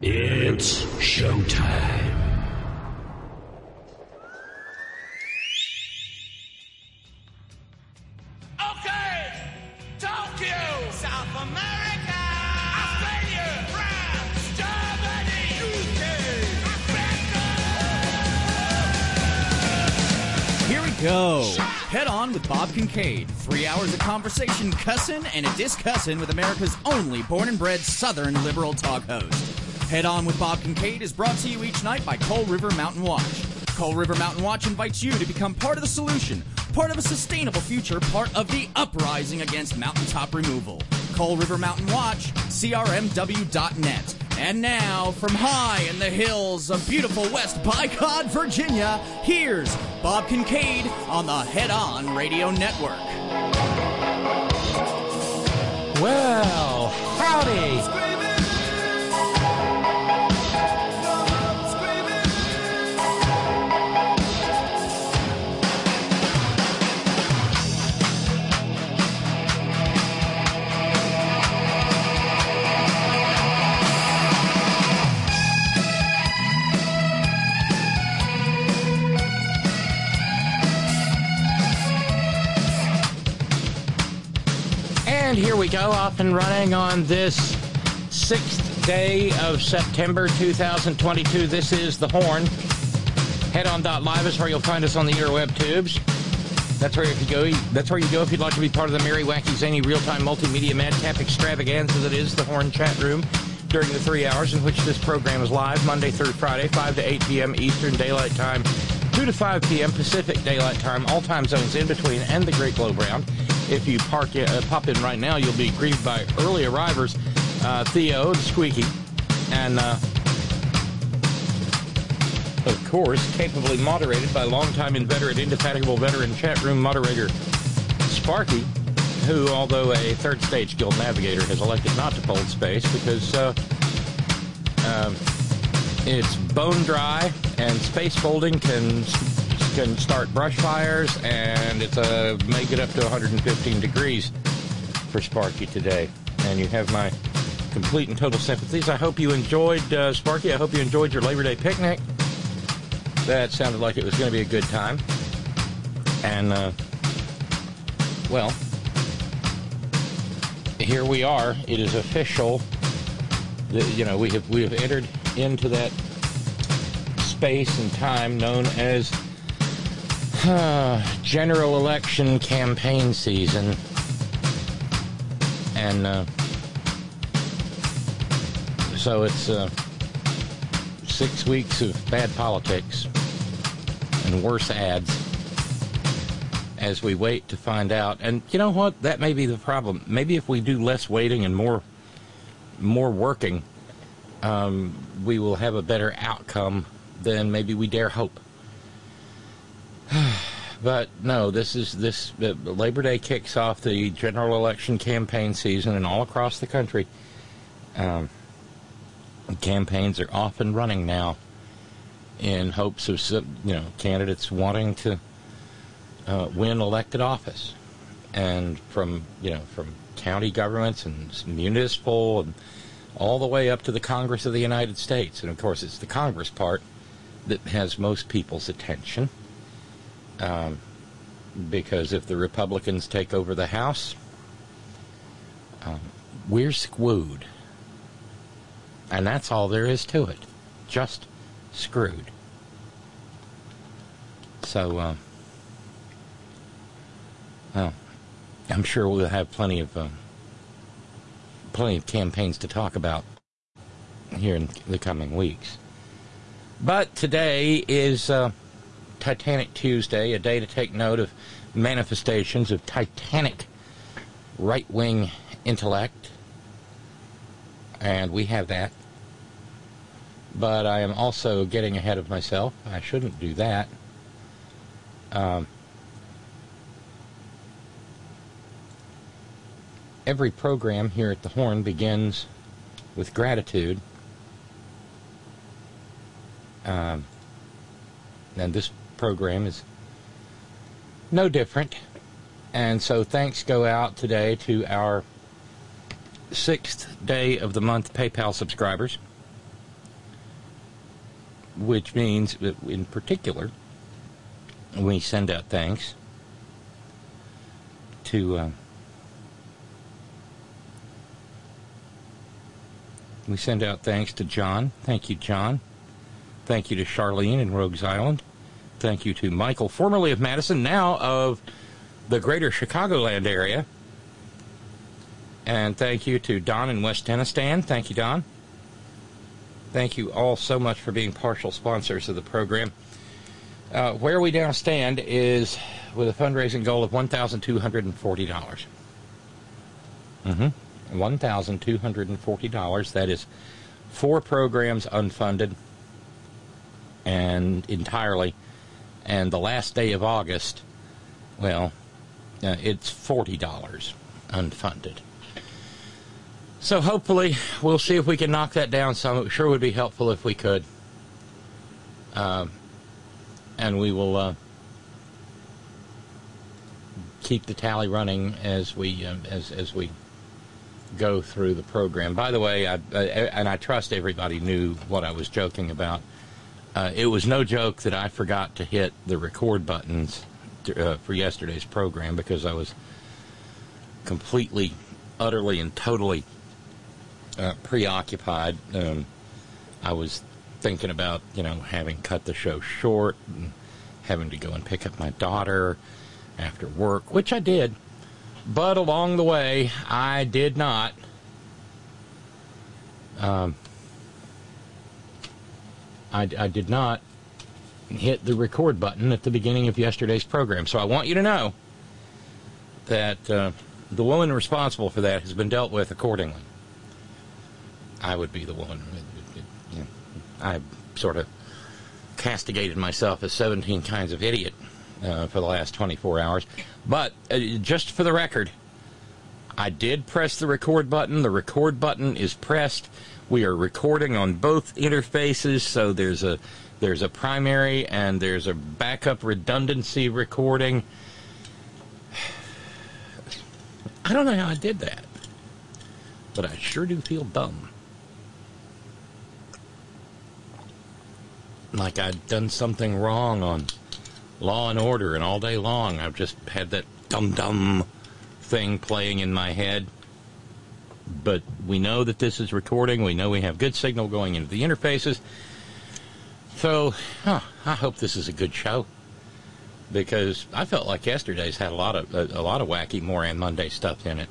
It's showtime. Okay, Tokyo, South America, Australia, France, Germany, UK, Africa. Here we go. Head On with Bob Kincaid. 3 hours of conversation, cussin' and a discussin' with America's only born and bred Southern liberal talk host. Head On with Bob Kincaid is brought to you each night by Coal River Mountain Watch. Coal River Mountain Watch invites you to become part of the solution, part of a sustainable future, part of the uprising against mountaintop removal. Coal River Mountain Watch, crmw.net. And now, from high in the hills of beautiful West Bicod, Virginia, here's Bob Kincaid on the Head On Radio Network. Well, howdy. And here we go, off and running on this 6th day of September 2022. This is The Horn. Headon.live is where you'll find us on the interweb tubes. That's where you go if you'd like to be part of the merry, wacky, zany, real-time multimedia madcap extravaganza that is The Horn chat room during the 3 hours in which this program is live, Monday through Friday, 5 to 8 p.m. Eastern Daylight Time, 2 to 5 p.m. Pacific Daylight Time, all time zones in between and the Great Globe Round. If you pop in right now, you'll be greeted by early arrivers, Theo and Squeaky, and, of course, capably moderated by longtime inveterate, indefatigable veteran chat room moderator Sparky, who, although a third stage guild navigator, has elected not to hold space because it's bone dry and space folding can start brush fires, and it's may get up to 115 degrees for Sparky today. And you have my complete and total sympathies. I hope you enjoyed, Sparky, I hope you enjoyed your Labor Day picnic. That sounded like it was going to be a good time. And, well, here we are. It is official. We have entered into that space and time known as general election campaign season, and so it's 6 weeks of bad politics and worse ads as we wait to find out. And you know what? That may be the problem. Maybe if we do less waiting and more working, we will have a better outcome than maybe we dare hope. But no, Labor Day kicks off the general election campaign season, and all across the country, campaigns are off and running now in hopes of candidates wanting to win elected office, and from county governments and municipal and all the way up to the Congress of the United States. And of course, it's the Congress part that has most people's attention. Because if the Republicans take over the House, we're screwed. And that's all there is to it. Just screwed. So, I'm sure we'll have plenty of campaigns to talk about here in the coming weeks. But today is Titanic Tuesday, a day to take note of manifestations of titanic right-wing intellect, and we have that. But I am also getting ahead of myself. I shouldn't do that. Every program here at the Horn begins with gratitude. And this program is no different. And so thanks go out today to our 6th day of the month PayPal subscribers. which means, in particular, we send out thanks to John. Thank you, John. Thank you to Charlene in Rogues Island. Thank you to Michael, formerly of Madison, now of the greater Chicagoland area. And thank you to Don in West Tennistan. Thank you, Don. Thank you all so much for being partial sponsors of the program. Where we now stand is with a fundraising goal of $1,240. $1,240. That is 4 programs unfunded and entirely. And the last day of August, well, it's $40 unfunded. So hopefully we'll see if we can knock that down some. It sure would be helpful if we could. And we will keep the tally running as we go through the program. By the way, I trust everybody knew what I was joking about. It was no joke that I forgot to hit the record buttons for yesterday's program because I was completely, utterly, and totally preoccupied. I was thinking about, having cut the show short and having to go and pick up my daughter after work, which I did. But along the way, I did not I did not hit the record button at the beginning of yesterday's program. So I want you to know that the woman responsible for that has been dealt with accordingly. I would be the one. I sort of castigated myself as 17 kinds of idiot for the last 24 hours. But just for the record, I did press the record button. The record button is pressed. We are recording on both interfaces, so there's a primary and there's a backup redundancy recording. I don't know how I did that, but I sure do feel dumb. Like I'd done something wrong on Law and Order, and all day long I've just had that dumb thing playing in my head. But we know that this is recording. We know we have good signal going into the interfaces. So, I hope this is a good show, because I felt like yesterday's had a lot of wacky Moran Monday stuff in it.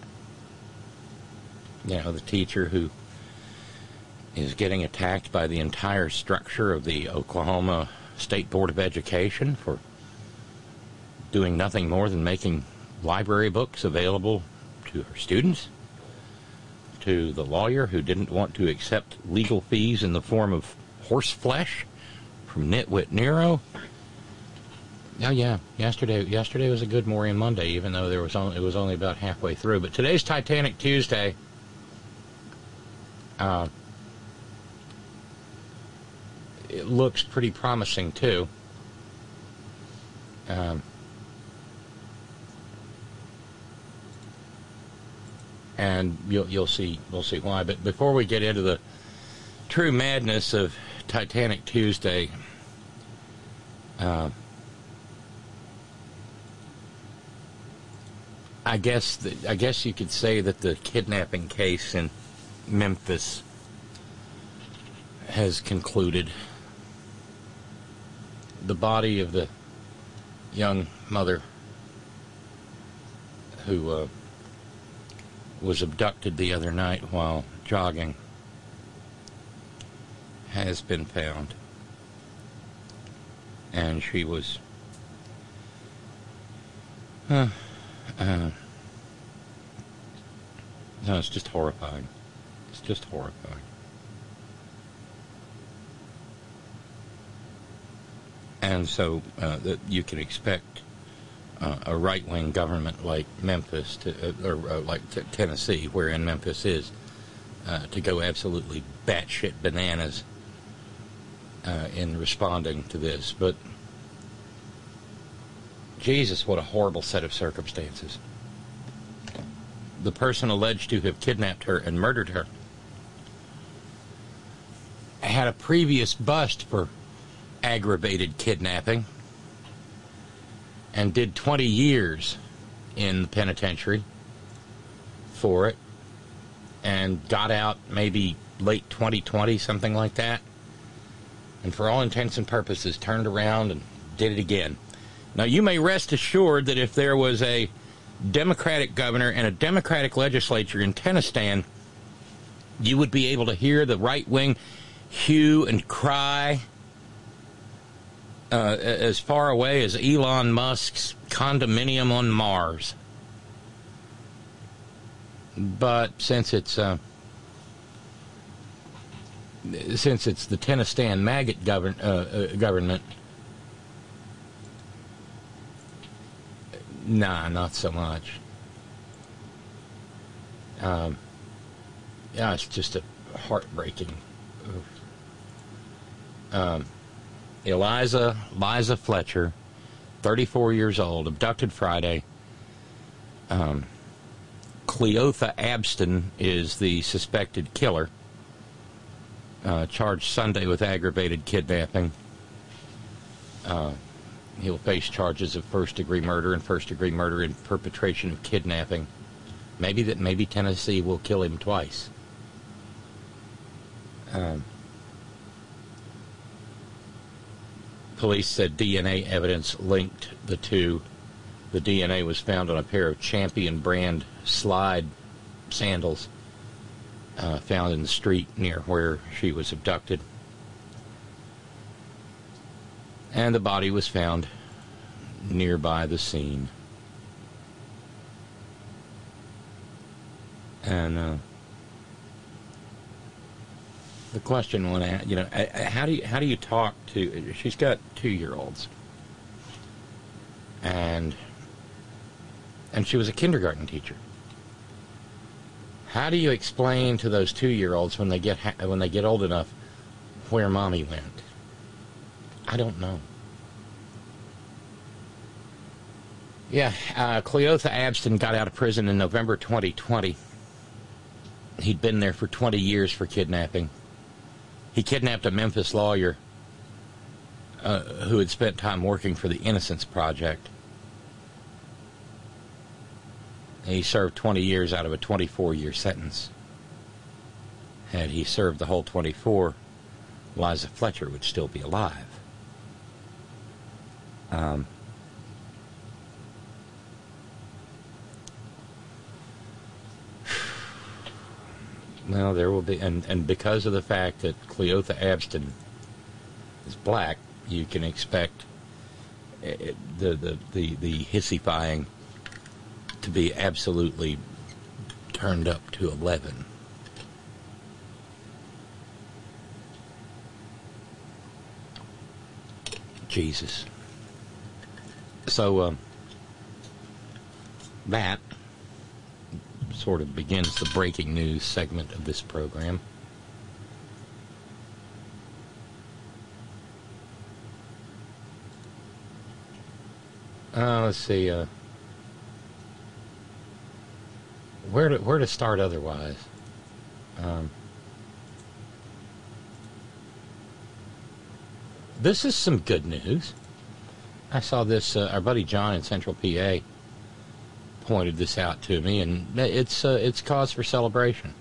The teacher who is getting attacked by the entire structure of the Oklahoma State Board of Education for doing nothing more than making library books available to her students, to the lawyer who didn't want to accept legal fees in the form of horse flesh from Nitwit Nero. Oh yeah, yesterday was a good Moran Monday, even though it was only about halfway through. But today's Titanic Tuesday. It looks pretty promising too. And we'll see why. But before we get into the true madness of Titanic Tuesday, I guess you could say that the kidnapping case in Memphis has concluded. The body of the young mother who was abducted the other night while jogging has been found. And she was no, it's just horrifying. It's just horrifying. And so that you can expect a right-wing government like Memphis, like Tennessee, wherein Memphis is, to go absolutely batshit bananas in responding to this. But Jesus, what a horrible set of circumstances. The person alleged to have kidnapped her and murdered her had a previous bust for aggravated kidnapping and did 20 years in the penitentiary for it and got out maybe late 2020, something like that. And for all intents and purposes, turned around and did it again. Now, you may rest assured that if there was a Democratic governor and a Democratic legislature in Tennessee, you would be able to hear the right wing hue and cry as far away as Elon Musk's condominium on Mars. But since it's the Tennessee maggot government, nah, not so much. Yeah, it's just a heartbreaking. Liza Fletcher, 34 years old, abducted Friday. Cleotha Abston is the suspected killer, charged Sunday with aggravated kidnapping. He'll face charges of first-degree murder and first-degree murder in perpetration of kidnapping. Maybe Tennessee will kill him twice. Police said DNA evidence linked the two. The DNA was found on a pair of Champion brand slide sandals found in the street near where she was abducted. And the body was found nearby the scene. And the question, how do you talk to? She's got 2-year-olds, and she was a kindergarten teacher. How do you explain to those 2-year-olds when they get old enough where mommy went? I don't know. Yeah, Cleotha Abston got out of prison in November 2020. He'd been there for 20 years for kidnapping. He kidnapped a Memphis lawyer who had spent time working for the Innocence Project. He served 20 years out of a 24-year sentence. Had he served the whole 24, Liza Fletcher would still be alive. Well, there will be, and because of the fact that Cleotha Abston is black, you can expect the hissifying to be absolutely turned up to 11. Jesus. So, that sort of begins the breaking news segment of this program. Let's see, where to start otherwise? This is some good news. I saw this, our buddy John in Central PA pointed this out to me, and it's cause for celebration.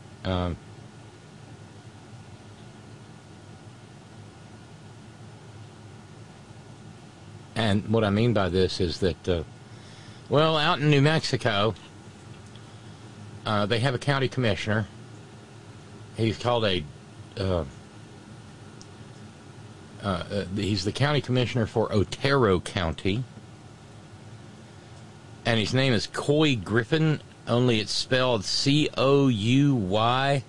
And what I mean by this is that, out in New Mexico, they have a county commissioner. He's called he's the county commissioner for Otero County. And his name is Couy Griffin, only it's spelled Couy.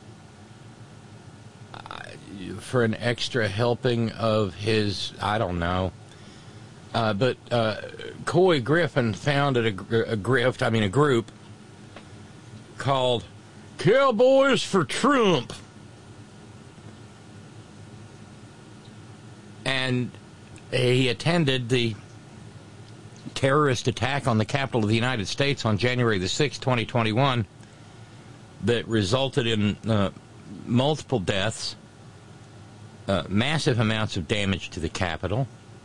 For an extra helping of his, I don't know. But Couy Griffin founded a group called Cowboys for Trump. And he attended the terrorist attack on the Capitol of the United States on January the 6th, 2021, that resulted in multiple deaths massive amounts of damage to the Capitol.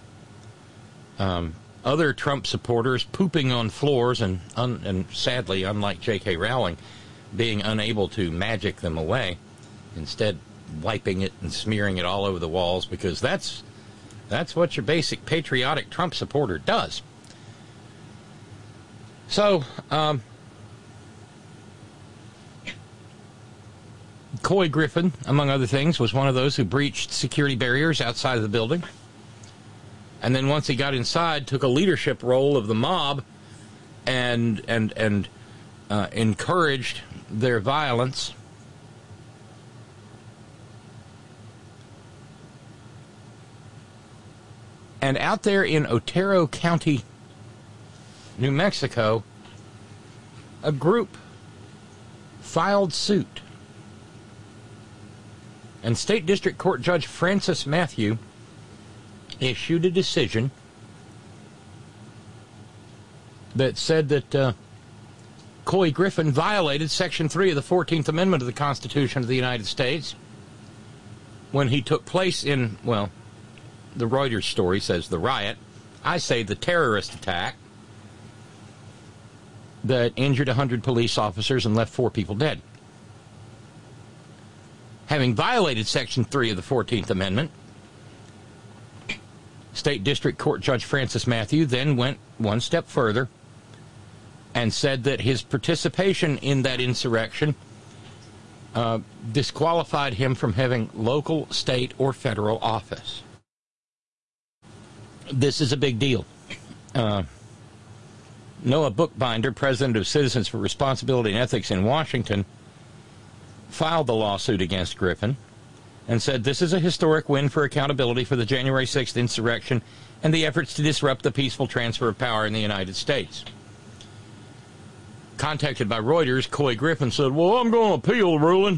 Other Trump supporters pooping on floors and sadly, unlike J.K. Rowling, being unable to magic them away, instead wiping it and smearing it all over the walls, because that's what your basic patriotic Trump supporter does. So, Couy Griffin, among other things, was one of those who breached security barriers outside of the building. And then once he got inside, took a leadership role of the mob and encouraged their violence. And out there in Otero County, New Mexico, a group filed suit. And State District Court Judge Francis Matthew issued a decision that said that Couy Griffin violated Section 3 of the 14th Amendment of the Constitution of the United States when he took place in, well, the Reuters story says the riot. I say the terrorist attack that injured 100 police officers and left 4 people dead. Having violated Section 3 of the 14th Amendment, State District Court Judge Francis Matthew then went one step further and said that his participation in that insurrection disqualified him from having local, state, or federal office. This is a big deal. Noah Bookbinder, president of Citizens for Responsibility and Ethics in Washington, filed the lawsuit against Griffin and said this is a historic win for accountability for the January 6th insurrection and the efforts to disrupt the peaceful transfer of power in the United States. Contacted by Reuters, Couy Griffin said, well, I'm going to appeal the ruling.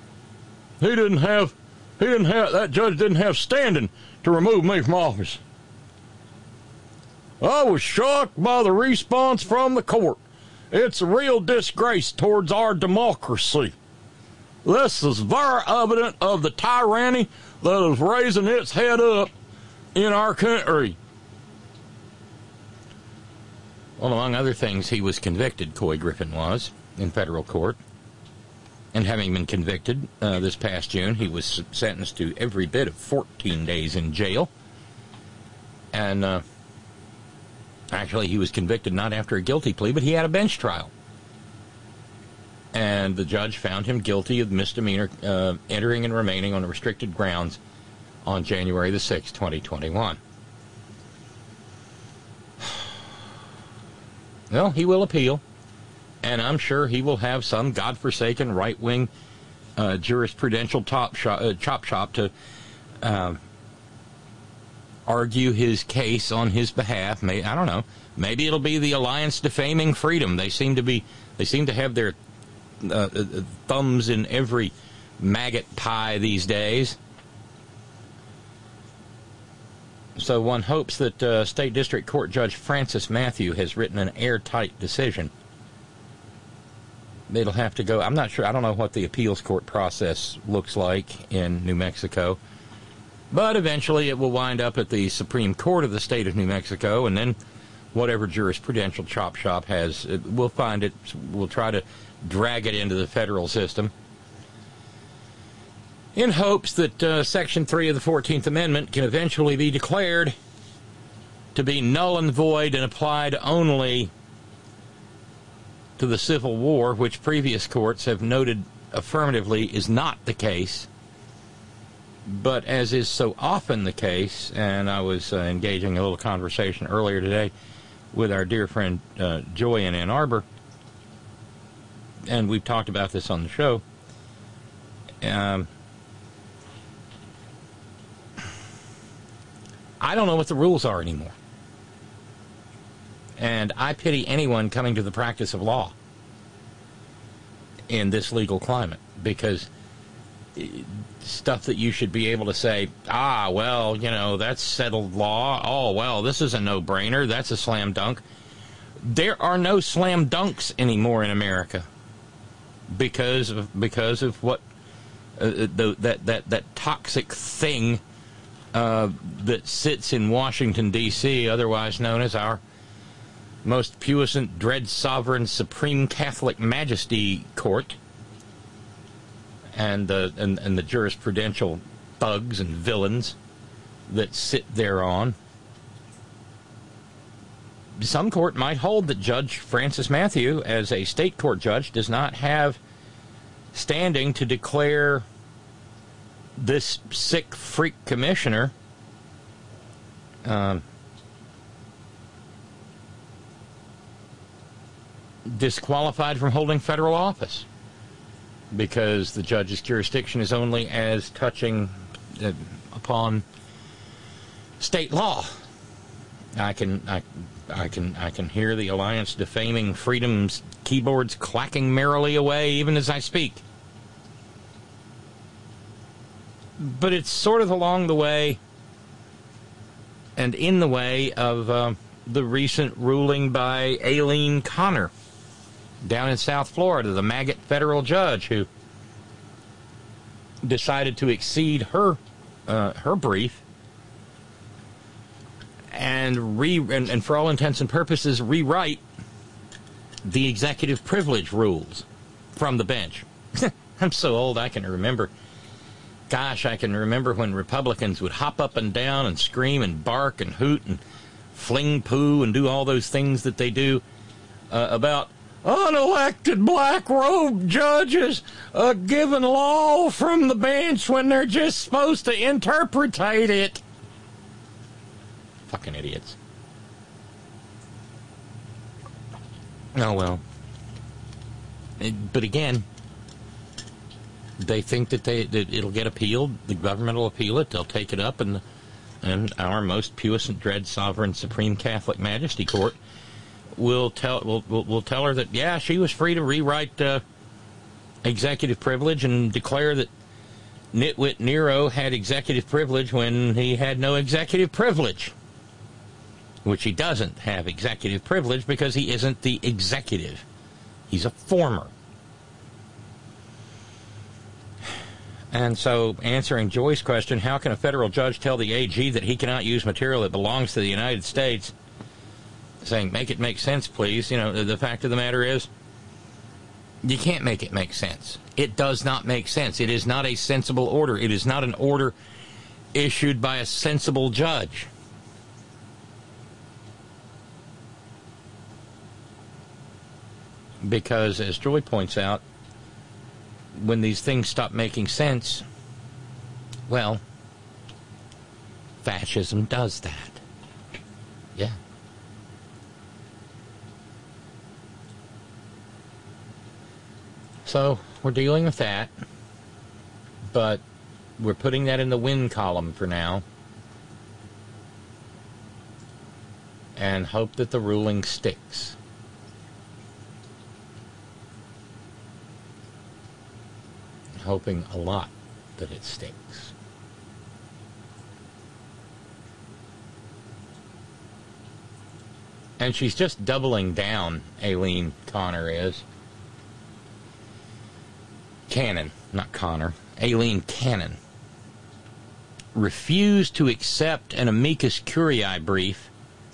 That judge didn't have standing to remove me from office. I was shocked by the response from the court. It's a real disgrace towards our democracy. This is very evident of the tyranny that is raising its head up in our country. Well, among other things, he was convicted, Couy Griffin was, in federal court. And having been convicted this past June, he was sentenced to every bit of 14 days in jail. And actually, he was convicted not after a guilty plea, but he had a bench trial. And the judge found him guilty of misdemeanor entering and remaining on restricted grounds on January the 6th, 2021. Well, he will appeal, and I'm sure he will have some godforsaken right-wing jurisprudential chop shop to argue his case on his behalf. I don't know. Maybe it'll be the Alliance Defaming Freedom. They seem to have their thumbs in every maggot pie these days. So one hopes that State District Court Judge Francis Matthew has written an airtight decision. It'll have to go. I'm not sure. I don't know what the appeals court process looks like in New Mexico. But eventually it will wind up at the Supreme Court of the state of New Mexico, and then whatever jurisprudential chop shop has, we'll find it. We'll try to drag it into the federal system in hopes that Section 3 of the 14th Amendment can eventually be declared to be null and void and applied only to the Civil War, which previous courts have noted affirmatively is not the case. But as is so often the case, and I was engaging a little conversation earlier today with our dear friend Joy in Ann Arbor, and we've talked about this on the show. I don't know what the rules are anymore. And I pity anyone coming to the practice of law in this legal climate, because stuff that you should be able to say, well, that's settled law. Oh, well, this is a no-brainer. That's a slam dunk. There are no slam dunks anymore in America because of what that toxic thing that sits in Washington, D.C., otherwise known as our most puissant, dread, sovereign, supreme Catholic Majesty Court, and the jurisprudential thugs and villains that sit thereon. Some court might hold that Judge Francis Matthew, as a state court judge, does not have standing to declare this sick freak commissioner disqualified from holding federal office, because the judge's jurisdiction is only as touching upon state law. I can hear the Alliance Defaming Freedom's keyboards clacking merrily away even as I speak. But it's sort of along the way and in the way of the recent ruling by Aileen Connor down in South Florida, the maggot federal judge who decided to exceed her brief and for all intents and purposes rewrite the executive privilege rules from the bench. I'm so old I can remember. Gosh, I can remember when Republicans would hop up and down and scream and bark and hoot and fling poo and do all those things that they do about unelected black-robed judges giving law from the bench when they're just supposed to interpretate it. Fucking idiots. Oh, well. But again, they think that it'll get appealed. The government will appeal it. They'll take it up, and our most puissant, dread, sovereign, supreme Catholic Majesty Court will tell her that, yeah, she was free to rewrite executive privilege and declare that Nitwit Nero had executive privilege when he had no executive privilege, which he doesn't have executive privilege because he isn't the executive. He's a former. And so, answering Joy's question, how can a federal judge tell the AG that he cannot use material that belongs to the United States? Saying, make it make sense, please. You know, the fact of the matter is, you can't make it make sense. It does not make sense. It is not a sensible order. It is not an order issued by a sensible judge. Because, as Joy points out, when these things stop making sense, well, fascism does that. Yeah. So, we're dealing with that, but we're putting that in the win column for now, and hope that the ruling sticks. Hoping a lot that it sticks. And she's just doubling down, Aileen Connor is. Cannon, not Connor. Aileen Cannon refused to accept an amicus curiae brief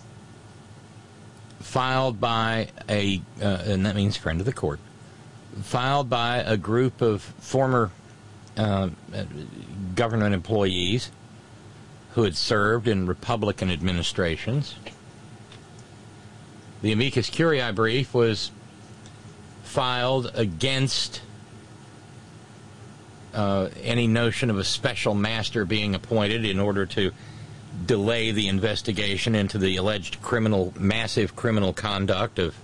filed by and that means friend of the court, filed by a group of former government employees who had served in Republican administrations. The amicus curiae brief was filed against any notion of a special master being appointed in order to delay the investigation into the alleged massive criminal conduct of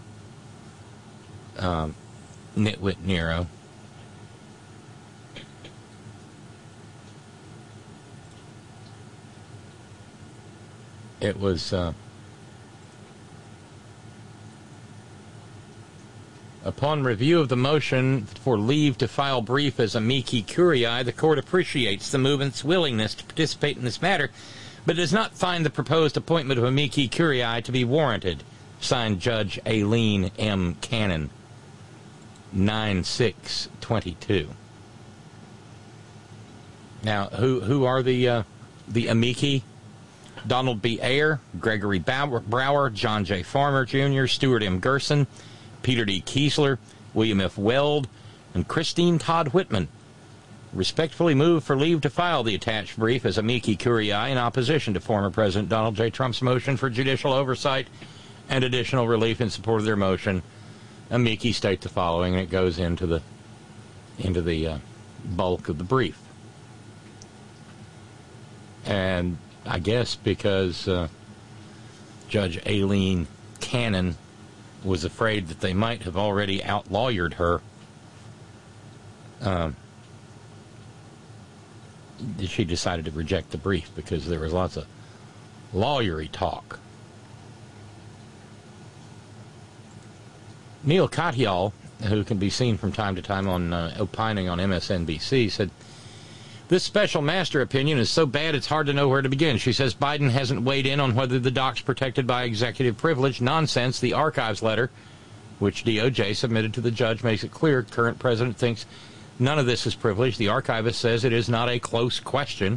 Nitwit Nero. It was upon review of the motion for leave to file brief as amici curiae, the court appreciates the movement's willingness to participate in this matter, but does not find the proposed appointment of amici curiae to be warranted. Signed, Judge Aileen M. Cannon, 9/6/22. Now, who are the amici? Donald B. Ayer, Gregory Brower, John J. Farmer Jr., Stuart M. Gerson, Peter D. Kiesler, William F. Weld, and Christine Todd Whitman respectfully move for leave to file the attached brief as amici curiae in opposition to former President Donald J. Trump's motion for judicial oversight and additional relief in support of their motion. Amici state the following, and it goes into the bulk of the brief. And I guess because Judge Aileen Cannon was afraid that they might have already outlawyered her, she decided to reject the brief because there was lots of lawyery talk. Neil Katyal, who can be seen from time to time on opining on MSNBC, said, "This special master opinion is so bad it's hard to know where to begin." She says Biden hasn't weighed in on whether the doc's protected by executive privilege. Nonsense. The archives letter, which DOJ submitted to the judge, makes it clear current president thinks none of this is privileged. The archivist says it is not a close question.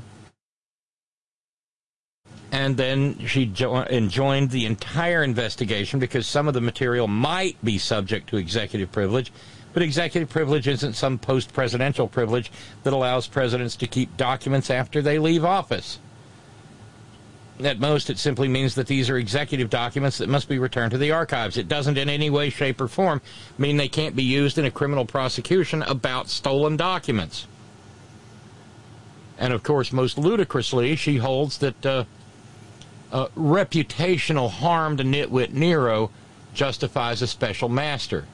And then she enjoined the entire investigation because some of the material might be subject to executive privilege. But executive privilege isn't some post-presidential privilege that allows presidents to keep documents after they leave office. At most, it simply means that these are executive documents that must be returned to the archives. It doesn't in any way, shape, or form mean they can't be used in a criminal prosecution about stolen documents. And, of course, most ludicrously, she holds that reputational harm to nitwit Nero justifies a special master.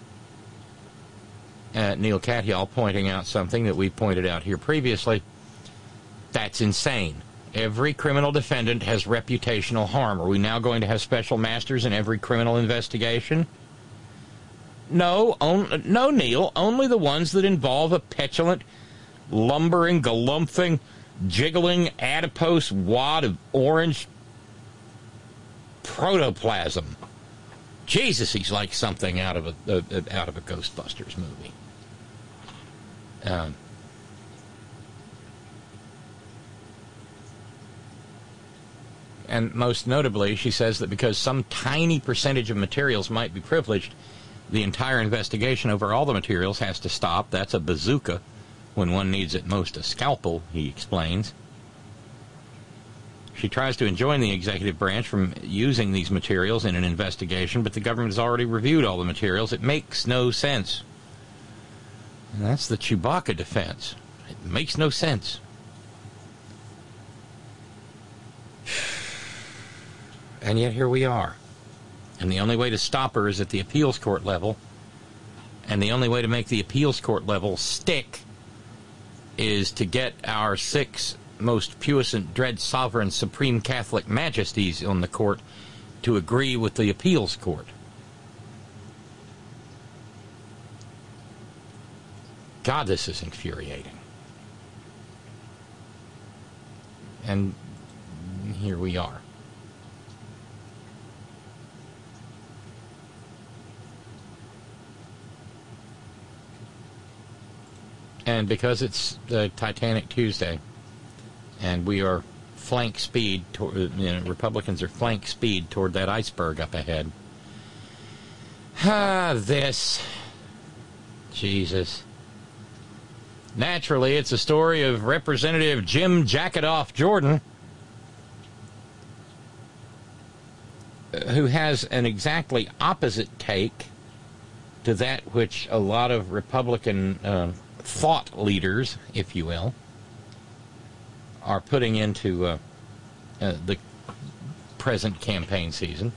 Neil Katyal pointing out something that we pointed out here previously. That's insane. Every criminal defendant has reputational harm. Are we now going to have special masters in every criminal investigation? No, no, Neil. Only the ones that involve a petulant, lumbering, galumphing, jiggling, adipose wad of orange protoplasm. Jesus, he's like something out of a Ghostbusters movie. And most notably, she says that because some tiny percentage of materials might be privileged, the entire investigation over all the materials has to stop. That's a bazooka. When one needs at most a scalpel, he explains. She tries to enjoin the executive branch from using these materials in an investigation, but the government has already reviewed all the materials. It makes no sense. And that's the Chewbacca defense. It makes no sense. And yet here we are. And the only way to stop her is at the appeals court level. And the only way to make the appeals court level stick is to get our 6 most puissant, dread, sovereign, supreme Catholic majesties on the court to agree with the appeals court. God, this is infuriating. And here we are. And because it's Titanic Tuesday, and we are flank speed, Republicans are flank speed toward that iceberg up ahead. This. Jesus. Naturally, it's a story of Representative Jim Jacketoff Jordan, who has an exactly opposite take to that which a lot of Republican thought leaders, if you will, are putting into the present campaign season.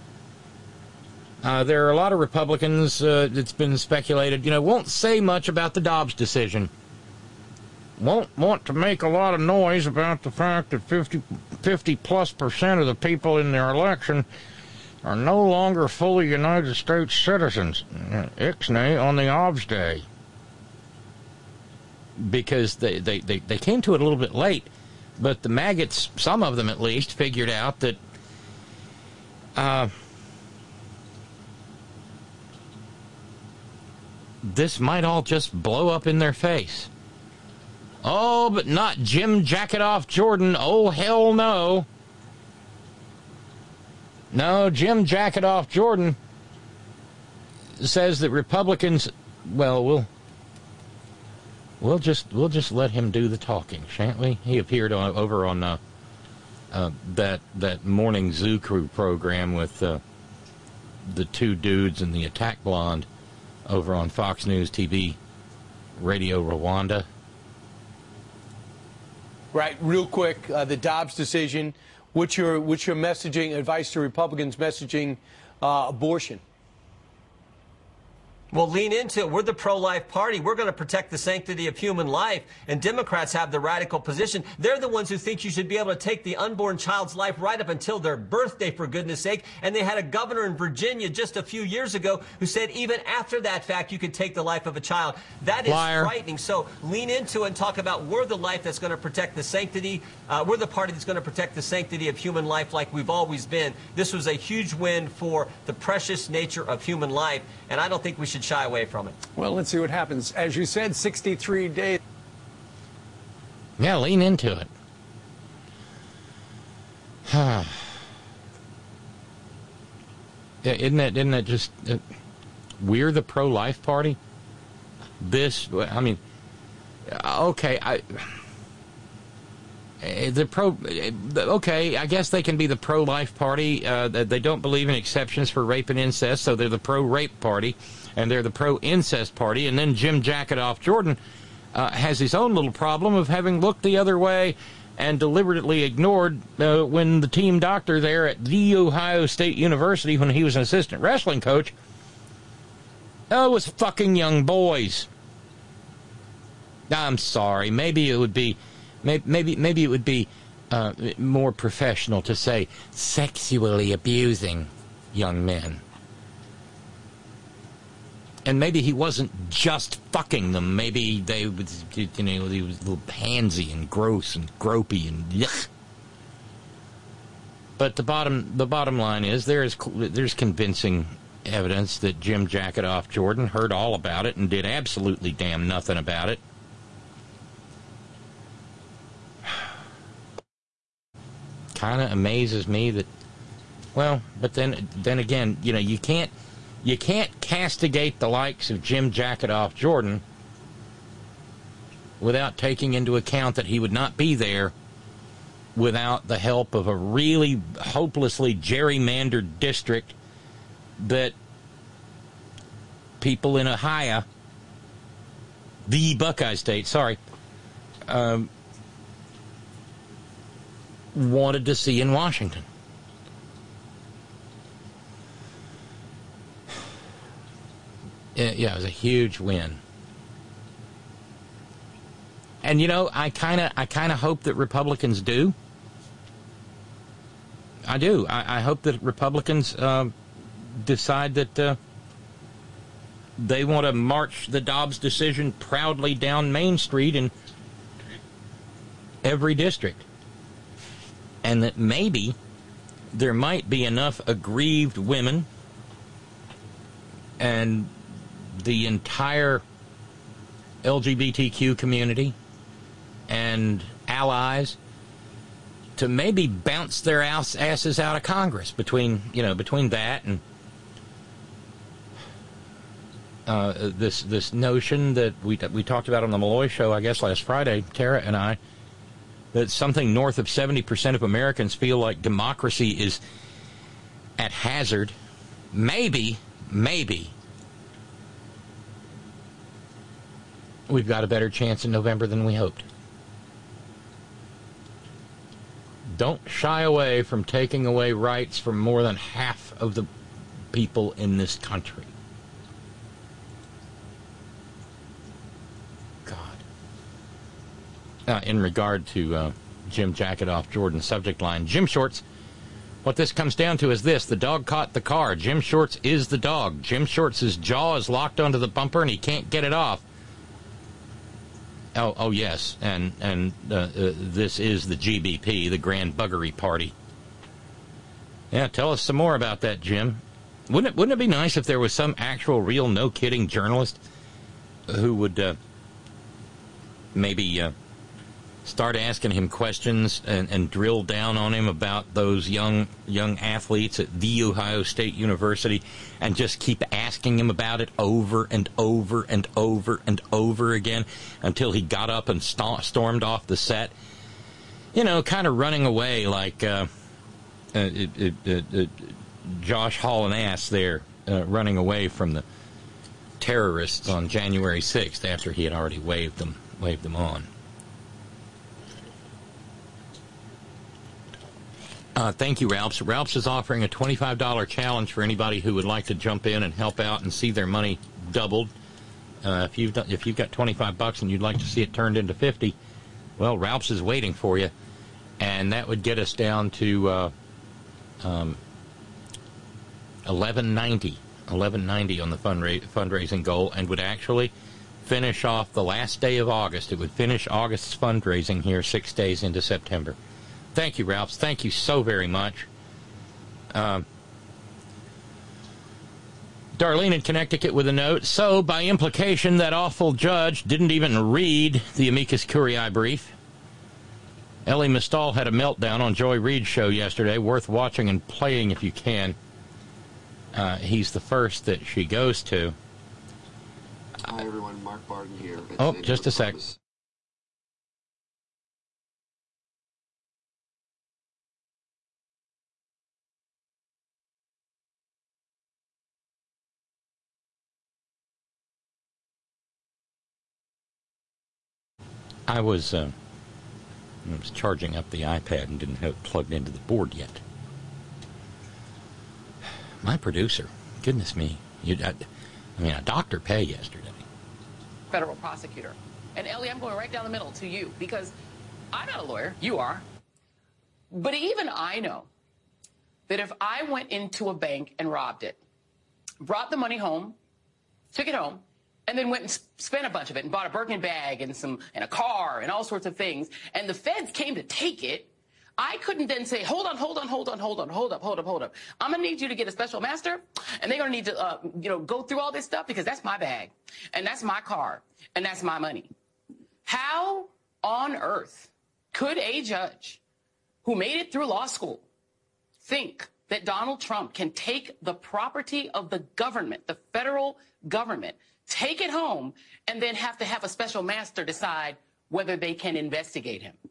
There are a lot of Republicans, it's been speculated, won't say much about the Dobbs decision. Won't want to make a lot of noise about the fact that 50+% of the people in their election are no longer fully United States citizens. Ixnay on the Obs Day. Because they came to it a little bit late, but the maggots, some of them at least, figured out that this might all just blow up in their face. Oh, but not Jim Jacketoff Jordan. Oh, hell no. No, Jim Jacketoff Jordan says that Republicans, well, we'll just let him do the talking, shan't we? He appeared over on that morning Zoo Crew program with the two dudes and the attack blonde over on Fox News TV, Radio Rwanda. Right, real quick, the Dobbs decision. What's your messaging, advice to Republicans messaging abortion? Well, lean into it. We're the pro-life party. We're going to protect the sanctity of human life. And Democrats have the radical position. They're the ones who think you should be able to take the unborn child's life right up until their birthday, for goodness sake. And they had a governor in Virginia just a few years ago who said even after that fact, you could take the life of a child. That is frightening. So lean into it and talk about we're the life that's going to protect the sanctity. We're the party that's going to protect the sanctity of human life like we've always been. This was a huge win for the precious nature of human life. And I don't think we should shy away from it. Well, let's see what happens. As you said, 63 days. Yeah, lean into it. Isn't that just... we're the pro-life party? Okay, I guess they can be the pro-life party. They don't believe in exceptions for rape and incest, so they're the pro-rape party, and they're the pro-incest party. And then Jim Jacketoff Jordan has his own little problem of having looked the other way and deliberately ignored when the team doctor there at The Ohio State University, when he was an assistant wrestling coach, was fucking young boys. I'm sorry. Maybe it would be... Maybe it would be more professional to say sexually abusing young men. And maybe he wasn't just fucking them. Maybe he was a little pansy and gross and gropey and yuck. But the bottom line is there's convincing evidence that Jim Jacketoff Jordan heard all about it and did absolutely damn nothing about it. Kind of amazes me that, well, but then again, you can't castigate the likes of Jim Jacketoff Jordan without taking into account that he would not be there without the help of a really hopelessly gerrymandered district that people in Ohio, the Buckeye State, wanted to see in Washington. Yeah, it was a huge win. And I kind of hope that Republicans do. I do. I hope that Republicans decide that they want to march the Dobbs decision proudly down Main Street in every district. And that maybe there might be enough aggrieved women and the entire LGBTQ community and allies to maybe bounce their asses out of Congress between that and this notion that we talked about on the Malloy show, I guess, last Friday, Tara and I, that something north of 70% of Americans feel like democracy is at hazard. Maybe we've got a better chance in November than we hoped. Don't shy away from taking away rights from more than half of the people in this country. In regard to Jim Jacketoff Jordan's subject line, Jim Shorts, what this comes down to is this: the dog caught the car. Jim Shorts is the dog. Jim Shorts' jaw is locked onto the bumper and he can't get it off. Oh yes, and this is the GBP, the Grand Buggery Party. Yeah, tell us some more about that, Jim. Wouldn't it be nice if there was some actual, real, no-kidding journalist who would maybe start asking him questions and drill down on him about those young athletes at The Ohio State University, and just keep asking him about it over and over and over and over again until he got up and stormed off the set. You know, kind of running away like Josh hauling ass there, running away from the terrorists on January 6th after he had already waved them on. Thank you, Ralphs. Ralphs is offering a $25 challenge for anybody who would like to jump in and help out and see their money doubled. If you've got $25 and you'd like to see it turned into 50, well, Ralphs is waiting for you, and that would get us down to $11.90 on the fundraising goal, and would actually finish off the last day of August. It would finish August's fundraising here 6 days into September. Thank you, Ralphs. Thank you so very much. Darlene in Connecticut with a note. So, by implication, that awful judge didn't even read the amicus curiae brief. Ellie Mistal had a meltdown on Joy Reid's show yesterday. Worth watching and playing if you can. He's the first that she goes to. Hi, everyone. Mark Barton here. Oh, just a sec. I was charging up the iPad and didn't have it plugged into the board yet. My producer, goodness me, a doctor pay yesterday. Federal prosecutor. And Ellie, I'm going right down the middle to you, because I'm not a lawyer, you are. But even I know that if I went into a bank and robbed it, brought the money home, took it home, and then went and spent a bunch of it and bought a Birkin bag and a car and all sorts of things, and the feds came to take it, I couldn't then say, hold up. I'm going to need you to get a special master, and they're going to need to, go through all this stuff, because that's my bag, and that's my car, and that's my money. How on earth could a judge who made it through law school think that Donald Trump can take the property of the government, the federal government, take it home, and then have to have a special master decide whether they can investigate him?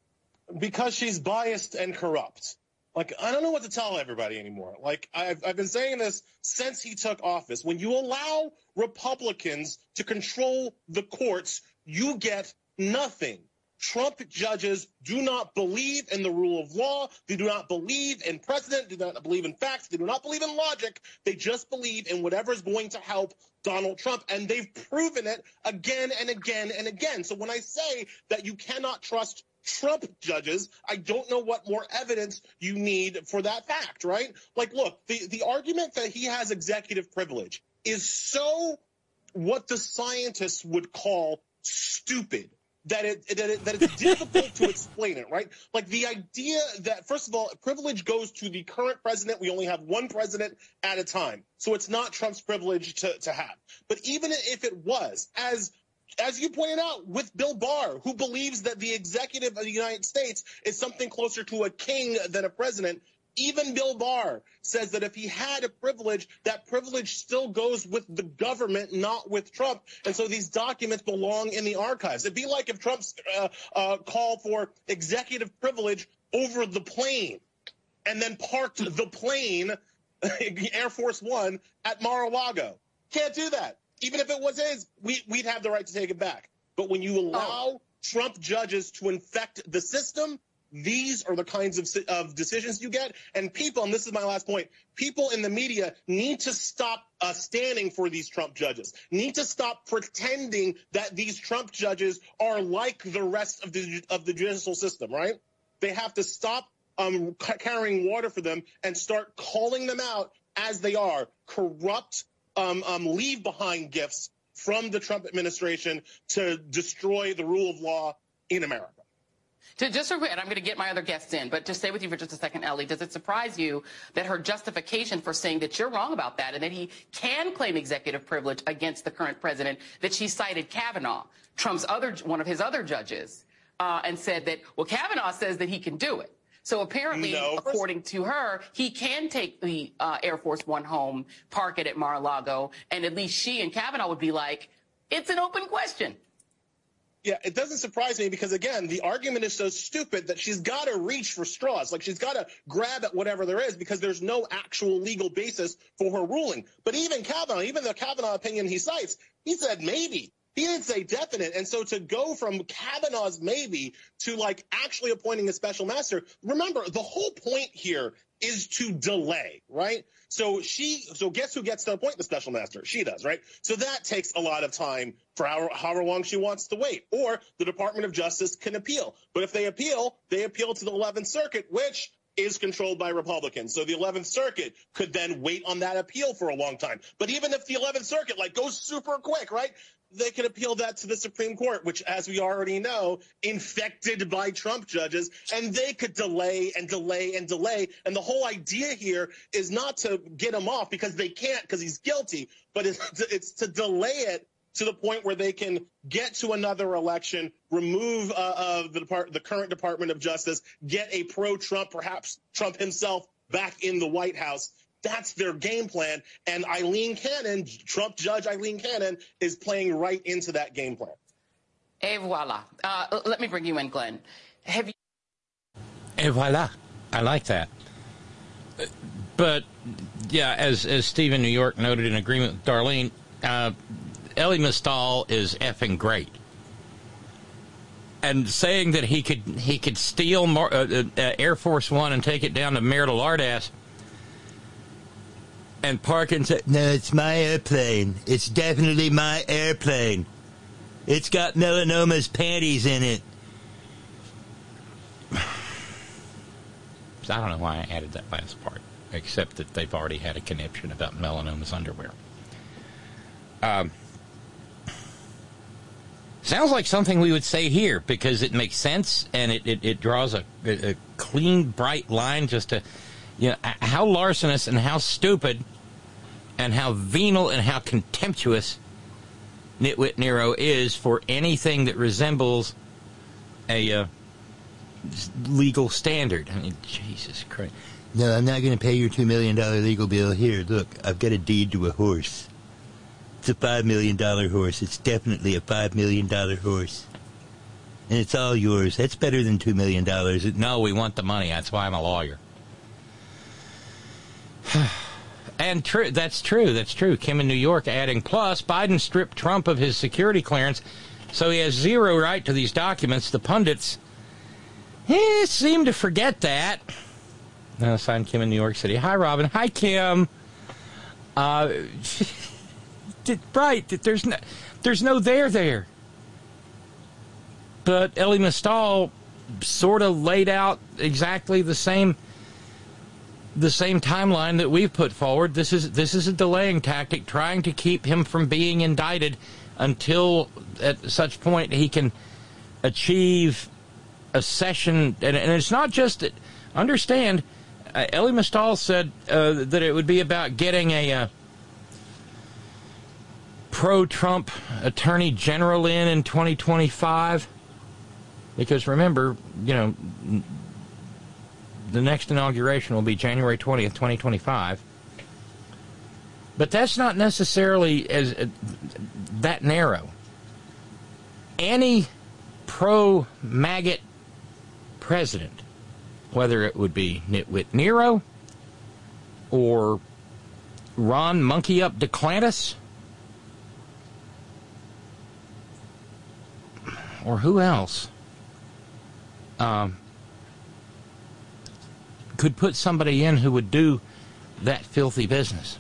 Because she's biased and corrupt. Like, I don't know what to tell everybody anymore. Like, I've been saying this since he took office. When you allow Republicans to control the courts, you get nothing. Trump judges do not believe in the rule of law. They do not believe in precedent. They do not believe in facts. They do not believe in logic. They just believe in whatever is going to help Donald Trump. And they've proven it again and again and again. So when I say that you cannot trust Trump judges, I don't know what more evidence you need for that fact, right? Like, look, the argument that he has executive privilege is so what the scientists would call stupid. That it's difficult to explain it, right? Like the idea that, first of all, privilege goes to the current president. We only have one president at a time. So it's not Trump's privilege to have. But even if it was, as you pointed out, with Bill Barr, who believes that the executive of the United States is something closer to a king than a president, even Bill Barr says that if he had a privilege, that privilege still goes with the government, not with Trump. And so these documents belong in the archives. It'd be like if Trump's call for executive privilege over the plane and then parked the plane, Air Force One, at Mar-a-Lago. Can't do that. Even if it was his, we'd have the right to take it back. But when you allow Trump judges to infect the system, these are the kinds of decisions you get. And people, and this is my last point, people in the media need to stop standing for these Trump judges, need to stop pretending that these Trump judges are like the rest of the judicial system, right? They have to stop carrying water for them and start calling them out as they are, corrupt, leave-behind gifts from the Trump administration to destroy the rule of law in America. Just real quick, and I'm going to get my other guests in, but to stay with you for just a second, Ellie, does it surprise you that her justification for saying that you're wrong about that and that he can claim executive privilege against the current president, that she cited Kavanaugh, one of his other judges, and said that, well, Kavanaugh says that he can do it. So apparently, according to her, he can take the Air Force One home, park it at Mar-a-Lago, and at least she and Kavanaugh would be like, it's an open question. Yeah, it doesn't surprise me because, again, the argument is so stupid that she's got to reach for straws. Like, she's got to grab at whatever there is because there's no actual legal basis for her ruling. But even Kavanaugh, even the Kavanaugh opinion he cites, he said maybe. He didn't say definite. And so to go from Kavanaugh's maybe to, like, actually appointing a special master, remember, the whole point here is to delay, right? So guess who gets to appoint the special master? She does, right? So that takes a lot of time for however long she wants to wait. Or the Department of Justice can appeal. But if they appeal to the 11th Circuit, which is controlled by Republicans. So the 11th Circuit could then wait on that appeal for a long time. But even if the 11th Circuit, like, goes super quick, right? They could appeal that to the Supreme Court, which, as we already know, infected by Trump judges, and they could delay and delay and delay. And the whole idea here is not to get him off because they can't because he's guilty, but it's to delay it to the point where they can get to another election, remove the current Department of Justice, get a pro-Trump, perhaps Trump himself, back in the White House. That's their game plan. And Eileen Cannon, Trump Judge Eileen Cannon, is playing right into that game plan. Et voila. Let me bring you in, Glenn. Have you? Et voila. I like that. But, yeah, as Steve in New York noted in agreement with Darlene, Elie Mystal is effing great. And saying that he could steal Air Force One and take it down to Myrtle Ardas and park and say, no, it's my airplane. It's definitely my airplane. It's got Melanoma's panties in it. I don't know why I added that last part, except that they've already had a conniption about Melanoma's underwear. Sounds like something we would say here because it makes sense and it draws a clean, bright line just to, you know, how larcenous and how stupid and how venal and how contemptuous Nitwit Nero is for anything that resembles a legal standard. I mean, Jesus Christ. No, I'm not going to pay your $2 million legal bill. Here, look, I've got a deed to a horse. It's a $5 million horse. It's definitely a $5 million horse. And it's all yours. That's better than $2 million. No, we want the money. That's why I'm a lawyer. And that's true. Kim in New York adding, plus, Biden stripped Trump of his security clearance, so he has zero right to these documents. The pundits seem to forget that. Signed Kim in New York City. Hi, Robin. Hi, Kim. Right. There's no there. But Elie Mystal sort of laid out exactly the same timeline that we've put forward. This is a delaying tactic, trying to keep him from being indicted until at such point he can achieve a session. And it's not just that. Understand, Elie Mystal said that it would be about getting a pro-Trump attorney general in 2025. Because remember, you know, the next inauguration will be January 20th, 2025. But that's not necessarily that narrow. Any pro-maggot president, whether it would be Nitwit Nero or Ron Monkey Up DeClantis or who else, could put somebody in who would do that filthy business.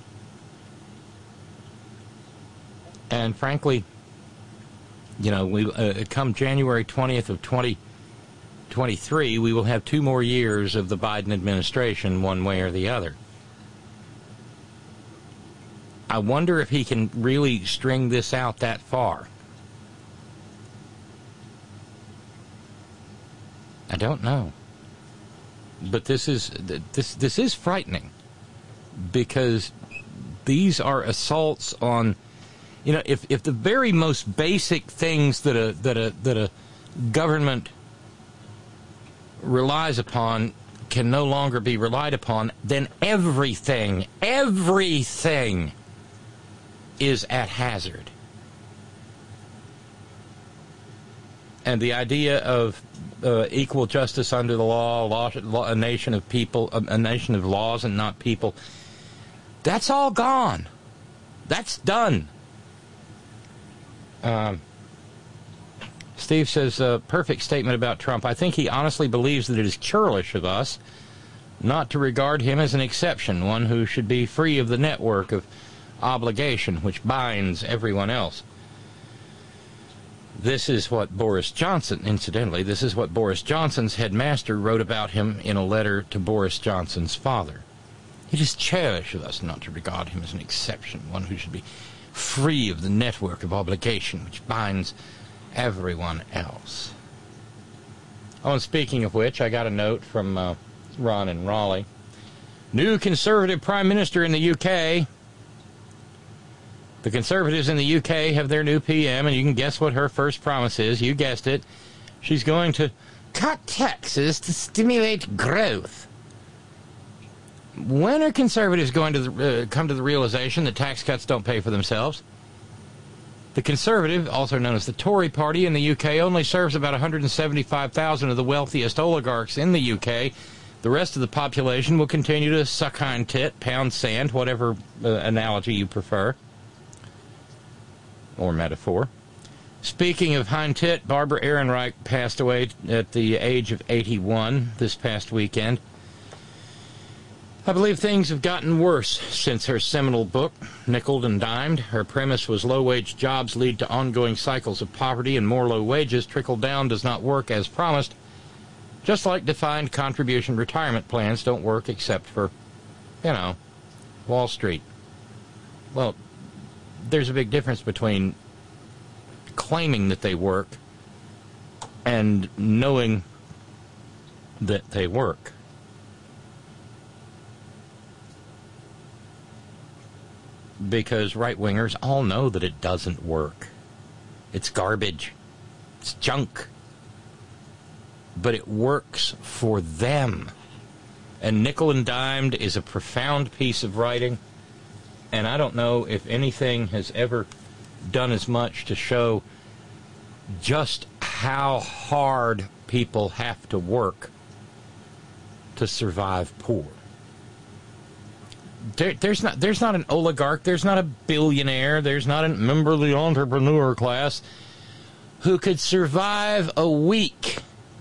And frankly, you know, we come January 20th of 2023, we will have 2 more years of the Biden administration, one way or the other. I wonder if he can really string this out that far. I don't know. But this is frightening, because these are assaults on, you know, if the very most basic things that a government relies upon can no longer be relied upon, then everything is at hazard. And the idea of equal justice under the law, a nation of people, a nation of laws and not people, that's all gone. That's done. Steve says, perfect statement about Trump. I think he honestly believes that it is churlish of us not to regard him as an exception, one who should be free of the network of obligation which binds everyone else. This is what Boris Johnson, incidentally, this is what Boris Johnson's headmaster wrote about him in a letter to Boris Johnson's father. It is churlish of us not to regard him as an exception, one who should be free of the network of obligation which binds everyone else. Oh, and speaking of which, I got a note from Ron in Raleigh. New Conservative Prime Minister in the UK. The Conservatives in the UK have their new PM, and you can guess what her first promise is. You guessed it. She's going to cut taxes to stimulate growth. When are Conservatives going to come to the realization that tax cuts don't pay for themselves? The Conservative, also known as the Tory party in the UK, only serves about 175,000 of the wealthiest oligarchs in the UK. The rest of the population will continue to suck hind tit, pound sand, whatever analogy you prefer. Or metaphor. Speaking of hind tit, Barbara Ehrenreich passed away at the age of 81 this past weekend. I believe things have gotten worse since her seminal book, Nickeled and Dimed. Her premise was low-wage jobs lead to ongoing cycles of poverty, and more low wages trickle down does not work as promised, just like defined contribution retirement plans don't work except for, Wall Street. Well, there's a big difference between claiming that they work and knowing that they work. Because right-wingers all know that it doesn't work. It's garbage. It's junk. But it works for them. And Nickel and Dimed is a profound piece of writing. And I don't know if anything has ever done as much to show just how hard people have to work to survive poor. There's not an oligarch, there's not a billionaire, there's not a member of the entrepreneur class who could survive a week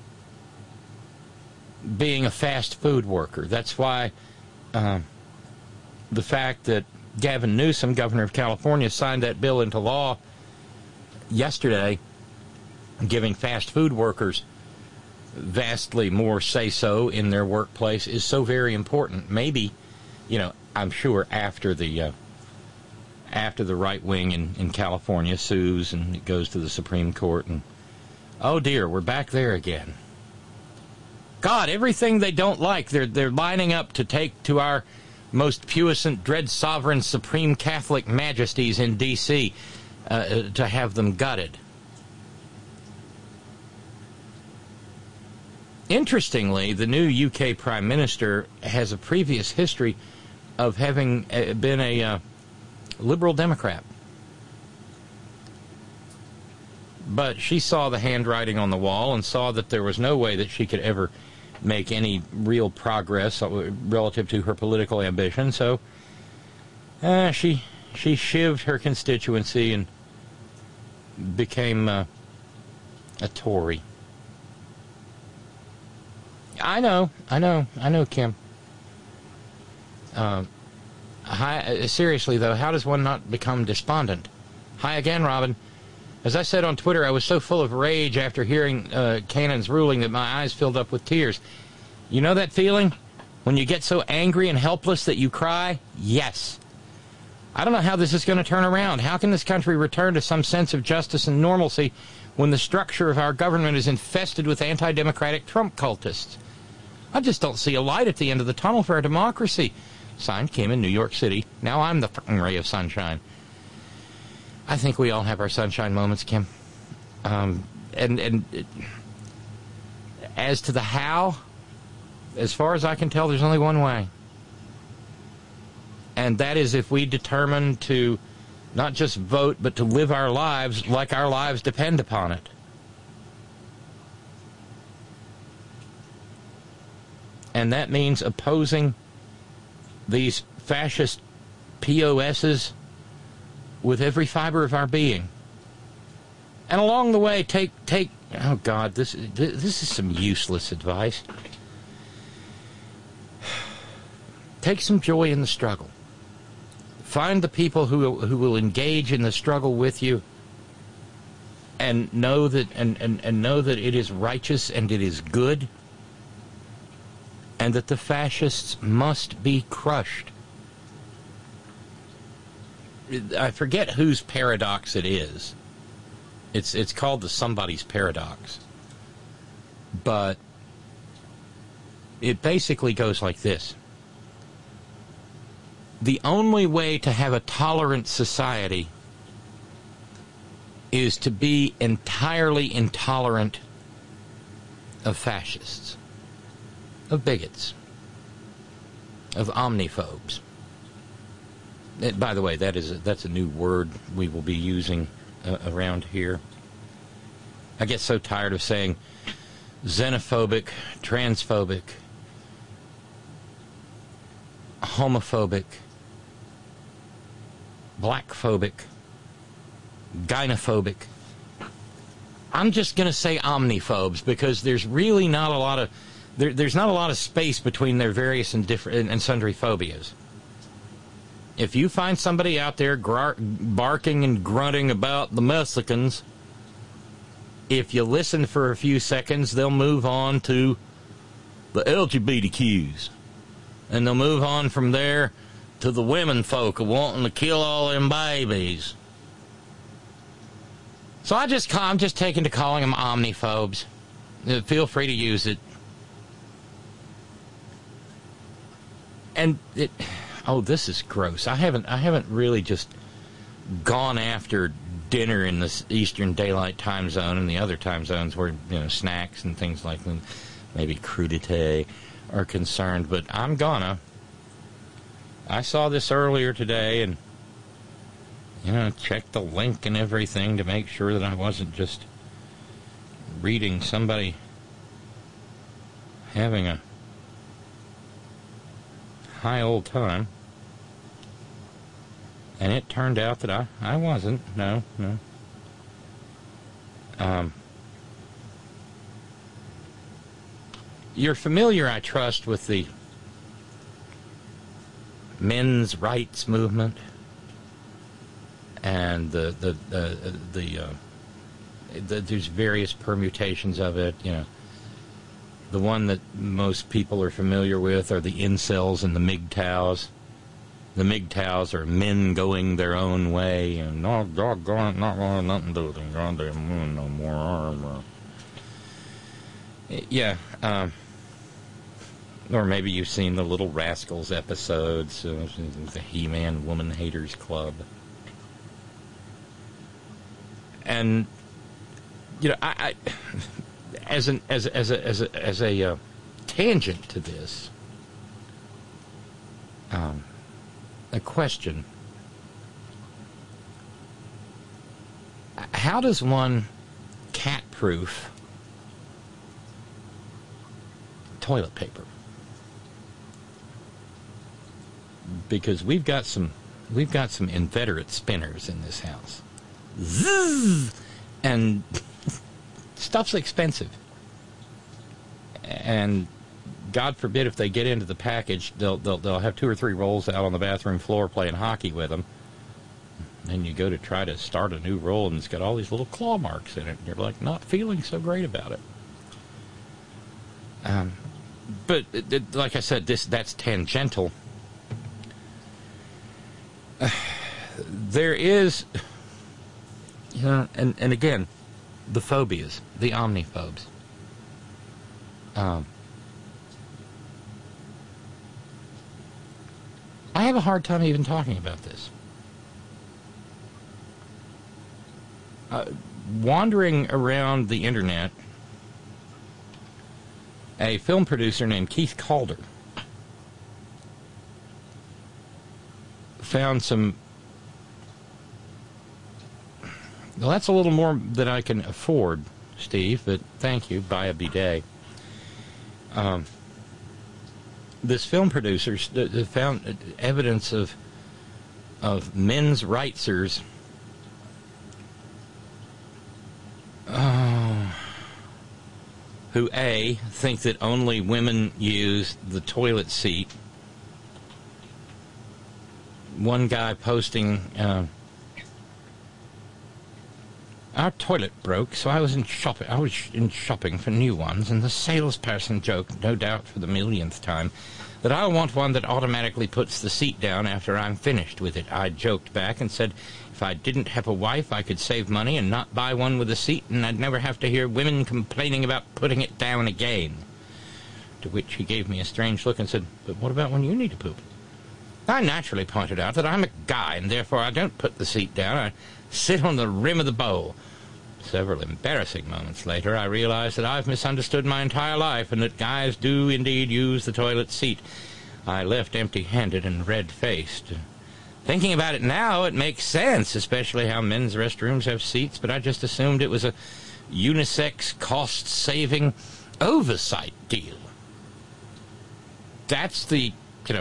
being a fast food worker. That's why the fact that Gavin Newsom, governor of California, signed that bill into law yesterday, giving fast food workers vastly more say-so in their workplace, is so very important. Maybe, I'm sure after the right wing in California sues and it goes to the Supreme Court, and oh dear, we're back there again. God, everything they don't like, they're lining up to take to our most puissant, dread sovereign, supreme Catholic majesties in D.C. To have them gutted. Interestingly, the new UK Prime Minister has a previous history of having been a liberal Democrat. But she saw the handwriting on the wall and saw that there was no way that she could ever make any real progress relative to her political ambition. So she shivved her constituency and became a Tory. I know, Kim. Seriously, though, how does one not become despondent? Hi again, Robin. As I said on Twitter, I was so full of rage after hearing Cannon's ruling that my eyes filled up with tears. You know that feeling? When you get so angry and helpless that you cry? Yes. I don't know how this is going to turn around. How can this country return to some sense of justice and normalcy when the structure of our government is infested with anti-democratic Trump cultists? I just don't see a light at the end of the tunnel for our democracy. Signed, Kim in New York City. Now I'm the fucking ray of sunshine. I think we all have our sunshine moments, Kim. As to the how, as far as I can tell, there's only one way. And that is if we determine to not just vote, but to live our lives like our lives depend upon it. And that means opposing these fascist POSs with every fiber of our being. And along the way, take oh God, this is some useless advice. Take some joy in the struggle. Find the people who will engage in the struggle with you, and know that and know that it is righteous and it is good, and that the fascists must be crushed. I forget whose paradox it is. It's called the somebody's paradox. But it basically goes like this. The only way to have a tolerant society is to be entirely intolerant of fascists, of bigots, of omniphobes. By the way, that's a new word we will be using around here. I get so tired of saying xenophobic, transphobic, homophobic, blackphobic, gynophobic. I'm just going to say omniphobes because there's really not a lot of there's not a lot of space between their various and different and sundry phobias. If you find somebody out there barking and grunting about the Mexicans, if you listen for a few seconds, they'll move on to the LGBTQs. And they'll move on from there to the women folk wanting to kill all them babies. So I'm just taking to calling them omniphobes. Feel free to use it. And this is gross. I haven't really just gone after dinner in the Eastern Daylight Time Zone and the other time zones where, snacks and things like maybe crudité are concerned, but I'm gonna. I saw this earlier today and, checked the link and everything to make sure that I wasn't just reading somebody having a high old time. And it turned out that I wasn't. No. You're familiar, I trust, with the men's rights movement and there's various permutations of it. The one that most people are familiar with are the incels and the MGTOWs. The MGTOWs are men going their own way and not going nothing to do with them goddamn women no more. Yeah. Or maybe you've seen the Little Rascals episodes, the He-Man Woman Haters Club. And I as a tangent to this, a question: how does one cat-proof toilet paper? Because we've got some inveterate spinners in this house. Zzz! And stuff's expensive. And God forbid if they get into the package, they'll have 2 or 3 rolls out on the bathroom floor playing hockey with them. And you go to try to start a new roll and it's got all these little claw marks in it. And you're like not feeling so great about it. But like I said, that's tangential. There is, and again, the phobias, the omniphobes. I have a hard time even talking about this. Wandering around the internet, a film producer named Keith Calder found some... Well, that's a little more than I can afford, Steve, but thank you. Buy a bidet. This film producer found evidence of men's rightsers who, A, think that only women use the toilet seat. One guy posting, our toilet broke, so I was in shopping for new ones, and the salesperson joked, no doubt for the millionth time, that I want one that automatically puts the seat down after I'm finished with it. I joked back and said if I didn't have a wife, I could save money and not buy one with a seat, and I'd never have to hear women complaining about putting it down again. To which he gave me a strange look and said, but what about when you need to poop? I naturally pointed out that I'm a guy, and therefore I don't put the seat down. I sit on the rim of the bowl. Several embarrassing moments later, I realized that I've misunderstood my entire life and that guys do indeed use the toilet seat. I left empty-handed and red-faced. Thinking about it now, it makes sense, especially how men's restrooms have seats, but I just assumed it was a unisex, cost-saving oversight deal. That's the,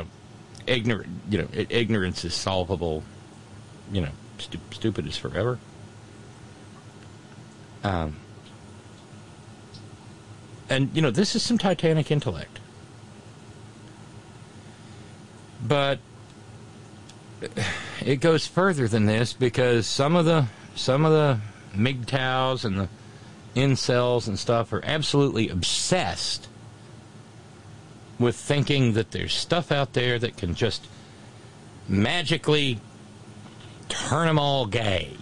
ignorance is solvable, stupid is forever. And, this is some Titanic intellect. But it goes further than this, because some of the MGTOWs and the incels and stuff are absolutely obsessed with thinking that there's stuff out there that can just magically turn them all gay.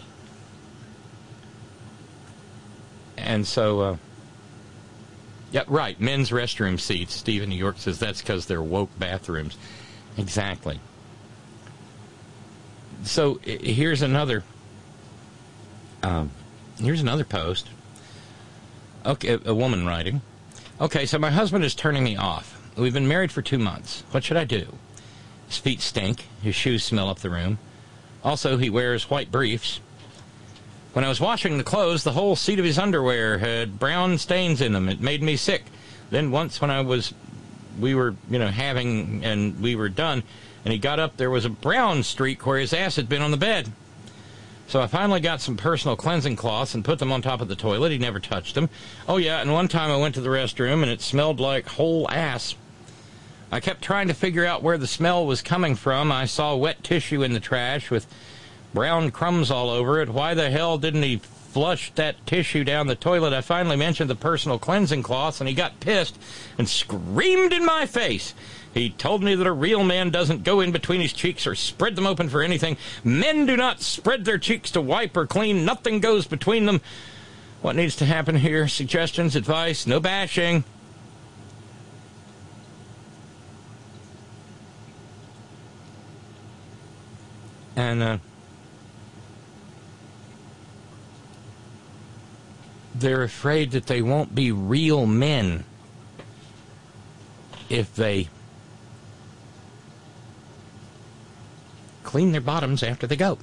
And so, yeah, right, men's restroom seats. Steve in New York says that's because they're woke bathrooms. Exactly. So here's another post. Okay, a woman writing. Okay, so my husband is turning me off. We've been married for 2 months. What should I do? His feet stink. His shoes smell up the room. Also, he wears white briefs. When I was washing the clothes, the whole seat of his underwear had brown stains in them. It made me sick. Then once when we were having, and we were done, and he got up, there was a brown streak where his ass had been on the bed. So I finally got some personal cleansing cloths and put them on top of the toilet. He never touched them. Oh, yeah, and one time I went to the restroom, and it smelled like whole ass. I kept trying to figure out where the smell was coming from. I saw wet tissue in the trash with brown crumbs all over it. Why the hell didn't he flush that tissue down the toilet? I finally mentioned the personal cleansing cloths, and he got pissed and screamed in my face. He told me that a real man doesn't go in between his cheeks or spread them open for anything. Men do not spread their cheeks to wipe or clean. Nothing goes between them. What needs to happen here? Suggestions, advice, no bashing. And they're afraid that they won't be real men if they clean their bottoms after they go.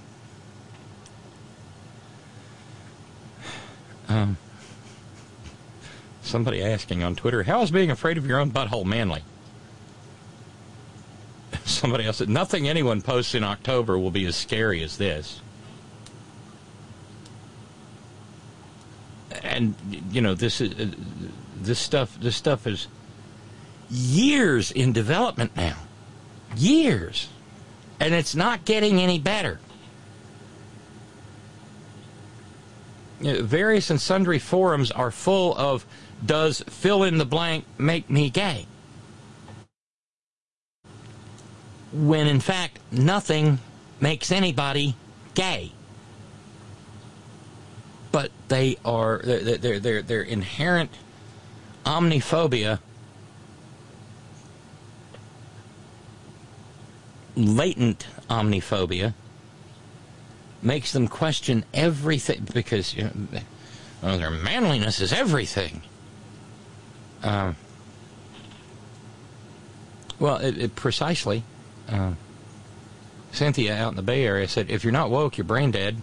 Somebody asking on Twitter, how is being afraid of your own butthole manly? Somebody else said, nothing anyone posts in October will be as scary as this. And, this stuff is years in development now. Years. And it's not getting any better. Various and sundry forums are full of, does fill in the blank make me gay? When in fact, nothing makes anybody gay. But their inherent omniphobia, latent omniphobia, makes them question everything, because their manliness is everything. Well, precisely. Cynthia out in the Bay Area said, if you're not woke, you're brain dead.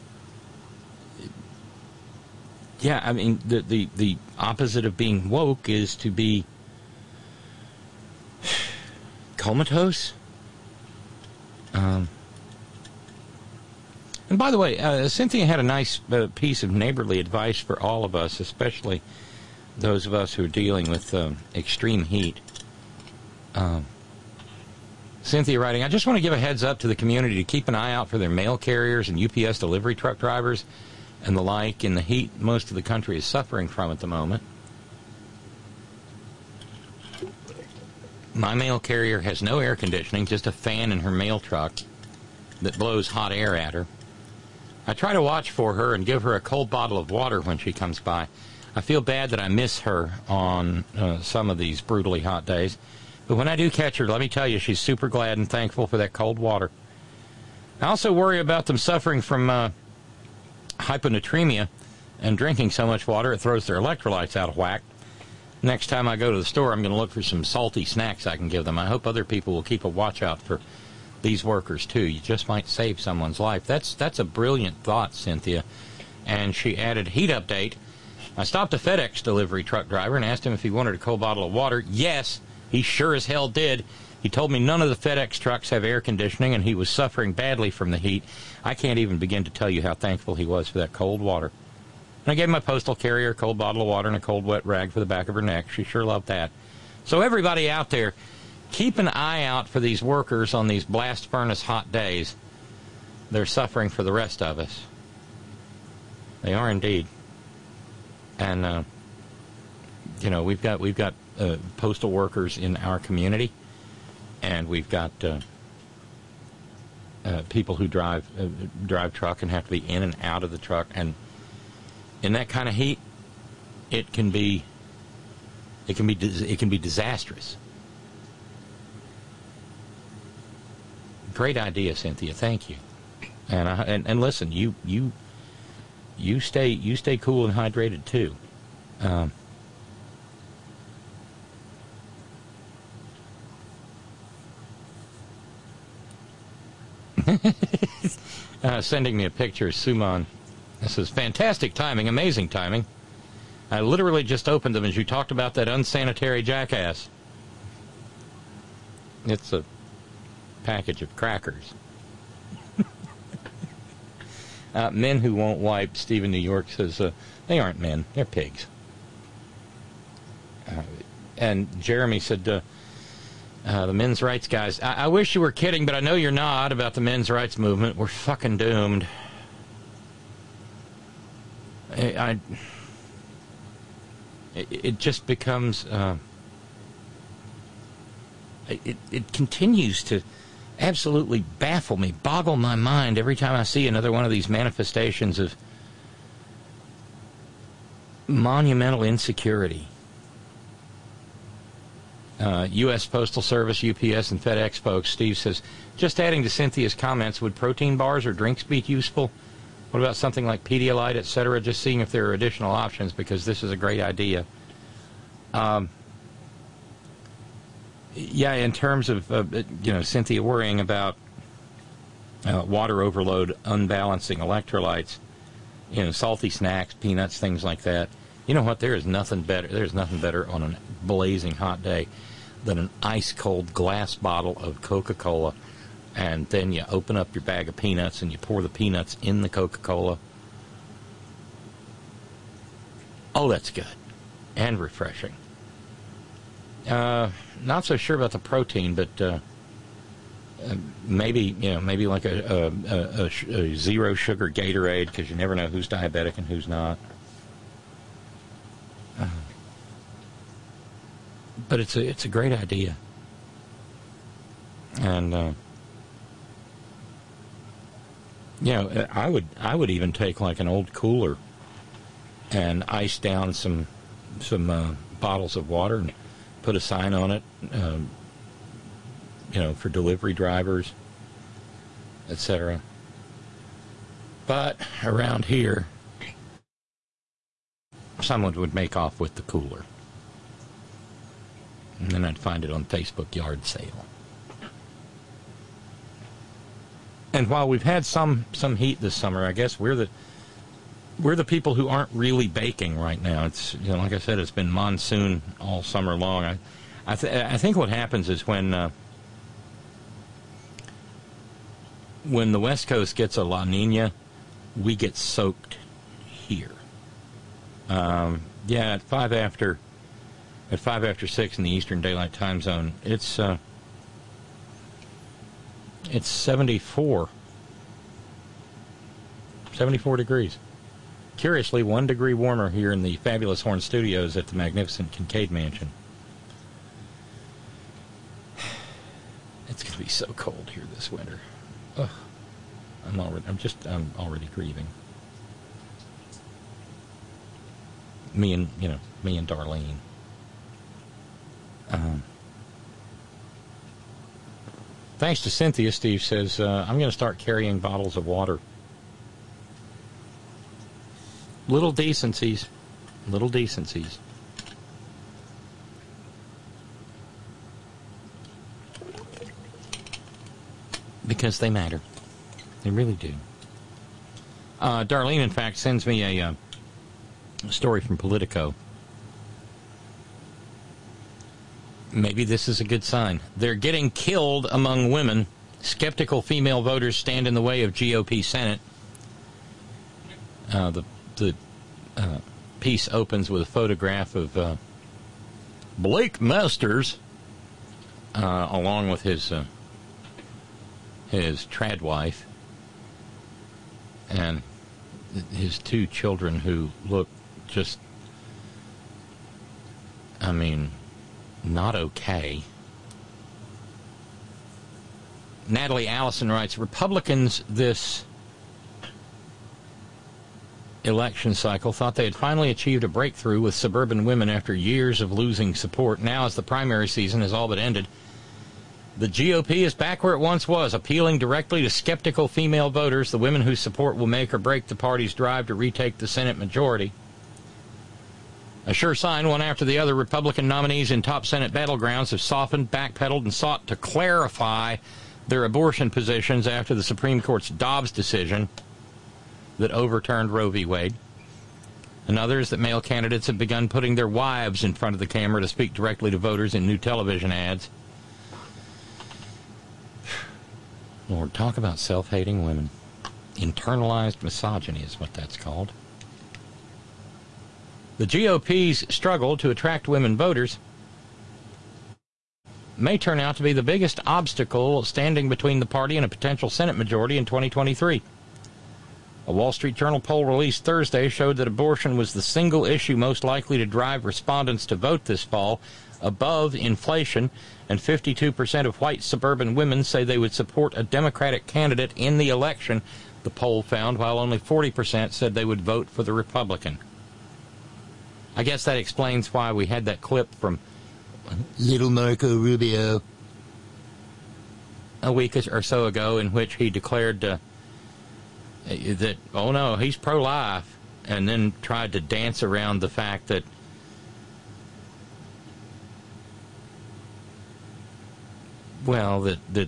Yeah, I mean, the opposite of being woke is to be comatose. And by the way, Cynthia had a nice piece of neighborly advice for all of us, especially those of us who are dealing with extreme heat. Cynthia writing, I just want to give a heads up to the community to keep an eye out for their mail carriers and UPS delivery truck drivers and the like in the heat most of the country is suffering from at the moment. My mail carrier has no air conditioning, just a fan in her mail truck that blows hot air at her. I try to watch for her and give her a cold bottle of water when she comes by. I feel bad that I miss her on some of these brutally hot days. But when I do catch her, let me tell you, she's super glad and thankful for that cold water. I also worry about them suffering from hyponatremia and drinking so much water it throws their electrolytes out of whack. Next time I go to the store, I'm going to look for some salty snacks I can give them. I hope other people will keep a watch out for these workers, too. You just might save someone's life. That's a brilliant thought, Cynthia. And she added, heat update. I stopped a FedEx delivery truck driver and asked him if he wanted a cold bottle of water. Yes, he sure as hell did. He told me none of the FedEx trucks have air conditioning, and he was suffering badly from the heat. I can't even begin to tell you how thankful he was for that cold water. And I gave my postal carrier a cold bottle of water and a cold wet rag for the back of her neck. She sure loved that. So everybody out there, keep an eye out for these workers on these blast furnace hot days. They're suffering for the rest of us. They are indeed. And, we've got postal workers in our community, and we've got people who drive truck and have to be in and out of the truck. And in that kind of heat, it can be disastrous. Great idea, Cynthia. Thank you. And listen, you stay cool and hydrated too. Sending me a picture, Suman. This is fantastic timing, amazing timing. I literally just opened them as you talked about that unsanitary jackass. It's a package of crackers. Men who won't wipe, Steve in New York says, they aren't men, they're pigs. And Jeremy said, the men's rights guys, I wish you were kidding, but I know you're not about the men's rights movement. We're fucking doomed. It just becomes, it continues to absolutely baffle me, boggle my mind every time I see another one of these manifestations of monumental insecurity. U.S. Postal Service, UPS, and FedEx folks, Steve says, just adding to Cynthia's comments, would protein bars or drinks be useful? What about something like Pedialyte, etc.? Just seeing if there are additional options, because this is a great idea. Yeah, in terms of, Cynthia worrying about water overload, unbalancing electrolytes, salty snacks, peanuts, things like that. You know what? There's nothing better on a blazing hot day than an ice-cold glass bottle of Coca-Cola, and then you open up your bag of peanuts and you pour the peanuts in the Coca-Cola. Oh, that's good. And refreshing. Not so sure about the protein, but maybe like a zero sugar Gatorade, because you never know who's diabetic and who's not. But it's a great idea, and I would even take like an old cooler and ice down some bottles of water and put a sign on it, for delivery drivers, etc. But around here, someone would make off with the cooler. And then I'd find it on Facebook yard sale. And while we've had some heat this summer, I guess we're the people who aren't really baking right now. It's, you know, like I said, it's been monsoon all summer long. I think what happens is when the West Coast gets a La Nina, we get soaked here. At 5 after 6 in the Eastern Daylight Time Zone, it's 74 degrees. Curiously, 1 degree warmer here in the fabulous Horn Studios at the magnificent Kincaid Mansion. It's going to be so cold here this winter. Ugh. I'm already grieving. Me and Darlene. Thanks to Cynthia, Steve says, I'm going to start carrying bottles of water. Little decencies. Because they matter. They really do. Darlene, in fact, sends me a story from Politico. Maybe this is a good sign. They're getting killed among women. Skeptical female voters stand in the way of GOP Senate. The piece opens with a photograph of Blake Masters, along with his trad wife and his 2 children who look just, not okay. Natalie Allison writes, Republicans this election cycle thought they had finally achieved a breakthrough with suburban women after years of losing support. Now, as the primary season has all but ended, the GOP is back where it once was, appealing directly to skeptical female voters, the women whose support will make or break the party's drive to retake the Senate majority. A sure sign, one after the other, Republican nominees in top Senate battlegrounds have softened, backpedaled, and sought to clarify their abortion positions after the Supreme Court's Dobbs decision that overturned Roe v. Wade. And others that male candidates have begun putting their wives in front of the camera to speak directly to voters in new television ads. Lord, talk about self-hating women. Internalized misogyny is what that's called. The GOP's struggle to attract women voters may turn out to be the biggest obstacle standing between the party and a potential Senate majority in 2023. A Wall Street Journal poll released Thursday showed that abortion was the single issue most likely to drive respondents to vote this fall, above inflation, and 52% of white suburban women say they would support a Democratic candidate in the election, the poll found, while only 40% said they would vote for the Republican. I guess that explains why we had that clip from Little Marco Rubio a week or so ago in which he declared that, oh no, he's pro-life, and then tried to dance around the fact that how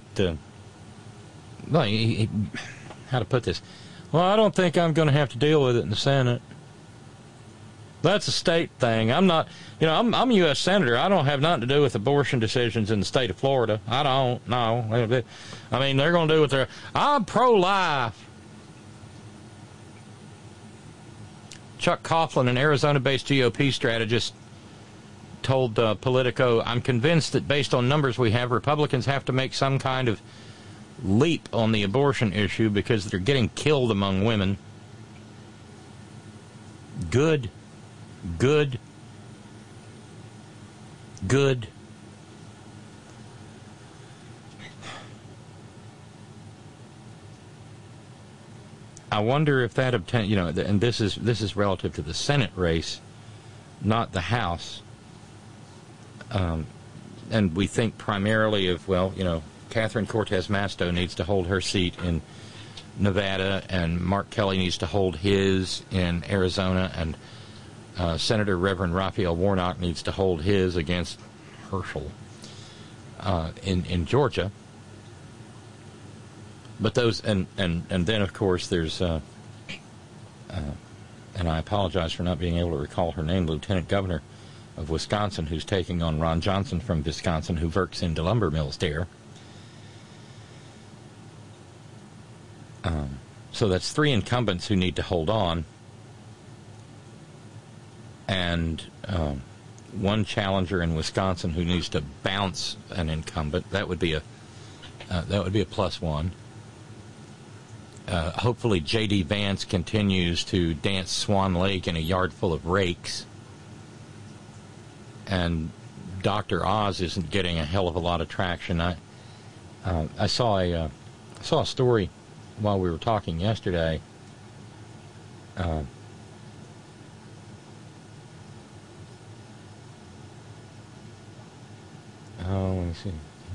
to put this? Well, I don't think I'm going to have to deal with it in the Senate. That's a state thing. I'm not, I'm a U.S. Senator. I don't have nothing to do with abortion decisions in the state of Florida. I don't, no. I mean, they're going to do what they're, I'm pro-life. Chuck Coughlin, an Arizona-based GOP strategist, told Politico, I'm convinced that based on numbers we have, Republicans have to make some kind of leap on the abortion issue because they're getting killed among women. Good. I wonder if that and this is relative to the Senate race, not the House. And we think primarily of, Catherine Cortez Masto needs to hold her seat in Nevada, and Mark Kelly needs to hold his in Arizona, and Senator Reverend Raphael Warnock needs to hold his against Herschel in Georgia. But those, and then, of course, there's, and I apologize for not being able to recall her name, Lieutenant Governor of Wisconsin, who's taking on Ron Johnson from Wisconsin, who works in the lumber mills there. So that's 3 incumbents who need to hold on, and 1 challenger in Wisconsin who needs to bounce an incumbent. That would be a +1. Hopefully J.D. Vance continues to dance Swan Lake in a yard full of rakes, and Dr. Oz isn't getting a hell of a lot of traction. I saw a story while we were talking yesterday. Let me see.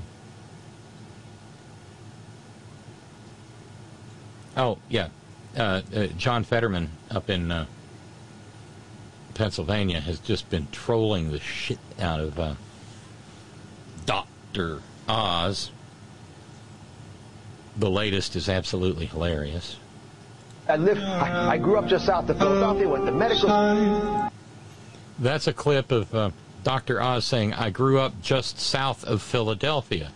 Oh, yeah. John Fetterman up in Pennsylvania has just been trolling the shit out of Dr. Oz. The latest is absolutely hilarious. I grew up just south of Philadelphia, went to medical. That's a clip of Dr. Oz saying, I grew up just south of Philadelphia.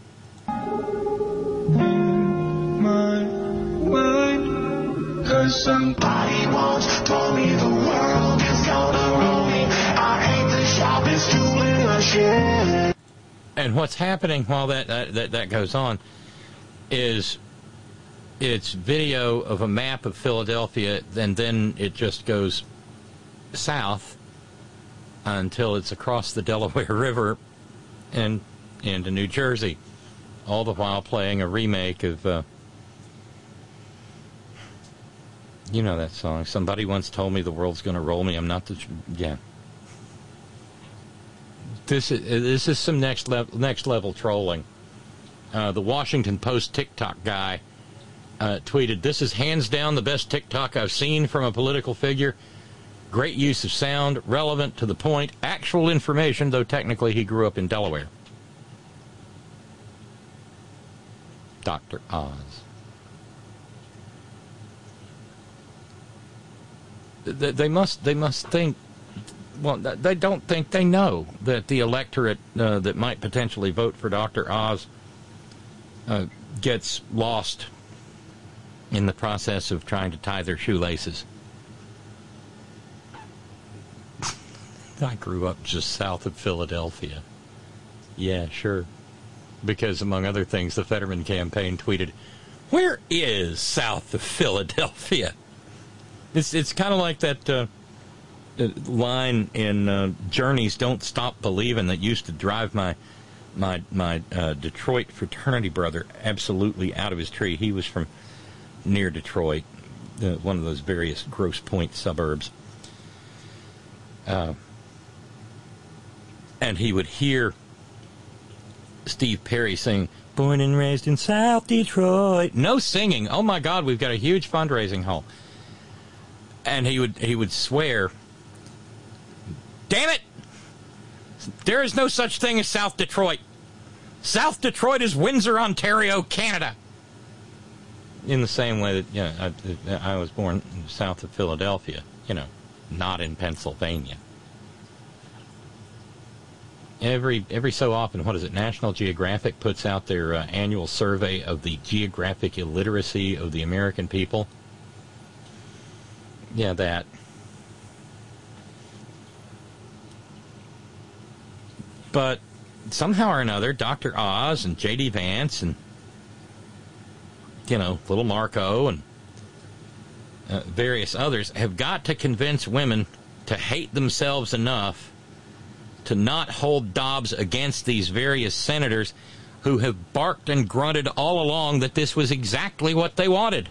Cause somebody once told me the world is gonna roll me. I ain't the sharpest tool in the shed. And what's happening while that goes on is it's video of a map of Philadelphia, and then it just goes south until it's across the Delaware River and into New Jersey, all the while playing a remake of you know that song, Somebody Once Told Me the World's Gonna Roll Me. I'm not the... Yeah. This is some next level trolling. The Washington Post TikTok guy tweeted, this is hands down the best TikTok I've seen from a political figure. Great use of sound, relevant, to the point, actual information, though technically he grew up in Delaware. Dr. Oz. They must think, well, they don't think they know that the electorate that might potentially vote for Dr. Oz gets lost in the process of trying to tie their shoelaces. I grew up just south of Philadelphia. Yeah, sure. Because, among other things, the Fetterman campaign tweeted, where is south of Philadelphia? It's kind of like that line in Journey's Don't Stop Believin' that used to drive my Detroit fraternity brother absolutely out of his tree. He was from near Detroit, one of those various Grosse Pointe suburbs. And he would hear Steve Perry sing, born and raised in South Detroit. No singing. Oh, my God, we've got a huge fundraising hall. And he would swear, damn it, there is no such thing as South Detroit. South Detroit is Windsor, Ontario, Canada. In the same way that, yeah, I was born south of Philadelphia, not in Pennsylvania. Every so often, what is it, National Geographic puts out their annual survey of the geographic illiteracy of the American people. Yeah, that. But somehow or another, Dr. Oz and J.D. Vance and, Little Marco and various others have got to convince women to hate themselves enough to not hold Dobbs against these various senators who have barked and grunted all along that this was exactly what they wanted.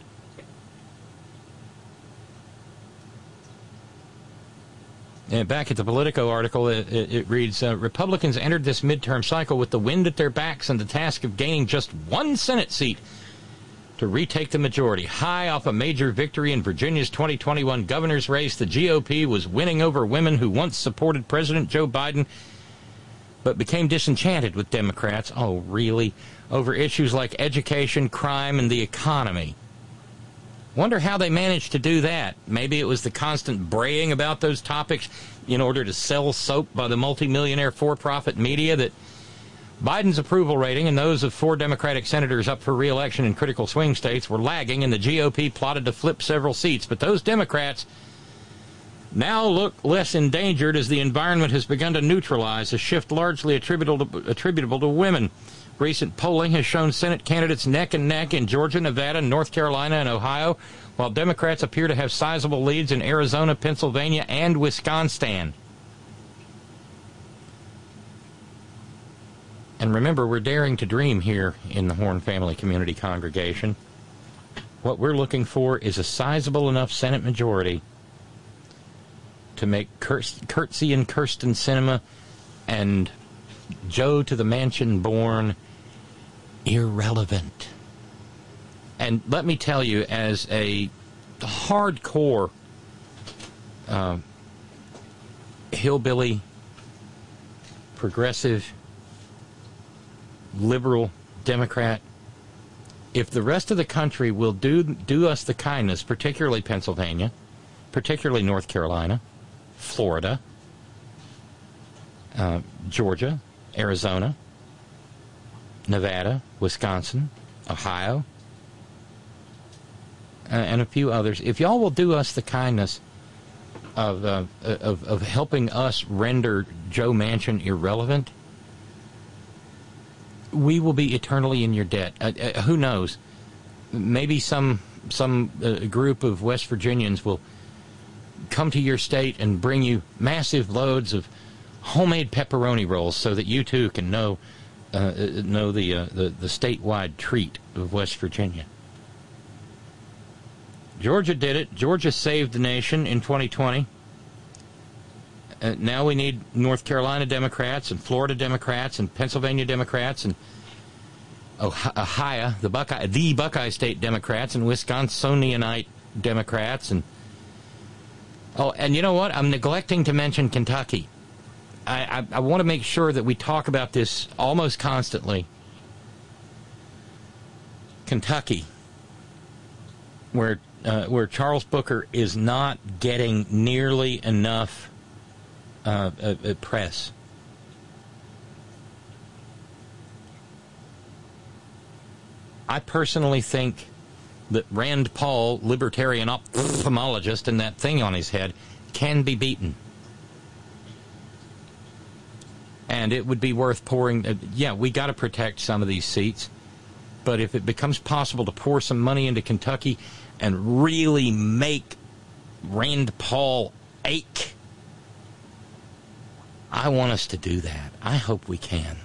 And back at the Politico article, it reads, Republicans entered this midterm cycle with the wind at their backs and the task of gaining just one Senate seat to retake the majority. High off a major victory in Virginia's 2021 governor's race, the GOP was winning over women who once supported President Joe Biden but became disenchanted with Democrats. Oh, really? Over issues like education, crime, and the economy. Wonder how they managed to do that. Maybe it was the constant braying about those topics in order to sell soap by the multimillionaire for-profit media that Biden's approval rating and those of 4 Democratic senators up for re-election in critical swing states were lagging, and the GOP plotted to flip several seats. But those Democrats now look less endangered as the environment has begun to neutralize, a shift largely attributable to women. Recent polling has shown Senate candidates neck and neck in Georgia, Nevada, North Carolina, and Ohio, while Democrats appear to have sizable leads in Arizona, Pennsylvania, and Wisconsin. And remember, we're daring to dream here in the Horn Family Community Congregation. What we're looking for is a sizable enough Senate majority to make Curtsy and Kirsten Sinema and Joe to the Mansion born irrelevant. And let me tell you, as a hardcore hillbilly, progressive, liberal Democrat, if the rest of the country will do us the kindness, particularly Pennsylvania, particularly North Carolina, Florida, Georgia, Arizona, Nevada, Wisconsin, Ohio, and a few others, if y'all will do us the kindness of helping us render Joe Manchin irrelevant, we will be eternally in your debt. Who knows? Maybe some group of West Virginians will come to your state and bring you massive loads of homemade pepperoni rolls so that you too can know the statewide treat of West Virginia. Georgia did it. Georgia saved the nation in 2020. Now we need North Carolina Democrats and Florida Democrats and Pennsylvania Democrats and Ohio, the Buckeye State Democrats, and Wisconsinianite Democrats. And you know what? I'm neglecting to mention Kentucky. I want to make sure that we talk about this almost constantly. Kentucky, where Charles Booker is not getting nearly enough press. I personally think that Rand Paul, libertarian ophthalmologist, and that thing on his head, can be beaten. And it would be worth pouring. We got to protect some of these seats. But if it becomes possible to pour some money into Kentucky and really make Rand Paul ache, I want us to do that. I hope we can.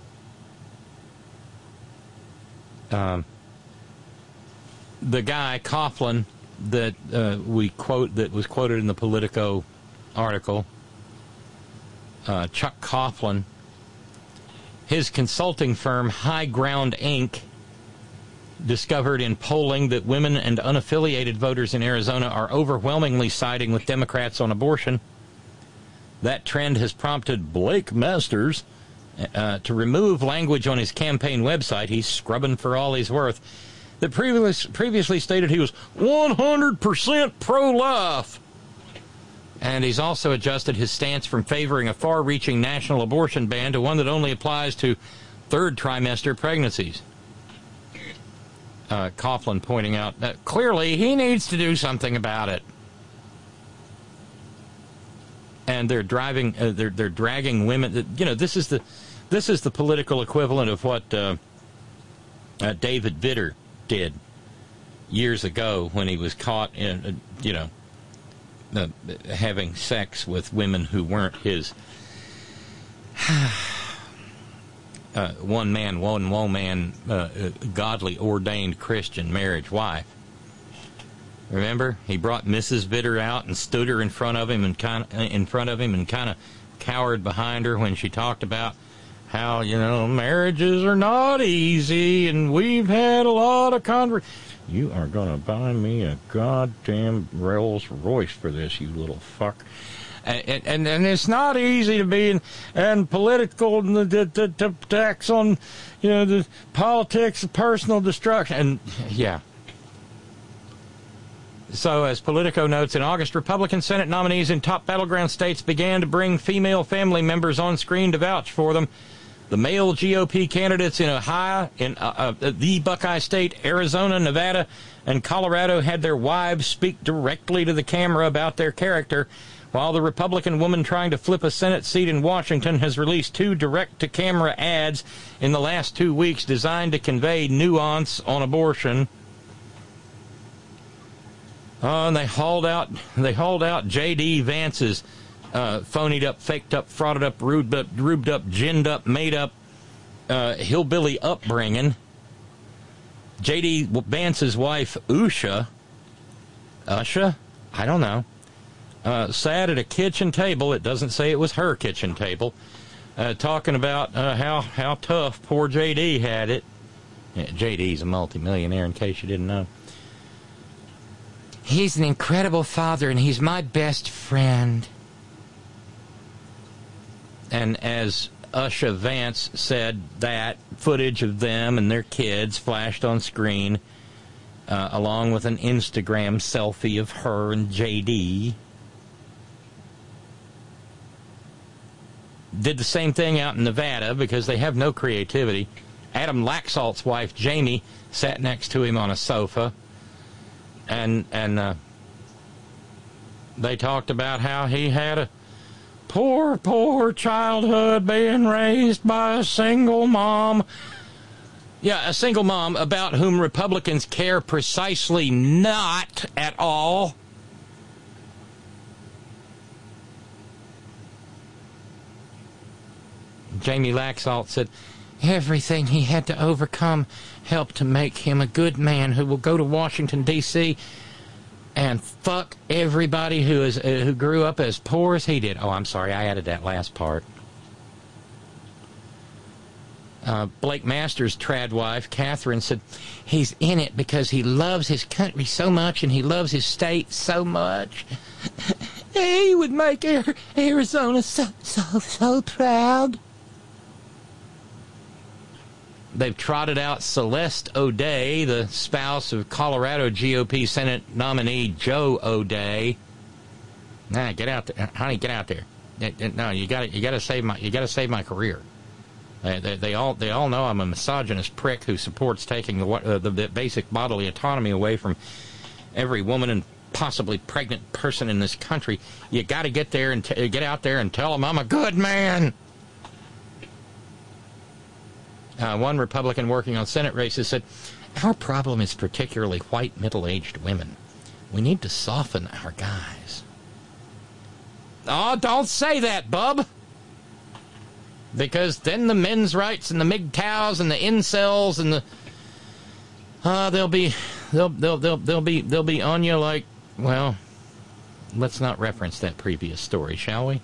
The guy, Coughlin, that that was quoted in the Politico article, Chuck Coughlin, his consulting firm, High Ground Inc., discovered in polling that women and unaffiliated voters in Arizona are overwhelmingly siding with Democrats on abortion. That trend has prompted Blake Masters to remove language on his campaign website, he's scrubbing for all he's worth, that previously stated he was 100% pro-life. And he's also adjusted his stance from favoring a far-reaching national abortion ban to one that only applies to third trimester pregnancies. Coughlin pointing out that clearly he needs to do something about it. And they're dragging women. You know, this is the political equivalent of what David Vitter did years ago when he was caught in, having sex with women who weren't his one man, godly ordained Christian marriage wife. Remember, he brought Mrs. Vitter out and stood her in front of him and kind of cowered behind her when she talked about how, marriages are not easy and we've had a lot of You are going to buy me a goddamn Rolls Royce for this, you little fuck. And it's not easy to be and political the tax on, the politics of personal destruction. And, yeah. So, as Politico notes, in August, Republican Senate nominees in top battleground states began to bring female family members on screen to vouch for them. The male GOP candidates in the Buckeye State, Arizona, Nevada, and Colorado had their wives speak directly to the camera about their character, while the Republican woman trying to flip a Senate seat in Washington has released 2 direct-to-camera ads in the last 2 weeks designed to convey nuance on abortion. And they hauled out J.D. Vance's phonied up, faked up, frauded up, rubed up, ginned up, made up hillbilly upbringing. J.D. Vance's wife, Usha, I don't know, sat at a kitchen table. It doesn't say it was her kitchen table, talking about how tough poor J.D. had it. Yeah, J.D.'s a multimillionaire, in case you didn't know. He's an incredible father, and he's my best friend. And as Usha Vance said, that footage of them and their kids flashed on screen, along with an Instagram selfie of her and J.D. Did the same thing out in Nevada because they have no creativity. Adam Laxalt's wife, Jamie, sat next to him on a sofa, and they talked about how he had a poor childhood being raised by a single mom. Yeah, a single mom about whom Republicans care precisely not at all. Jamie Laxalt said, everything he had to overcome helped to make him a good man who will go to Washington, D.C., and fuck everybody who grew up as poor as he did. Oh, I'm sorry, I added that last part. Blake Masters' trad wife, Catherine, said, he's in it because he loves his country so much and he loves his state so much. He would make Arizona so proud. They've trotted out Celeste O'Day, the spouse of Colorado GOP Senate nominee Joe O'Day. Nah, get out there, honey, get out there. No, you got to save my career. They all know I'm a misogynist prick who supports taking the basic bodily autonomy away from every woman and possibly pregnant person in this country. You got to get there and get out there and tell them I'm a good man. One Republican working on Senate races said, our problem is particularly white middle-aged women. We need to soften our guys. Oh, don't say that, bub. Because then the men's rights and the MGTOWs and the incels and they'll be on you like, well, let's not reference that previous story, shall we?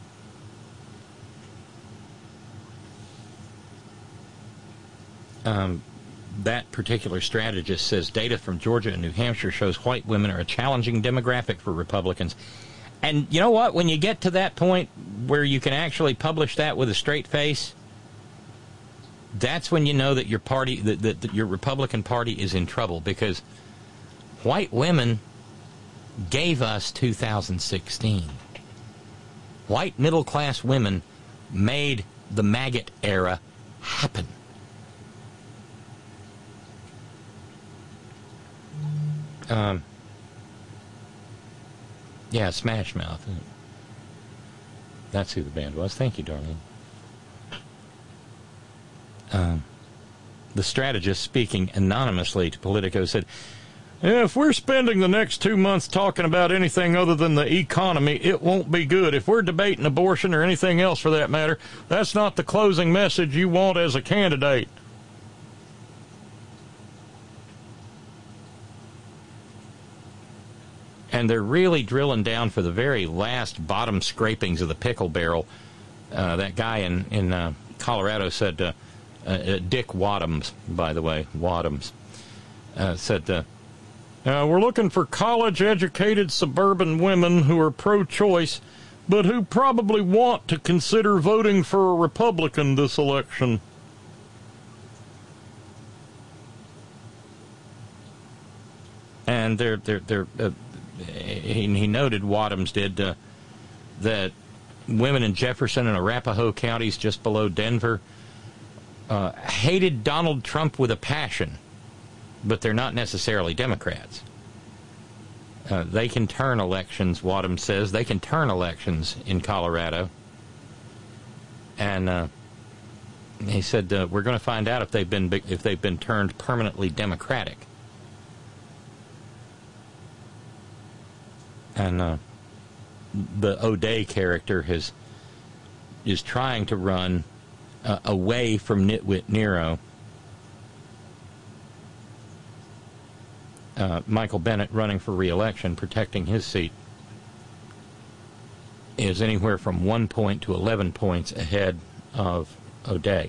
That particular strategist says data from Georgia and New Hampshire shows white women are a challenging demographic for Republicans. And you know what? When you get to that point where you can actually publish that with a straight face, that's when you know that your party, that your Republican Party is in trouble, because white women gave us 2016. White middle-class women made the maggot era happen. Yeah, Smash Mouth. That's who the band was. Thank you, darling. The strategist, speaking anonymously to Politico, said, if we're spending the next 2 months talking about anything other than the economy, it won't be good. If we're debating abortion or anything else for that matter, that's not the closing message you want as a candidate. And they're really drilling down for the very last bottom scrapings of the pickle barrel. That guy in Colorado said, Dick Wadhams, by the way, Wadhams, said, We're looking for college-educated suburban women who are pro-choice, but who probably want to consider voting for a Republican this election. And he noted, Wadhams did, that women in Jefferson and Arapahoe counties just below Denver hated Donald Trump with a passion, but they're not necessarily Democrats. They can turn elections, Wadhams says. They can turn elections in Colorado. And he said, we're going to find out if they've been turned permanently Democratic. And the O'Day character is trying to run away from Nitwit Nero. Michael Bennet, running for re-election, protecting his seat, is anywhere from 1 point to 11 points ahead of O'Day.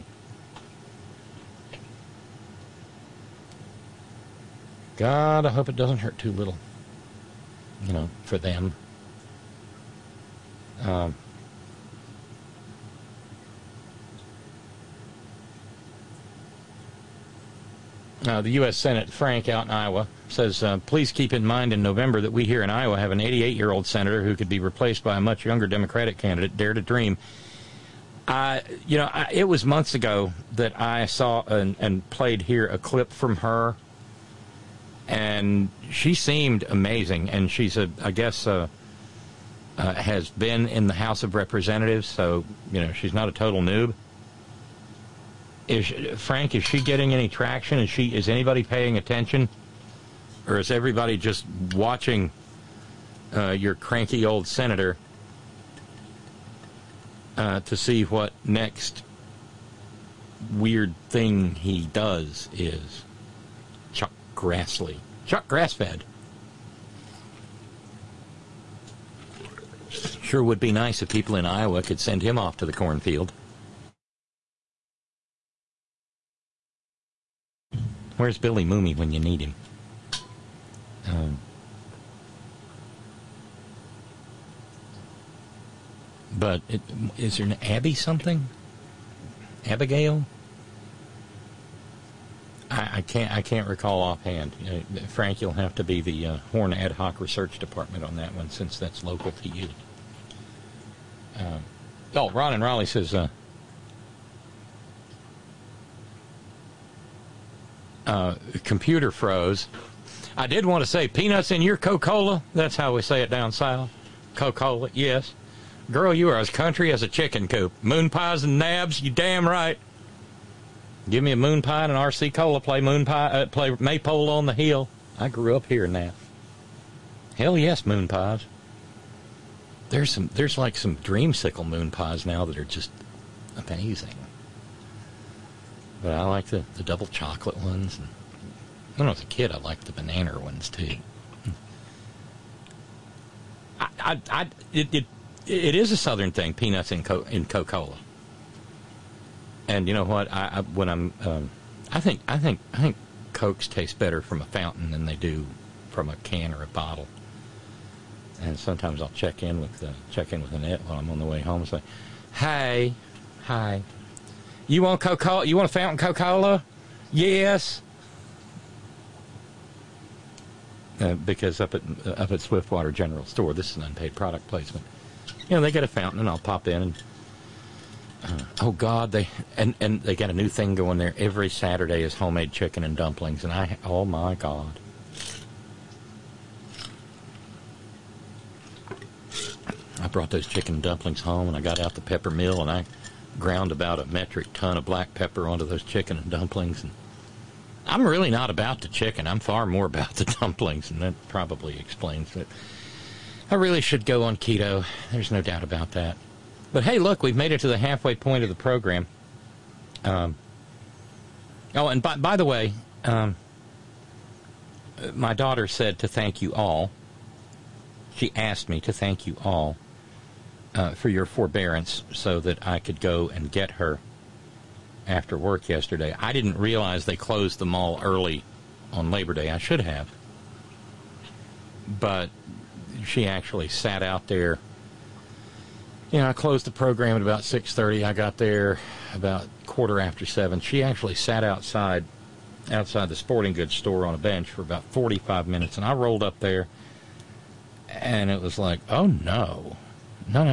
God, I hope it doesn't hurt too little, for them. The U.S. Senate, Frank, out in Iowa, says, please keep in mind in November that we here in Iowa have an 88-year-old senator who could be replaced by a much younger Democratic candidate. Dare to dream. It was months ago that I saw and played here a clip from her, and she seemed amazing. And she's, has been in the House of Representatives, so, she's not a total noob. Frank, is she getting any traction? Is anybody paying attention? Or is everybody just watching your cranky old senator to see what next weird thing he does is? Chuck Grassley. Chuck Grassfed. Sure would be nice if people in Iowa could send him off to the cornfield. Where's Billy Mooney when you need him? But is there an Abby something? Abigail? I can't recall offhand. Frank, you'll have to be the Horn Ad Hoc Research Department on that one, since that's local to you. Ron in Raleigh says, computer froze. I did want to say, peanuts in your Coca-Cola? That's how we say it down south. Coca-Cola, yes. Girl, you are as country as a chicken coop. Moon pies and nabs, you damn right. Give me a moon pie and an RC Cola, play Maypole on the Hill. I grew up here now. Hell yes, moon pies. There's like some dreamsicle moon pies now that are just amazing. But I like the double chocolate ones. And when I was a kid, I liked the banana ones too. It is a Southern thing, peanuts in Coca-Cola. And you know what? I think Cokes taste better from a fountain than they do from a can or a bottle. And sometimes I'll check in with Annette while I'm on the way home and say, "Hey, hi. You want Coca-Cola? You want a fountain Coca-Cola?" "Yes." Because up at Swiftwater General Store, this is an unpaid product placement. They get a fountain, and I'll pop in and oh God, they got a new thing going there. Every Saturday is homemade chicken and dumplings, and oh my God. I brought those chicken dumplings home, and I got out the pepper mill, and I ground about a metric ton of black pepper onto those chicken and dumplings. And I'm really not about the chicken. I'm far more about the dumplings, and that probably explains it. I really should go on keto. There's no doubt about that. But hey, look, we've made it to the halfway point of the program. And by the way, my daughter said to thank you all. She asked me to thank you all for your forbearance so that I could go and get her after work yesterday. I didn't realize they closed the mall early on Labor Day. I should have. but she actually sat out there. You know, I closed the program at about 6:30. I got there about 7:15. She actually sat outside the sporting goods store on a bench for about 45 minutes, and I rolled up there, and it was like, oh, no. And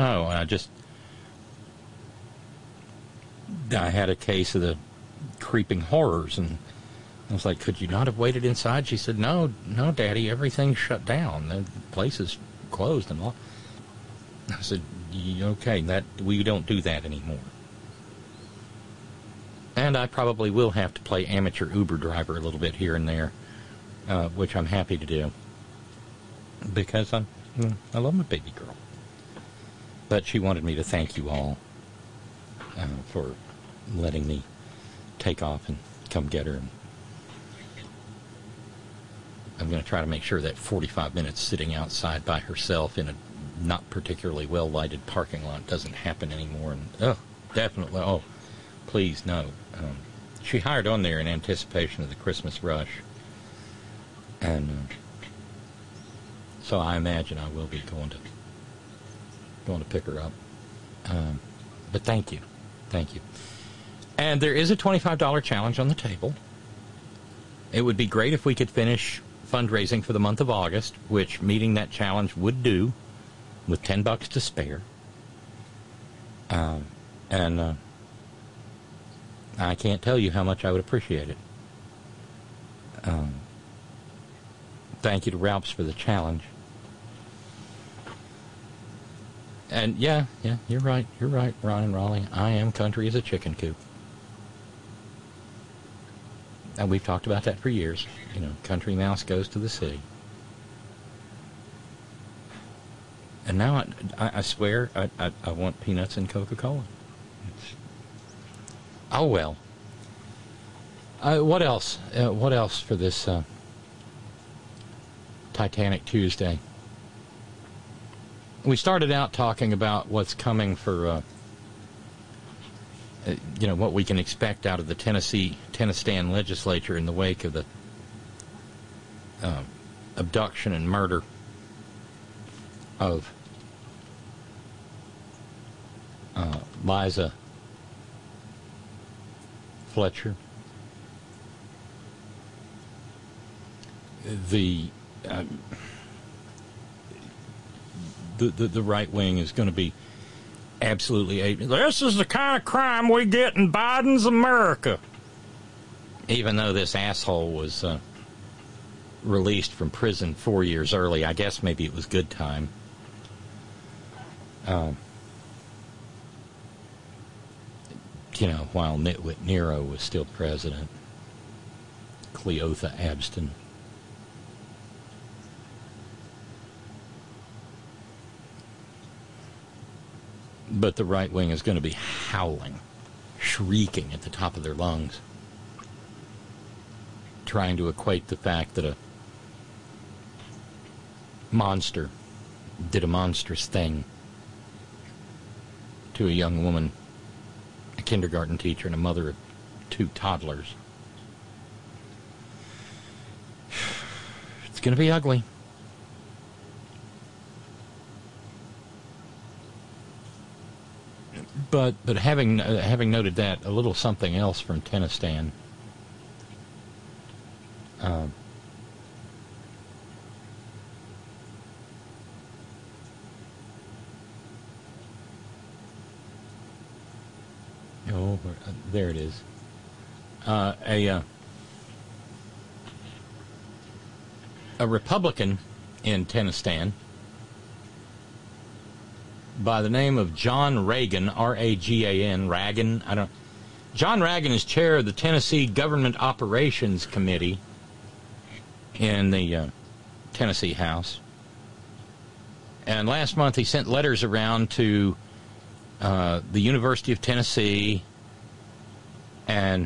I had a case of the creeping horrors, and I was like, could you not have waited inside? She said, no, Daddy, everything's shut down. The place is closed and locked. I said, okay, we don't do that anymore. And I probably will have to play amateur Uber driver a little bit here and there, which I'm happy to do, because I love my baby girl. But she wanted me to thank you all for letting me take off and come get her. I'm going to try to make sure that 45 minutes sitting outside by herself in a not particularly well-lighted parking lot doesn't happen anymore. And definitely, please, no. She hired on there in anticipation of the Christmas rush. And so I imagine I will be going to pick her up. But thank you. And there is a $25 challenge on the table. It would be great if we could finish fundraising for the month of August, which meeting that challenge would do, with $10 to spare. And I can't tell you how much I would appreciate it. Thank you to Ralphs for the challenge. And yeah, you're right, Ron and Raleigh. I am country as a chicken coop. And we've talked about that for years. You know, country mouse goes to the city. And now I swear I want peanuts and Coca-Cola. Oh, well. What else? What else for this Titanic Tuesday? We started out talking about what's coming for, what we can expect out of the Tennessean legislature in the wake of the abduction and murder of Liza Fletcher. The right wing is going to be absolutely... This is the kind of crime we get in Biden's America. Even though this asshole was released from prison 4 years early, I guess maybe it was good time. While Nitwit Nero was still president. Cleotha Abston. But the right wing is going to be howling, shrieking at the top of their lungs, trying to equate the fact that a monster did a monstrous thing to a young woman, a kindergarten teacher, and a mother of 2 toddlers. It's going to be ugly. But having noted that, a little something else from Tennistan. There it is. A Republican in Tennistan by the name of John Reagan, R-A-G-A-N, Ragan. John Ragan is chair of the Tennessee Government Operations Committee in the Tennessee House. And last month he sent letters around to the University of Tennessee and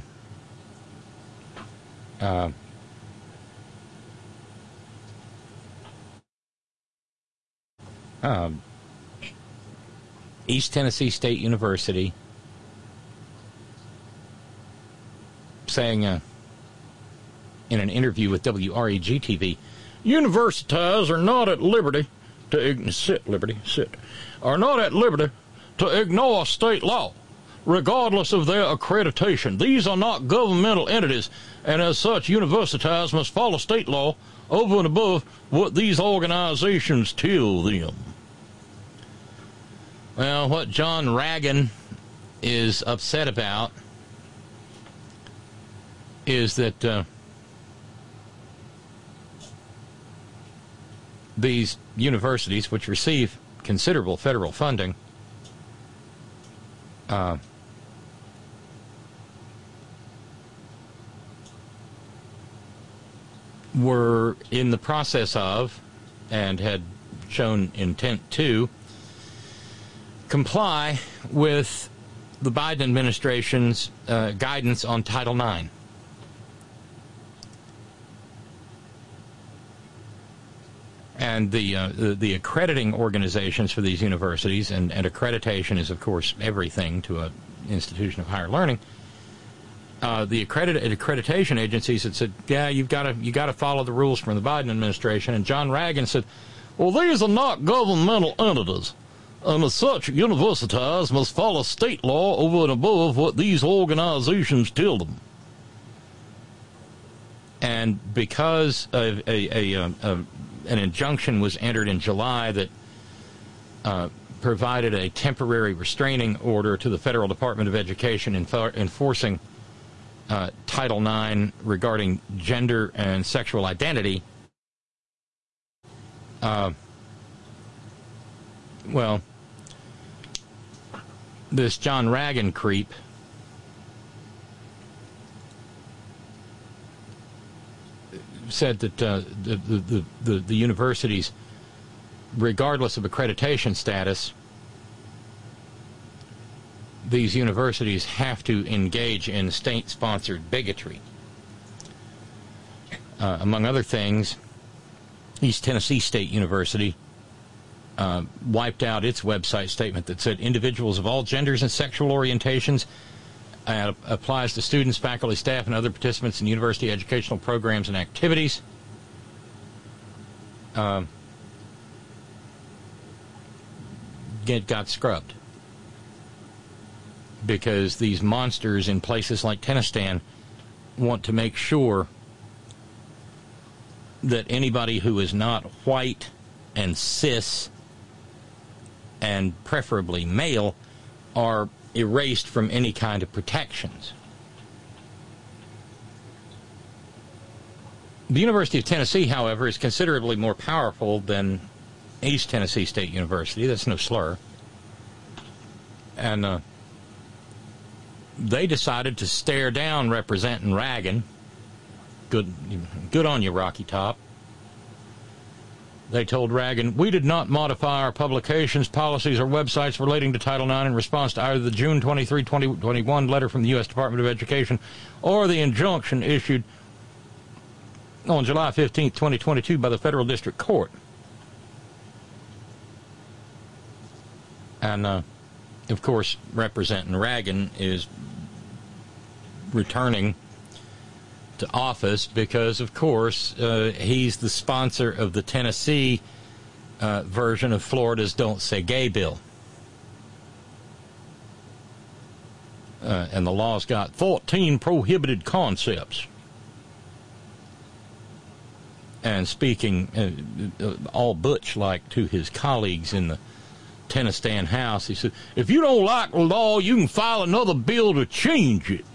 East Tennessee State University, saying in an interview with WREG-TV, Universities are not at liberty to are not at liberty to ignore state law, regardless of their accreditation. These are not governmental entities, and as such, universities must follow state law over and above what these organizations tell them. Well, what John Ragan is upset about is that these universities, which receive considerable federal funding, were in the process of, and had shown intent to, comply with the Biden administration's guidance on Title IX. And the accrediting organizations for these universities, and accreditation is, of course, everything to an institution of higher learning. The accreditation agencies had said, yeah, you got to follow the rules from the Biden administration. And John Ragan said, well, these are not governmental entities, and as such, universities must follow state law over and above what these organizations tell them. And because of an injunction was entered in July that provided a temporary restraining order to the Federal Department of Education enforcing Title IX regarding gender and sexual identity. Well, this John Ragan creep said that the universities, regardless of accreditation status, these universities have to engage in state-sponsored bigotry. Among other things, East Tennessee State University wiped out its website statement that said individuals of all genders and sexual orientations, applies to students, faculty, staff, and other participants in university educational programs and activities. Got scrubbed because these monsters in places like Tennistan want to make sure that anybody who is not white and cis and preferably male are erased from any kind of protections. The University of Tennessee, however, is considerably more powerful than East Tennessee State University. That's no slur. And they decided to stare down representing Ragan. Good on you, Rocky Top. They told Ragan, we did not modify our publications, policies, or websites relating to Title IX in response to either the June 23, 2021 letter from the U.S. Department of Education or the injunction issued on July 15, 2022 by the Federal District Court. And, of course, representing Ragan is returning to office because, of course, he's the sponsor of the Tennessee version of Florida's Don't Say Gay bill. And the law's got 14 prohibited concepts. And speaking all butch-like to his colleagues in the Tennistan House, he said, if you don't like the law, you can file another bill to change it.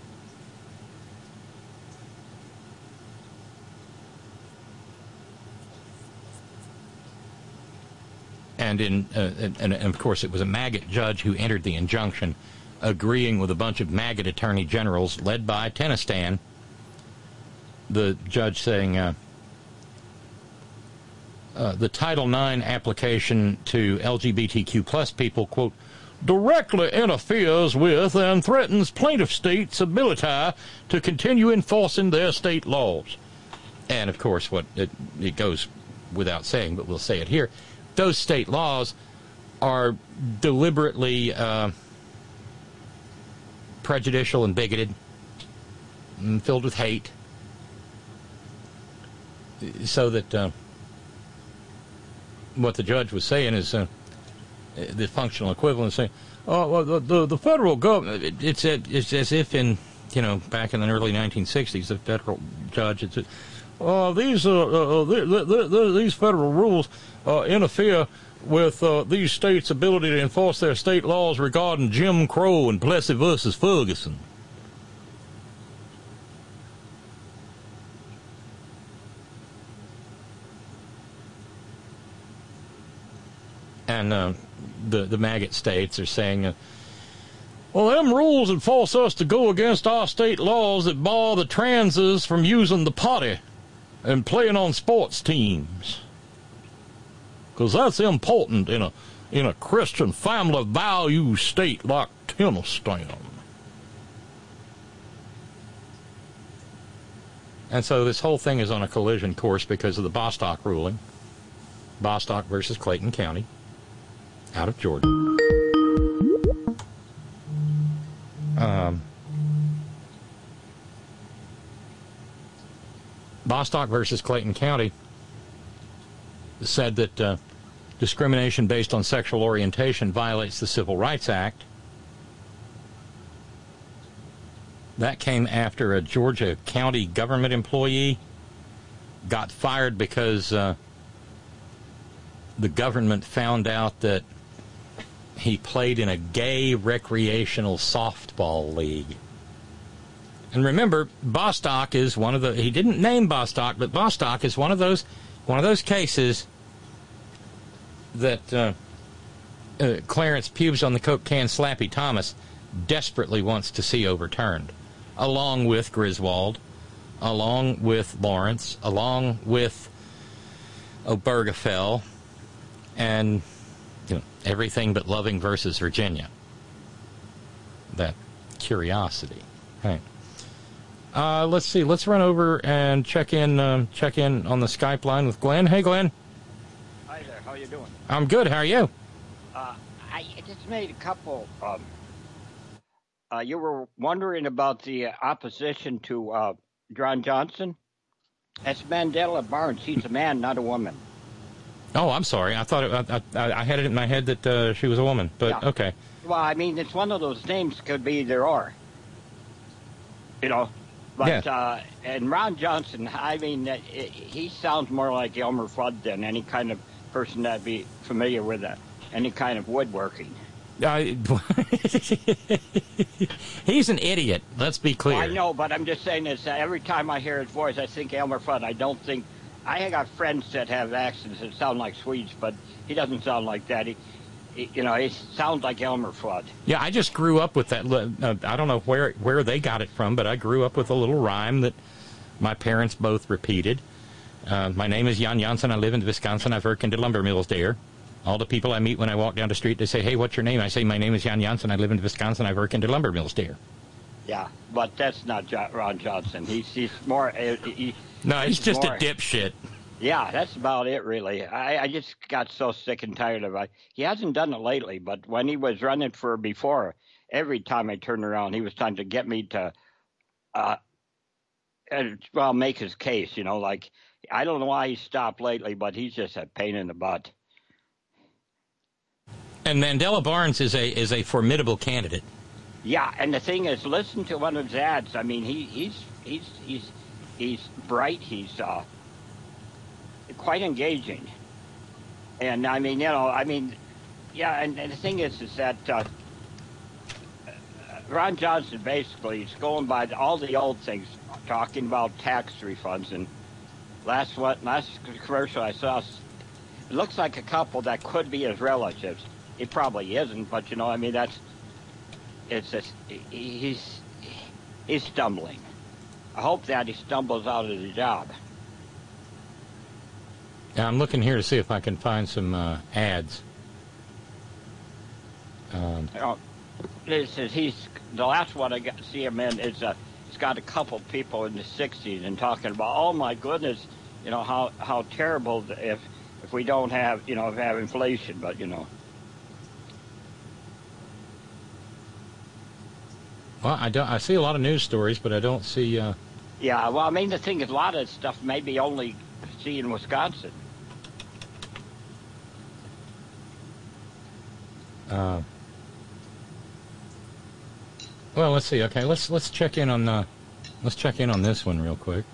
And of course, it was a maggot judge who entered the injunction, agreeing with a bunch of maggot attorney generals led by Tennistan. The judge saying the Title IX application to LGBTQ plus people, quote, directly interferes with and threatens plaintiff states' ability to continue enforcing their state laws. And of course, it goes without saying, but we'll say it here. Those state laws are deliberately prejudicial and bigoted and filled with hate. so that what the judge was saying is the functional equivalent saying, oh, well, the federal government, it's as if in, back in the early 1960s, the federal judge had said, these federal rules interfere with these states' ability to enforce their state laws regarding Jim Crow and Plessy versus Ferguson. And the maggot states are saying, well, them rules would force us to go against our state laws that bar the transes from using the potty and playing on sports teams. Because that's important in a Christian family value state like Tennessee. And so this whole thing is on a collision course because of the Bostock ruling. Bostock versus Clayton County out of Georgia. Bostock versus Clayton County said that discrimination based on sexual orientation violates the Civil Rights Act. That came after a Georgia county government employee got fired because the government found out that he played in a gay recreational softball league. And remember, Bostock is one of the, he didn't name Bostock, but Bostock is one of those cases that Clarence Pubes on the Coke can Slappy Thomas desperately wants to see overturned, along with Griswold, along with Lawrence, along with Obergefell, and everything but Loving versus Virginia. That curiosity. Right. Let's see. Let's run over and check in on the Skype line with Glenn. Hey, Glenn. Hi there. How you doing? I'm good. How are you? I just made a couple. You were wondering about the opposition to Ron Johnson. That's Mandela Barnes. He's a man, not a woman. Oh, I'm sorry. I thought I had it in my head that she was a woman, but yeah. Okay. Well, I mean, it's one of those names could be either or. But yeah. And Ron Johnson, I mean, he sounds more like Elmer Fudd than any kind of person that'd be familiar with any kind of woodworking. He's an idiot. Let's be clear. Well, I know, but I'm just saying this. Every time I hear his voice, I think Elmer Fudd. I don't think. I got friends that have accents that sound like Swedes, but he doesn't sound like that. He sounds like Elmer Fudd. Yeah, I just grew up with that. I don't know where they got it from, but I grew up with a little rhyme that my parents both repeated. My name is Jan Janssen. I live in Wisconsin. I work in the lumber mills there. All the people I meet when I walk down the street, they say, hey, what's your name? I say, my name is Jan Janssen. I live in Wisconsin. I work in the lumber mills there. Yeah, but that's not Ron Johnson. He's more... No, he's just a dipshit. Yeah, that's about it, really. I just got so sick and tired of it. He hasn't done it lately, but when he was running for before, every time I turned around, he was trying to get me to, make his case, I don't know why he stopped lately, but he's just a pain in the butt. And Mandela Barnes is a formidable candidate. Yeah, and the thing is, listen to one of his ads. I mean, he's bright. He's quite engaging. And I mean, yeah. And the thing is that Ron Johnson basically is going by all the old things, talking about tax refunds. And last commercial I saw, it looks like a couple that could be his relatives. It probably isn't, but he's stumbling. I hope that he stumbles out of the job. Yeah, I'm looking here to see if I can find some ads. He's the last one I got to see him in is he's got a couple people in the 60s and talking about, oh my goodness, how terrible if we don't have have inflation, but Well, I see a lot of news stories, but I don't see. Yeah, well, I mean, the thing is, a lot of stuff maybe only see in Wisconsin. Well, let's see. Okay, let's check in on this one real quick.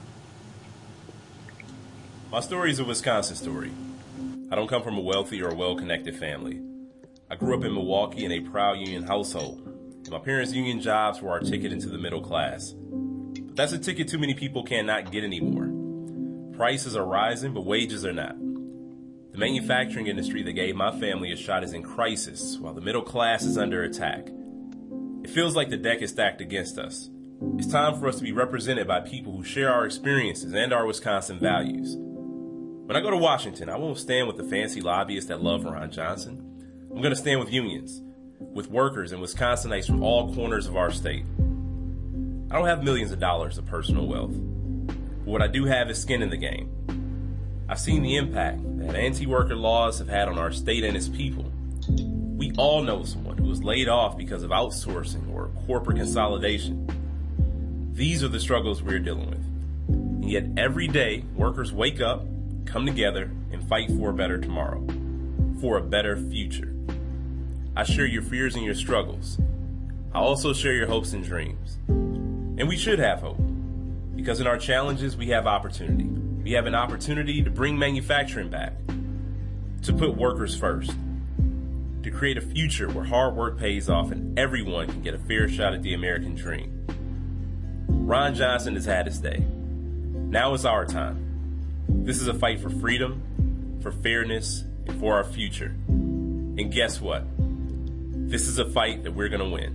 My story is a Wisconsin story. I don't come from a wealthy or well-connected family. I grew up in Milwaukee in a proud union household, and my parents' union jobs were our ticket into the middle class. But that's a ticket too many people cannot get anymore. Prices are rising, but wages are not. The manufacturing industry that gave my family a shot is in crisis, while the middle class is under attack. It feels like the deck is stacked against us. It's time for us to be represented by people who share our experiences and our Wisconsin values. When I go to Washington, I won't stand with the fancy lobbyists that love Ron Johnson. I'm going to stand with unions, with workers and Wisconsinites from all corners of our state. I don't have millions of dollars of personal wealth, but what I do have is skin in the game. I've seen the impact that anti-worker laws have had on our state and its people. We all know someone who was laid off because of outsourcing or corporate consolidation. These are the struggles we're dealing with. And yet every day, workers wake up, come together, and fight for a better tomorrow, for a better future. I share your fears and your struggles. I also share your hopes and dreams. And we should have hope, because in our challenges, we have opportunity. We have an opportunity to bring manufacturing back, to put workers first, to create a future where hard work pays off and everyone can get a fair shot at the American dream. Ron Johnson has had his day. Now is our time. This is a fight for freedom, for fairness, and for our future. And guess what? This is a fight that we're going to win.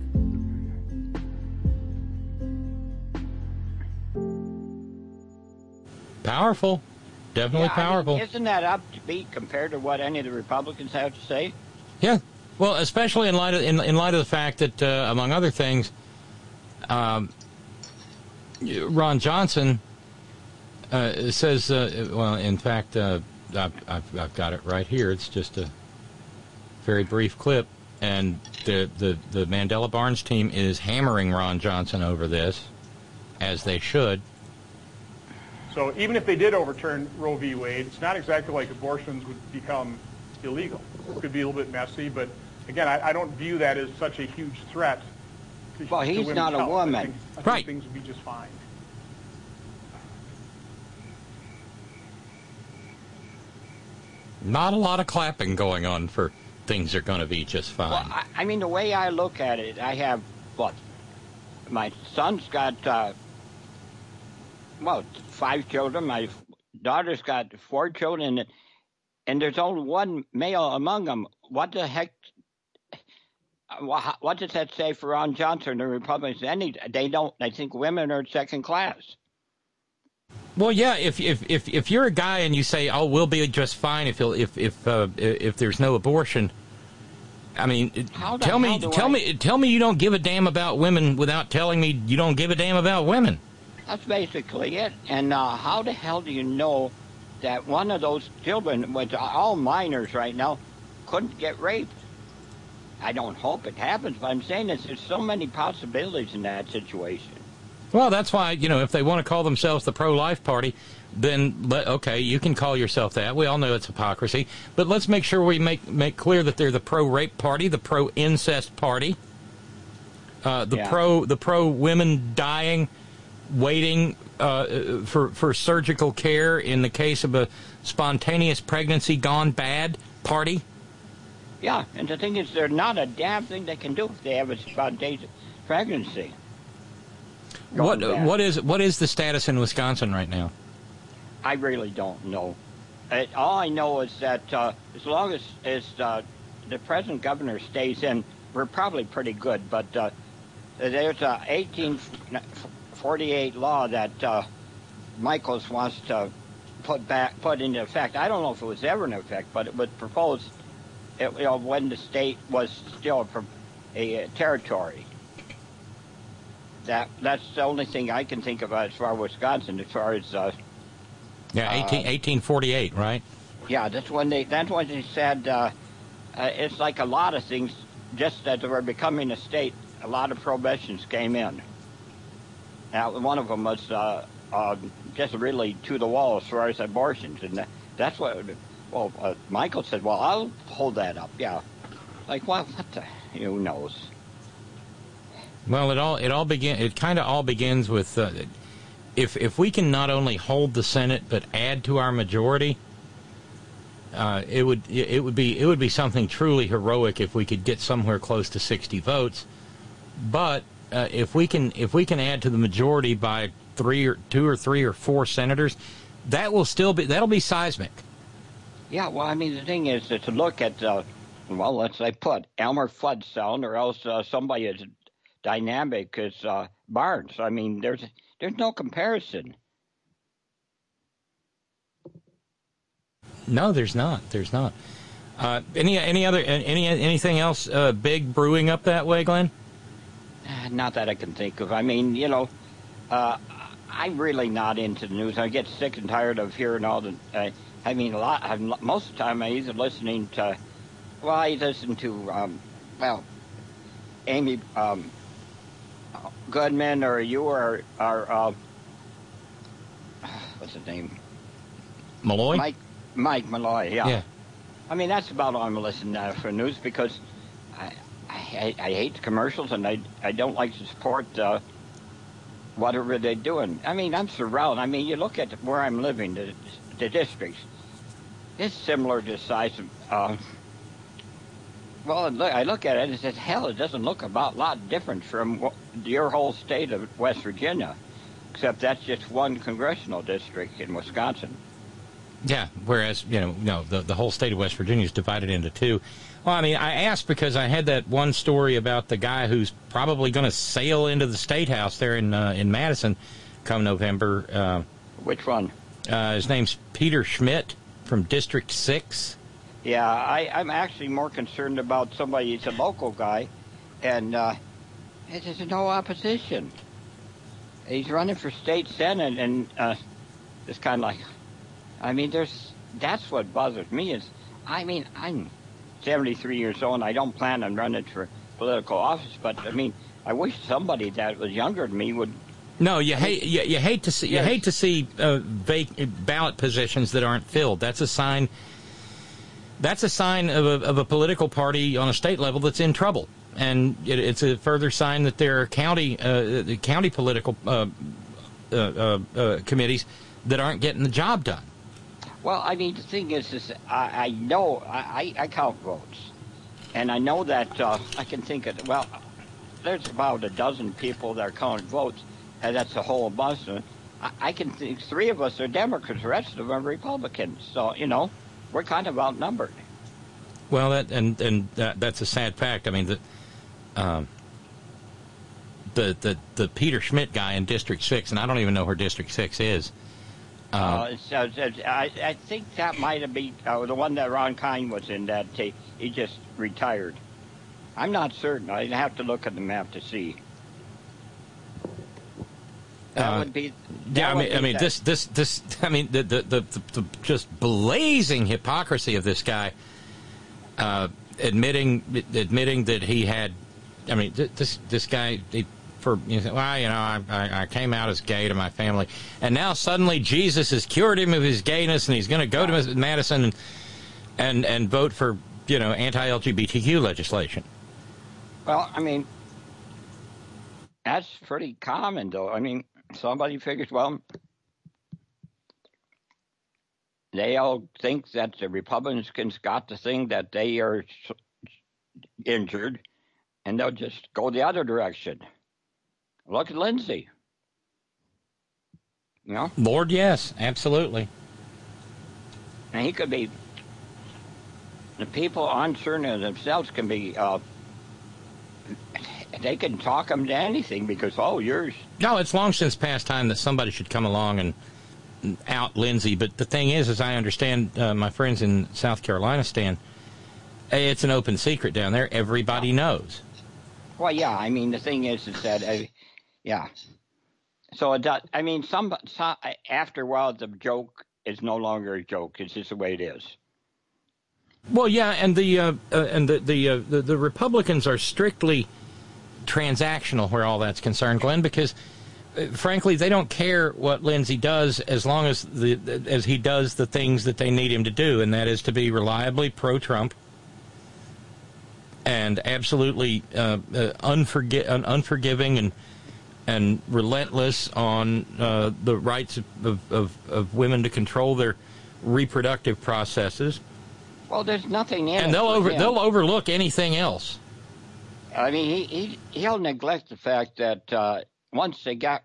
Powerful. Definitely powerful. I mean, isn't that upbeat compared to what any of the Republicans have to say? Yeah. Well, especially in light of the fact that, among other things, Ron Johnson says, well, in fact, I've got it right here. It's just a very brief clip, and the Mandela Barnes team is hammering Ron Johnson over this, as they should. So even if they did overturn Roe v. Wade, it's not exactly like abortions would become illegal. It could be a little bit messy, but again, I don't view that as such a huge threat to Well, he's women's not a health. woman. I think things would be just fine. Not a lot of clapping going on for things are going to be just fine. Well, I mean, the way I look at it, I have, my son's got, 5 children. My daughter's got 4 children, and there's only one male among them. What the heck? What does that say for Ron Johnson and the Republicans? They think women are second class. Well, yeah. If you're a guy and you say, "Oh, we'll be just fine if there's no abortion," I mean, tell me you don't give a damn about women without telling me you don't give a damn about women. That's basically it. And how the hell do you know that one of those children, which are all minors right now, couldn't get raped? I don't hope it happens, but I'm saying there's so many possibilities in that situation. Well, that's why, if they want to call themselves the pro-life party, then, okay, you can call yourself that. We all know it's hypocrisy. But let's make sure we make clear that they're the pro-rape party, the pro-incest party, the pro-women dying, waiting for surgical care in the case of a spontaneous pregnancy gone bad party. Yeah, and the thing is, there's not a damn thing they can do if they have a spontaneous pregnancy. What is the status in Wisconsin right now? I really don't know. All I know is that as long as the present governor stays in, we're probably pretty good. But there's a 1848 law that Michaels wants to put into effect. I don't know if it was ever in effect, but it was proposed when the state was still a territory. That's the only thing I can think of as far as Wisconsin, as far as 1848, right? Yeah, that's when they said it's like a lot of things. Just as they were becoming a state, a lot of prohibitions came in. Now, one of them was just really to the wall as far as abortions, and that's what. Well, Michael said, "Well, I'll hold that up." Yeah, like, well, what the? Who knows? Well, it kind of all begins with if we can not only hold the Senate but add to our majority, it would be something truly heroic if we could get somewhere close to 60 votes. But if we can add to the majority by 2 or 3 or 4 senators, that'll be seismic. Yeah, well, I mean, the thing is to look at let's say Elmer Fudd or else somebody as dynamic as Barnes. I mean, there's no comparison. No, there's not. There's not. Anything else big brewing up that way, Glenn? Not that I can think of. I mean, I'm really not into the news. I get sick and tired of hearing all the. Most of the time I either listening to. Well, I listen to Amy Goodman or you or what's his name? Malloy. Mike Malloy, yeah. I mean, that's about all I'm listening for news because I hate the commercials and I don't like to support whatever they're doing. I mean, I'm surrounded. I mean, you look at where I'm living, the districts. It's similar to the size of. I look at it and said, hell, it doesn't look a lot different from your whole state of West Virginia, except that's just one congressional district in Wisconsin. Yeah, whereas, the whole state of West Virginia is divided into 2. Well, I mean, I asked because I had that one story about the guy who's probably going to sail into the State House there in Madison come November. Which one? His name's Peter Schmidt from District 6. Yeah, I'm actually more concerned about somebody. He's a local guy, and there's no opposition. He's running for state senate, and it's kind of like, I mean, that's what bothers me is, I mean, I'm 73 years old, and I don't plan on running for political office, but I mean, I wish somebody that was younger than me would. No, you hate to see ballot positions that aren't filled. That's a sign. That's a sign of a political party on a state level that's in trouble, and it's a further sign that there are county political committees that aren't getting the job done. Well, I mean, the thing is I know I count votes, and I know that I can think of there's about a dozen people that are counting votes, and that's a whole bunch. I can think 3 of us are Democrats, the rest of them are Republicans. So we're kind of outnumbered. Well, that's a sad fact. I mean, the Peter Schmidt guy in District 6, and I don't even know where District 6 is. I think that might have been the one that Ron Kine was in. That he just retired. I'm not certain. I'd have to look at the map to see. That would be. Yeah, I mean, this. I mean, the just blazing hypocrisy of this guy, admitting that he had. I mean, this guy. I came out as gay to my family, and now suddenly Jesus has cured him of his gayness, and he's going to go to Madison and vote for anti-LGBTQ legislation. Well, I mean, that's pretty common, though. I mean, somebody figures, well, they all think that the Republicans got the thing that they are injured, and they'll just go the other direction. Look at Lindsay. Lord, yes, absolutely. And he could be. The people uncertain of themselves can be. They can talk them to anything because yours. No, it's long since past time that somebody should come along and out Lindsay. But the thing is, as I understand, my friends in South Carolina, Stan, it's an open secret down there. Everybody knows. Well, yeah. I mean, the thing is that. Yeah. So it does. I mean, some after a while, the joke is no longer a joke. It's just the way it is. Well, yeah, and the Republicans are strictly transactional where all that's concerned, Glenn, because frankly, they don't care what Lindsey does as long as he does the things that they need him to do, and that is to be reliably pro-Trump and absolutely unforgiving and relentless on the rights of women to control their reproductive processes. Well, there's nothing in and they'll overlook anything else. I mean, he'll neglect the fact that once they get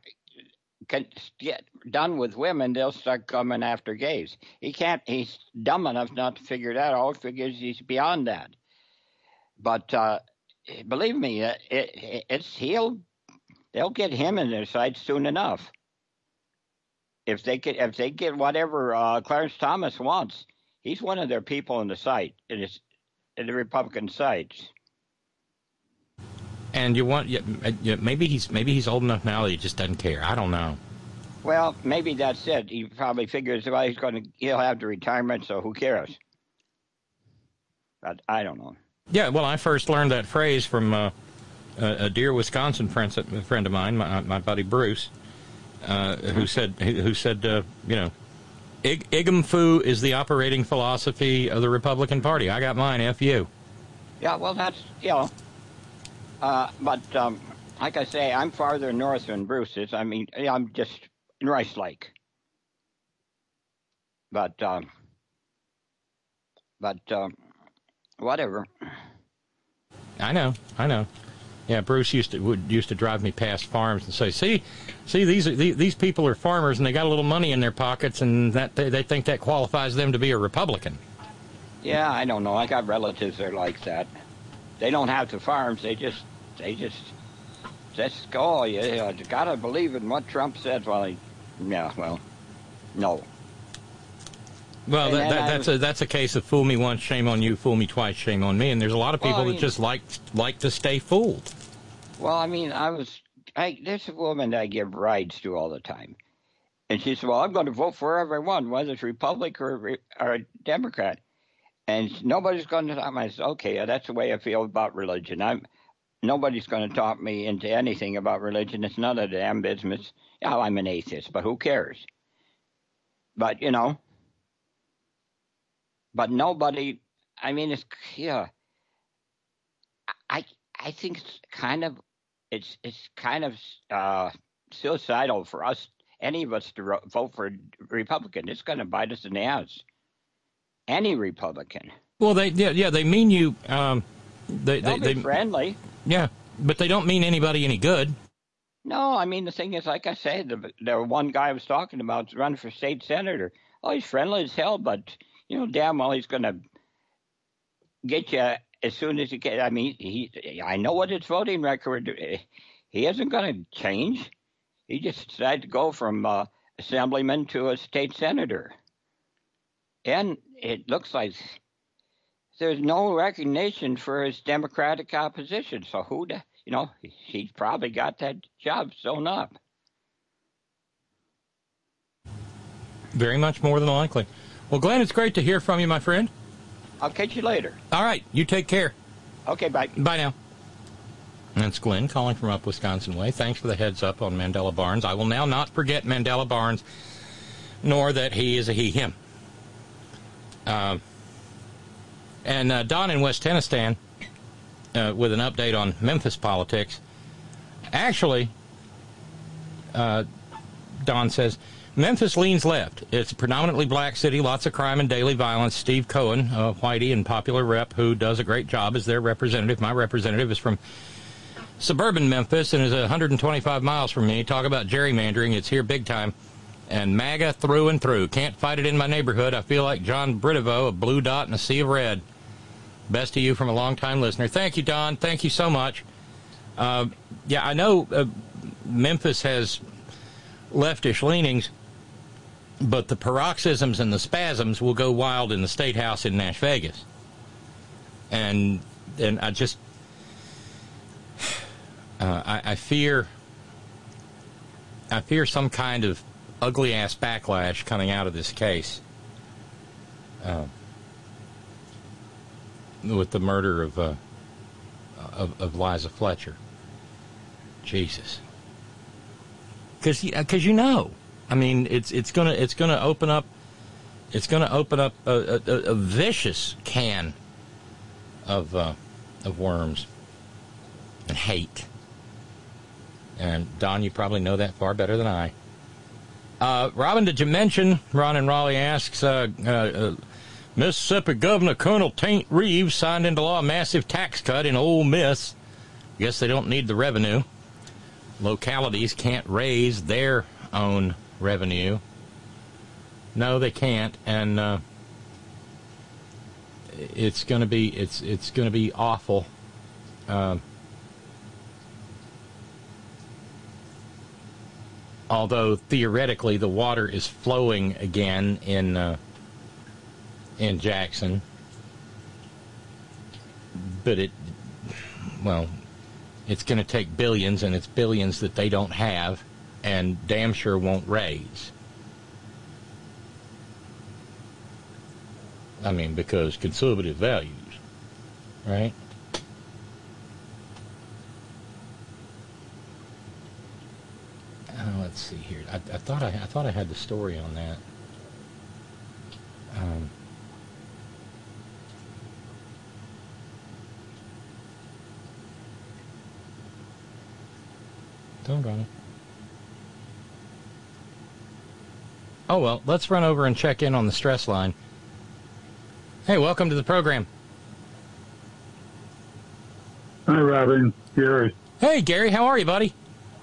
done with women, they'll start coming after gays. He's dumb enough not to figure that out. Figures he's beyond that. But believe me, they'll get him in their sights soon enough. If they get whatever Clarence Thomas wants, he's one of their people in the sight, in the Republican sites. And maybe he's old enough now that he just doesn't care. I don't know. Well, maybe that's it. He probably figures, well, he'll have the retirement, so who cares? But I don't know. Yeah, well, I first learned that phrase from a dear Wisconsin friend of mine, my buddy Bruce, who said, Igum Foo is the operating philosophy of the Republican Party. I got mine, F you. Yeah, well, that's, but like I say, I'm farther north than Bruce is. I mean, I'm just in Rice Lake. But whatever. I know. Yeah, Bruce used to drive me past farms and say, "See, these people are farmers and they got a little money in their pockets, and that they think that qualifies them to be a Republican." Yeah, I don't know. I got relatives that are like that. They don't have the farms. They just go. You gotta believe in what Trump said. No. Well, that's a case of fool me once, shame on you, fool me twice, shame on me. And there's a lot of people that just like to stay fooled. Well, I mean, there's a woman that I give rides to all the time. And she said, well, I'm going to vote for everyone, whether it's Republican or Democrat. And nobody's going to talk me. I said, okay, that's the way I feel about religion. Nobody's going to talk me into anything about religion. It's none of the damn business. Yeah, I'm an atheist, but who cares? But, but nobody, I mean, it's, I think it's kind of suicidal for us, any of us, to vote for a Republican. It's going to bite us in the ass. Any Republican. Well, they mean you. They'll be friendly. Yeah, but they don't mean anybody any good. No, I mean, the thing is, like I said, the one guy I was talking about running for state senator. Oh, he's friendly as hell, but damn well he's going to get you as soon as he can. I mean, I know what his voting record. He isn't going to change. He just decided to go from assemblyman to a state senator, and it looks like there's no recognition for his Democratic opposition. So he's probably got that job sewn up. Very much more than likely. Well, Glenn, it's great to hear from you, my friend. I'll catch you later. All right. You take care. Okay, bye. Bye now. That's Glenn calling from up Wisconsin way. Thanks for the heads up on Mandela Barnes. I will now not forget Mandela Barnes, nor that he is a he, him. And Don in West Tennessee with an update on Memphis politics. Actually, Don says, Memphis leans left. It's a predominantly black city, lots of crime and daily violence. Steve Cohen, a whitey and popular rep who does a great job as their representative. My representative is from suburban Memphis and is 125 miles from me. Talk about gerrymandering. It's here big time. And MAGA through and through. Can't fight it in my neighborhood. I feel like John Britivo, a blue dot in a sea of red. Best to you from a long-time listener. Thank you, Don. Thank you so much. I know Memphis has leftish leanings, but the paroxysms and the spasms will go wild in the State House in Nash Vegas. And I just... I fear some kind of ugly-ass backlash coming out of this case with the murder of Liza Fletcher. Jesus. because you know, I mean, it's gonna open up a vicious can of worms and hate. And Don, you probably know that far better than I. Robin, did you mention, Ron and Raleigh asks, Mississippi Governor Colonel Taint Reeves signed into law a massive tax cut in Ole Miss. Guess they don't need the revenue. Localities can't raise their own revenue. No, they can't, and it's going to be awful. Although theoretically the water is flowing again in Jackson, but it's going to take billions, and it's billions that they don't have, and damn sure won't raise. I mean, because conservative values, right? Let's see here. I thought I had the story on that. Doggone it. Oh well, let's run over and check in on the stress line. Hey, welcome to the program. Hi, Robin. Gary. Hey, Gary. How are you, buddy?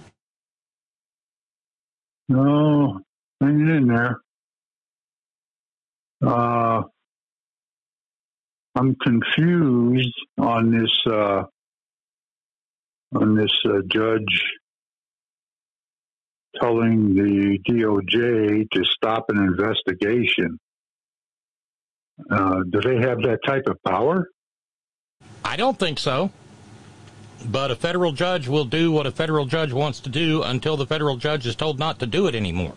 Oh, hanging in there. I'm confused on this judge telling the DOJ to stop an investigation. Do they have that type of power? I don't think so. But a federal judge will do what a federal judge wants to do until the federal judge is told not to do it anymore.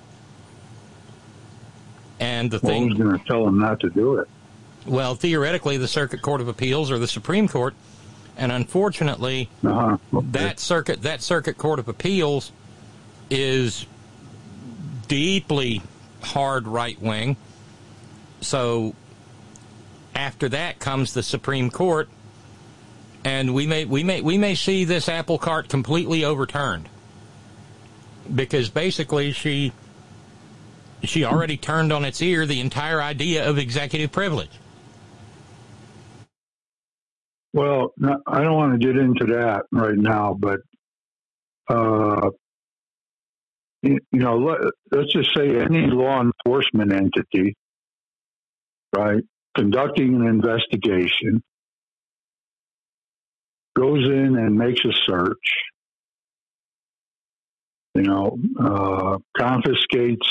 And the thing... Who's going to tell them not to do it? Well, theoretically, the Circuit Court of Appeals or the Supreme Court. And unfortunately, that Circuit Court of Appeals is deeply hard right-wing. So after that comes the Supreme Court. And we may see this apple cart completely overturned, because basically she already turned on its ear the entire idea of executive privilege. Well, I don't want to get into that right now, but let's just say any law enforcement entity, right, conducting an investigation, goes in and makes a search, confiscates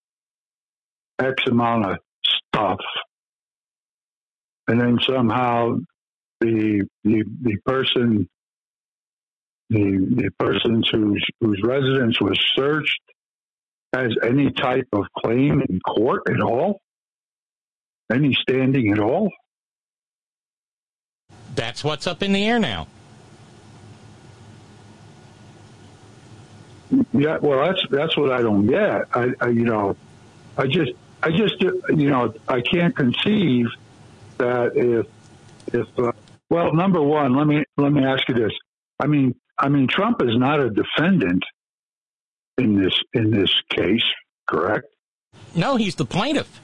X amount of stuff, and then somehow the person's whose residence was searched has any type of claim in court at all, any standing at all. That's what's up in the air now. Yeah, well, that's what I don't get. I just I can't conceive that if well, number one, let me ask you this. I mean, Trump is not a defendant in this case, correct? No, he's the plaintiff.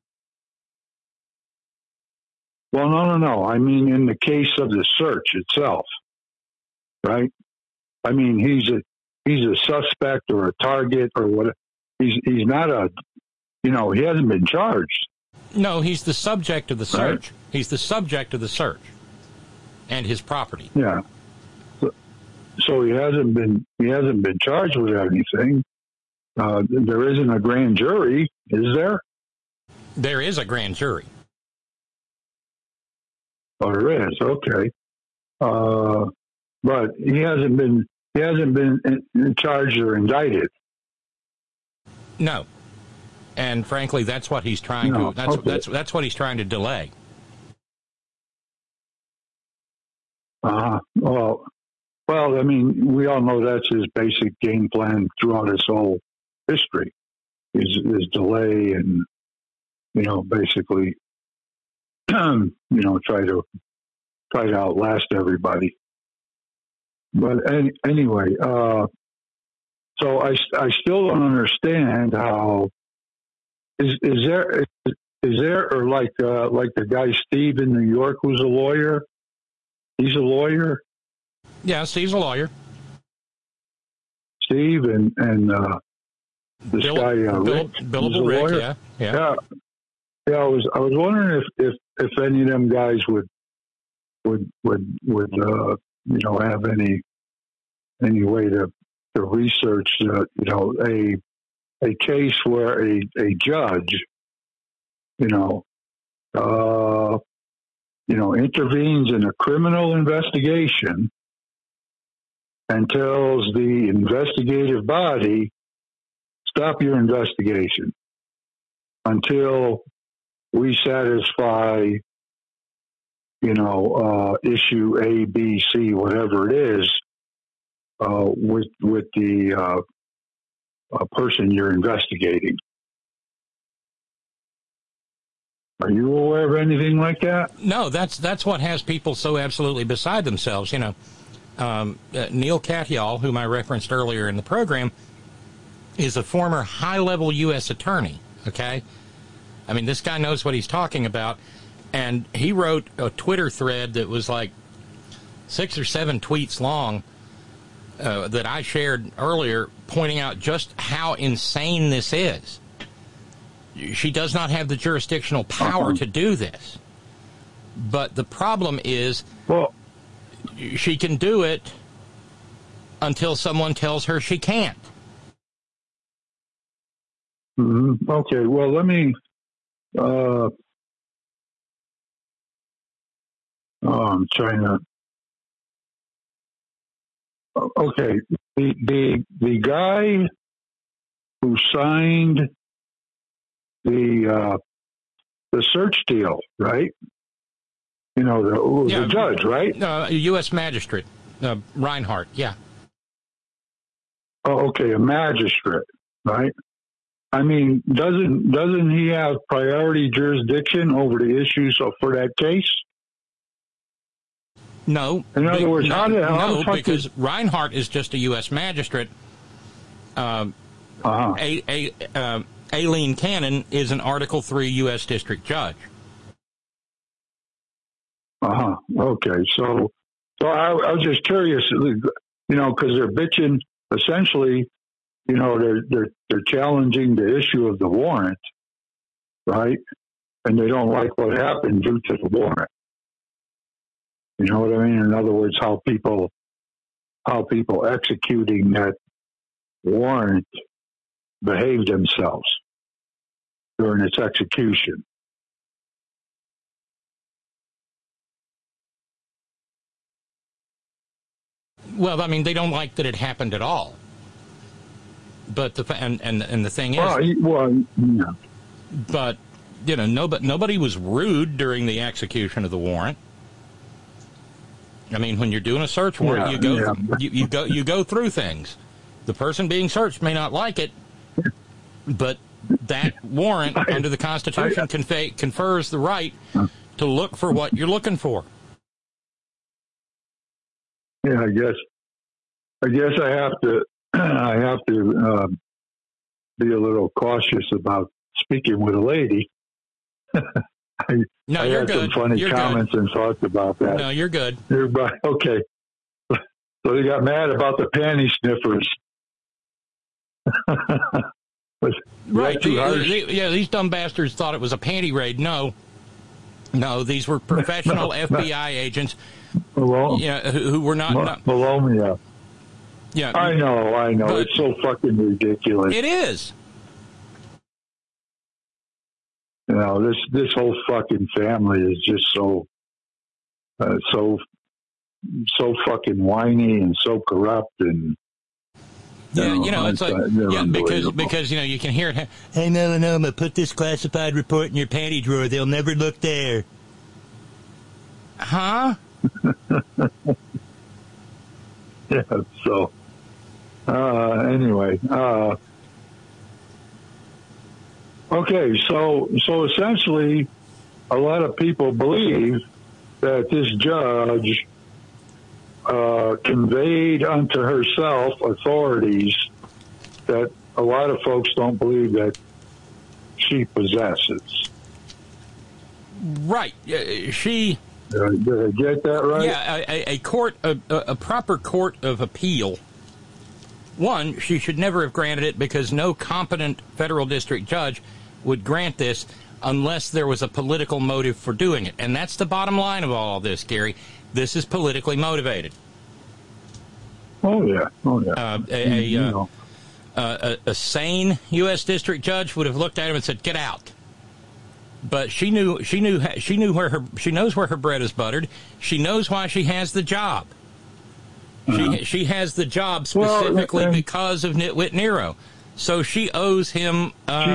Well, no. I mean, in the case of the search itself, right? I mean, he's a suspect or a target or what? He's not a, he hasn't been charged. No, he's the subject of the search. Right. He's the subject of the search and his property. Yeah. So he hasn't been charged with anything. There isn't a grand jury, is there? There is a grand jury. Oh, there is. Okay. But he hasn't been charged or indicted. No. And frankly, that's what he's trying to. That's what he's trying to delay. Well, Well, I mean, we all know that's his basic game plan throughout his whole history, is delay and, basically, try to outlast everybody. But anyway, so I still don't understand how is there or like the guy Steve in New York who's a lawyer. He's a lawyer. Yeah, Steve's a lawyer. Steve and this guy Rick, Billable Rick. Yeah. I was wondering if any of them guys would have any way to research a case where a judge intervenes in a criminal investigation and tells the investigative body, stop your investigation until we satisfy, issue A, B, C, whatever it is, with the person you're investigating. Are you aware of anything like that? No, that's what has people so absolutely beside themselves. Neil Katyal, whom I referenced earlier in the program, is a former high-level U.S. attorney, okay? I mean, this guy knows what he's talking about, and he wrote a Twitter thread that was like 6 or 7 tweets long that I shared earlier, pointing out just how insane this is. She does not have the jurisdictional power to do this. But the problem is, she can do it until someone tells her she can't. Mm-hmm. Okay, well, let me... I'm trying to... Okay, the guy who signed the search deal, right? The judge, right? A U.S. magistrate, Reinhardt, yeah. Oh, okay, a magistrate, right? I mean, doesn't he have priority jurisdiction over the issues for that case? No. In other words, because Reinhardt is just a U.S. magistrate. Aileen Cannon is an Article III U.S. District Judge. Okay. So I was just curious, because they're bitching. Essentially, they're challenging the issue of the warrant, right? And they don't like what happened due to the warrant. You know what I mean? In other words, how people executing that warrant behaved themselves during its execution. Well, I mean, they don't like that it happened at all. But the thing is, but nobody was rude during the execution of the warrant. I mean, when you're doing a search warrant, you go through things. The person being searched may not like it, but that warrant under the Constitution confers the right to look for what you're looking for. Yeah, I guess I have to be a little cautious about speaking with a lady. I had some funny comments and thoughts about that. No, you're good. Okay. So they got mad about the panty sniffers. Right. These dumb bastards thought it was a panty raid. No, these were professional FBI agents who were not... Bologna. Yeah. I know. But it's so fucking ridiculous. It is. This whole fucking family is just so fucking whiny and so corrupt and it's like because you can hear it. Hey, melanoma, put this classified report in your panty drawer. They'll never look there. Huh? Yeah. So anyway, okay. So essentially, a lot of people believe that this judge conveyed unto herself authorities that a lot of folks don't believe that she possesses. Right. She... Did I get that right? Yeah, a court, a proper court of appeal. One, she should never have granted it because no competent federal district judge would grant this unless there was a political motive for doing it. And that's the bottom line of all this, Gary. This is politically motivated. Oh, yeah. Oh, yeah. A sane U.S. district judge would have looked at him and said, "Get out." But she knows where her bread is buttered. She knows why she has the job. She has the job specifically because of Nitwit Nero. So she owes him,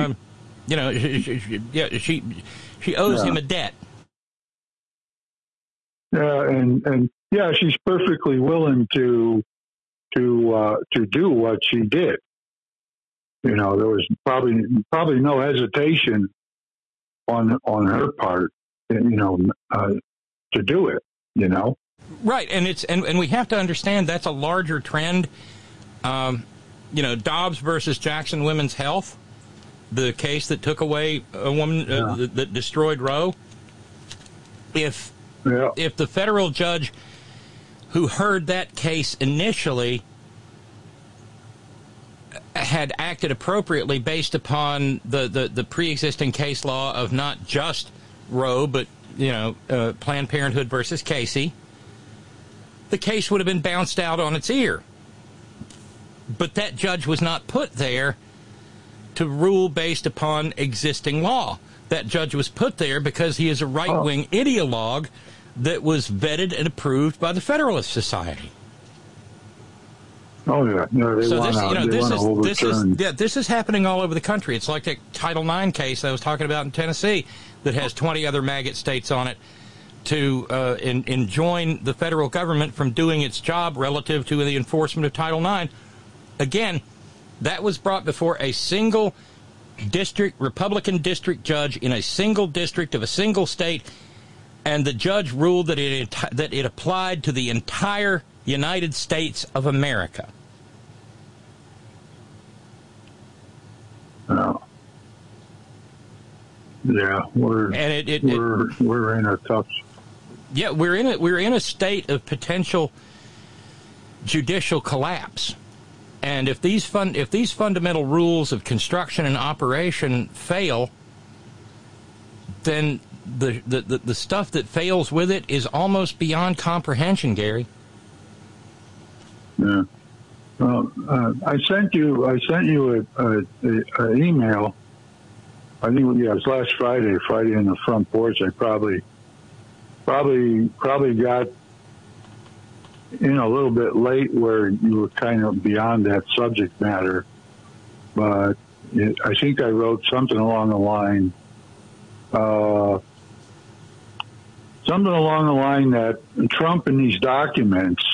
she owes him a debt. Yeah, and she's perfectly willing to do what she did. There was probably no hesitation on her part, to do it. Right, and we have to understand that's a larger trend. Dobbs versus Jackson Women's Health, the case that took away a woman that destroyed Roe. If the federal judge who heard that case initially had acted appropriately based upon the pre-existing case law of not just Roe, but Planned Parenthood versus Casey, the case would have been bounced out on its ear. But that judge was not put there to rule based upon existing law. That judge was put there because he is a right-wing ideologue that was vetted and approved by the Federalist Society. Oh yeah, this is happening all over the country. It's like that Title IX case I was talking about in Tennessee that has 20 other maggot states on it to enjoin the federal government from doing its job relative to the enforcement of Title IX. Again, that was brought before a single district, Republican district judge in a single district of a single state, and the judge ruled that it applied to the entire United States of America. Yeah, we're in a tough. Yeah, we're in a state of potential judicial collapse, and if these fundamental rules of construction and operation fail, then the stuff that fails with it is almost beyond comprehension, Gary. Yeah. I sent you an email. I think it was last Friday on the front porch. I probably got in a little bit late where you were kind of beyond that subject matter, but I think I wrote something along the line that Trump in these documents,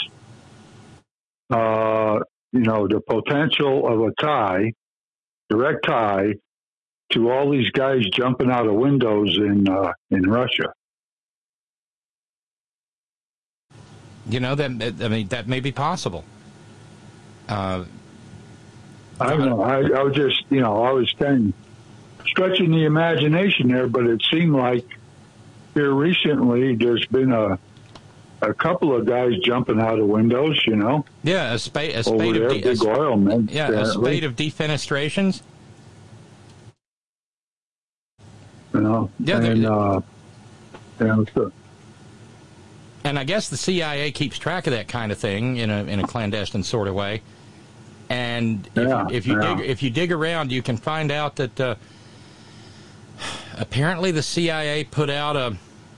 the potential of a direct tie to all these guys jumping out of windows in Russia. That may be possible. I don't know. I was just, I was kind of stretching the imagination there, but it seemed like here recently there's been a couple of guys jumping out of windows, Yeah, a spate of big oil men. Yeah, a spate of defenestrations. And I guess the CIA keeps track of that kind of thing in a clandestine sort of way. And if you dig around, you can find out that apparently the CIA put out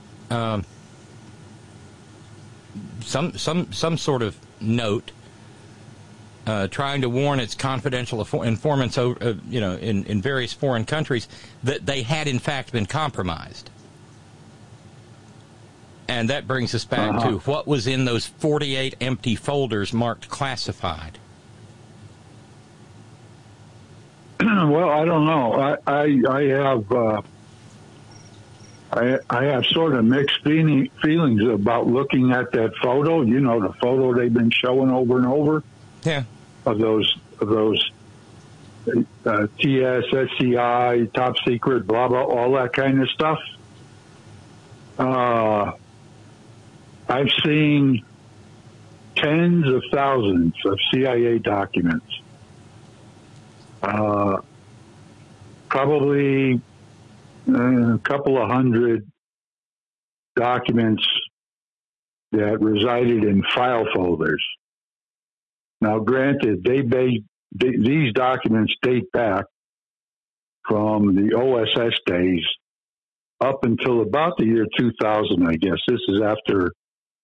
some sort of note trying to warn its confidential informants, in various foreign countries that they had in fact been compromised. And that brings us back to what was in those 48 empty folders marked classified. Well, I don't know. I have sort of mixed feelings about looking at that photo. You know, the photo they've been showing over and over. Yeah. Of those TS, SCI, top secret, blah blah, all that kind of stuff. I've seen tens of thousands of CIA documents. Probably a couple of hundred documents that resided in file folders. Now, granted, these documents date back from the OSS days up until about the year 2000, I guess. This is after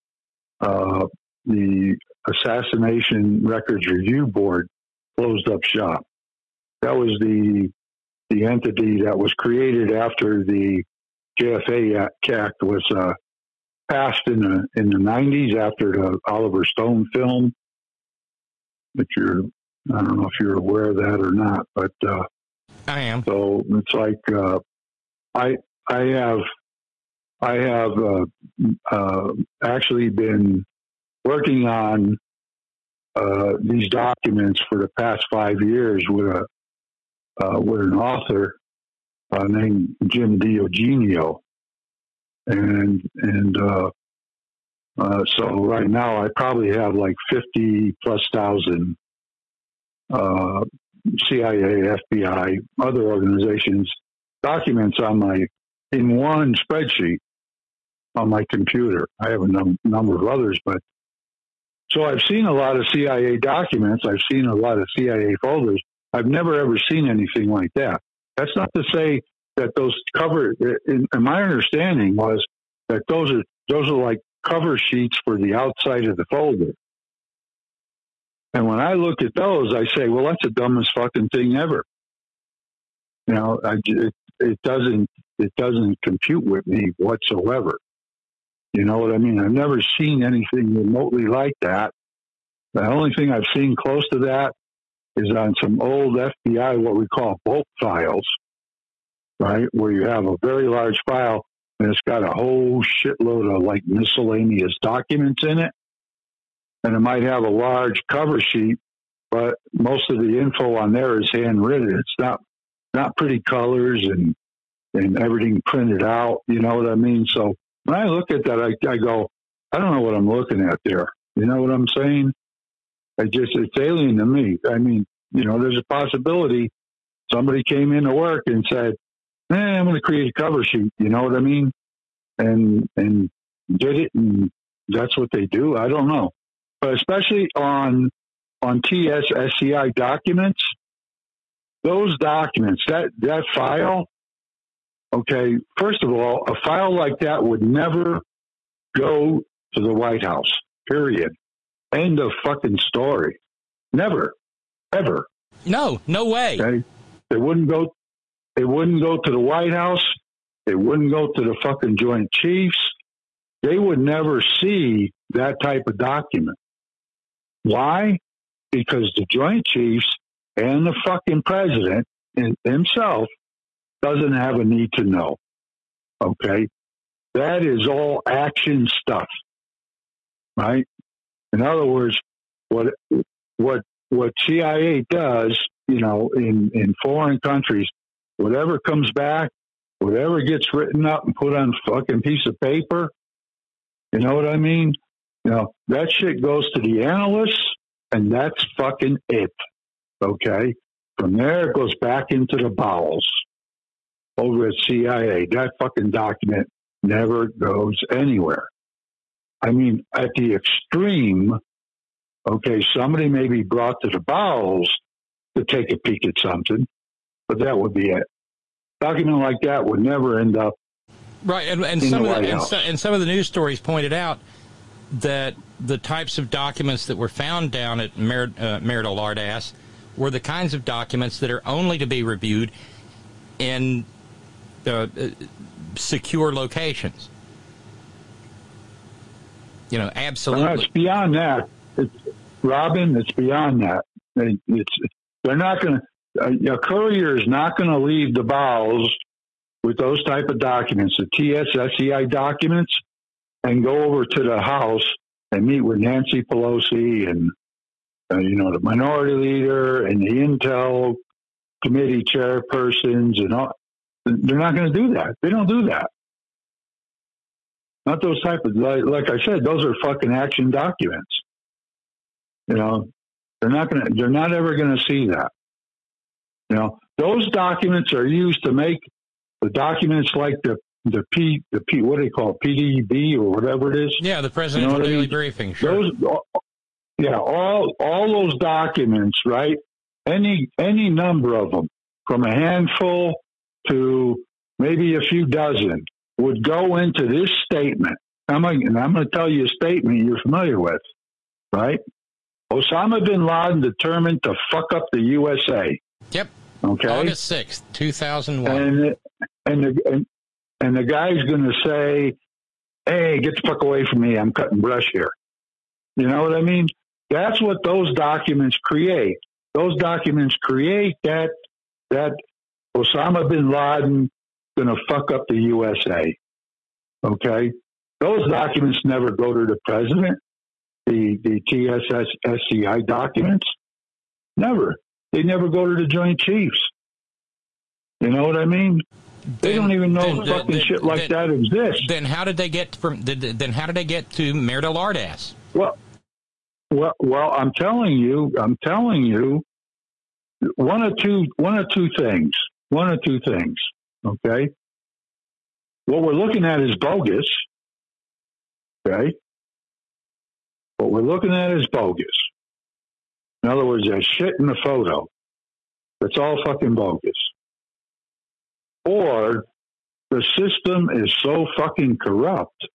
the Assassination Records Review Board closed up shop. That was the entity that was created after the JFA Act was passed in the 90s after the Oliver Stone film. I don't know if you're aware of that or not, but I am. So it's like I have actually been working on these documents for the past 5 years with an author named Jim Diogenio, and so right now I probably have like 50,000+ CIA, FBI, other organizations documents in one spreadsheet on my computer. I have a number of others, but so I've seen a lot of CIA documents. I've seen a lot of CIA folders. I've never ever seen anything like that. That's not to say that those and my understanding was that those are like cover sheets for the outside of the folder. And when I look at those, I say, well, that's the dumbest fucking thing ever. You know, it doesn't compute with me whatsoever. You know what I mean? I've never seen anything remotely like that. The only thing I've seen close to that is on some old FBI, what we call bulk files, right? Where you have a very large file and it's got a whole shitload of like miscellaneous documents in it. And it might have a large cover sheet, but most of the info on there is handwritten. It's not pretty colors and everything printed out. You know what I mean? So when I look at that, I go, I don't know what I'm looking at there. You know what I'm saying? It's alien to me. I mean, you know, there's a possibility somebody came into work and said, I'm going to create a cover sheet. You know what I mean? And did it, and that's what they do. I don't know. But especially on TS-SCI documents, those documents, that file, okay, first of all, a file like that would never go to the White House, period. End of fucking story. Never. Ever. No way. Okay? It wouldn't go to the White House. It wouldn't go to the fucking Joint Chiefs. They would never see that type of document. Why? Because the Joint Chiefs and the fucking president himself doesn't have a need to know. Okay? That is all action stuff. Right? In other words, what CIA does, you know, in foreign countries, whatever comes back, whatever gets written up and put on a fucking piece of paper, you know what I mean? You know, that shit goes to the analysts, and that's fucking it. Okay? From there, it goes back into the bowels over at CIA. That fucking document never goes anywhere. I mean, at the extreme, okay, somebody may be brought to the bowels to take a peek at something, but that would be it. Document like that would never end up right. And some of the news stories pointed out that the types of documents that were found down at Marital Lardass were the kinds of documents that are only to be reviewed in secure locations. You know, absolutely. No, it's beyond that. Robin, it's beyond that. They're not going to. A courier is not going to leave the bowels with those type of documents, the TS/SCI documents, and go over to the House and meet with Nancy Pelosi and the minority leader and the Intel committee chairpersons and all. They're not going to do that. They don't do that. Not those type of, like I said, those are fucking action documents. They're not ever going to see that. Those documents are used to make the documents like the what do they call it, PDB or whatever it is? Yeah, the presidential daily briefing. Sure. All those documents, right? Any number of them, from a handful to maybe a few dozen, would go into this statement. I'm going to tell you a statement you're familiar with, right? Osama bin Laden determined to fuck up the USA. Yep. Okay. August 6th, 2001. And the guy's going to say, "Hey, get the fuck away from me! I'm cutting brush here." You know what I mean? That's what those documents create. Those documents create that Osama bin Laden going to fuck up the USA. Okay? Those documents never go to the president. The TS/SCI documents, never. They never go to the Joint Chiefs. You know what I mean? They don't even know fucking shit like that exists. Then how did they get to Mayor Delardas? Well, I'm telling you, one or two things. Okay, what we're looking at is bogus. Okay, what we're looking at is bogus. In other words, there's shit in the photo. It's all fucking bogus. Or the system is so fucking corrupt,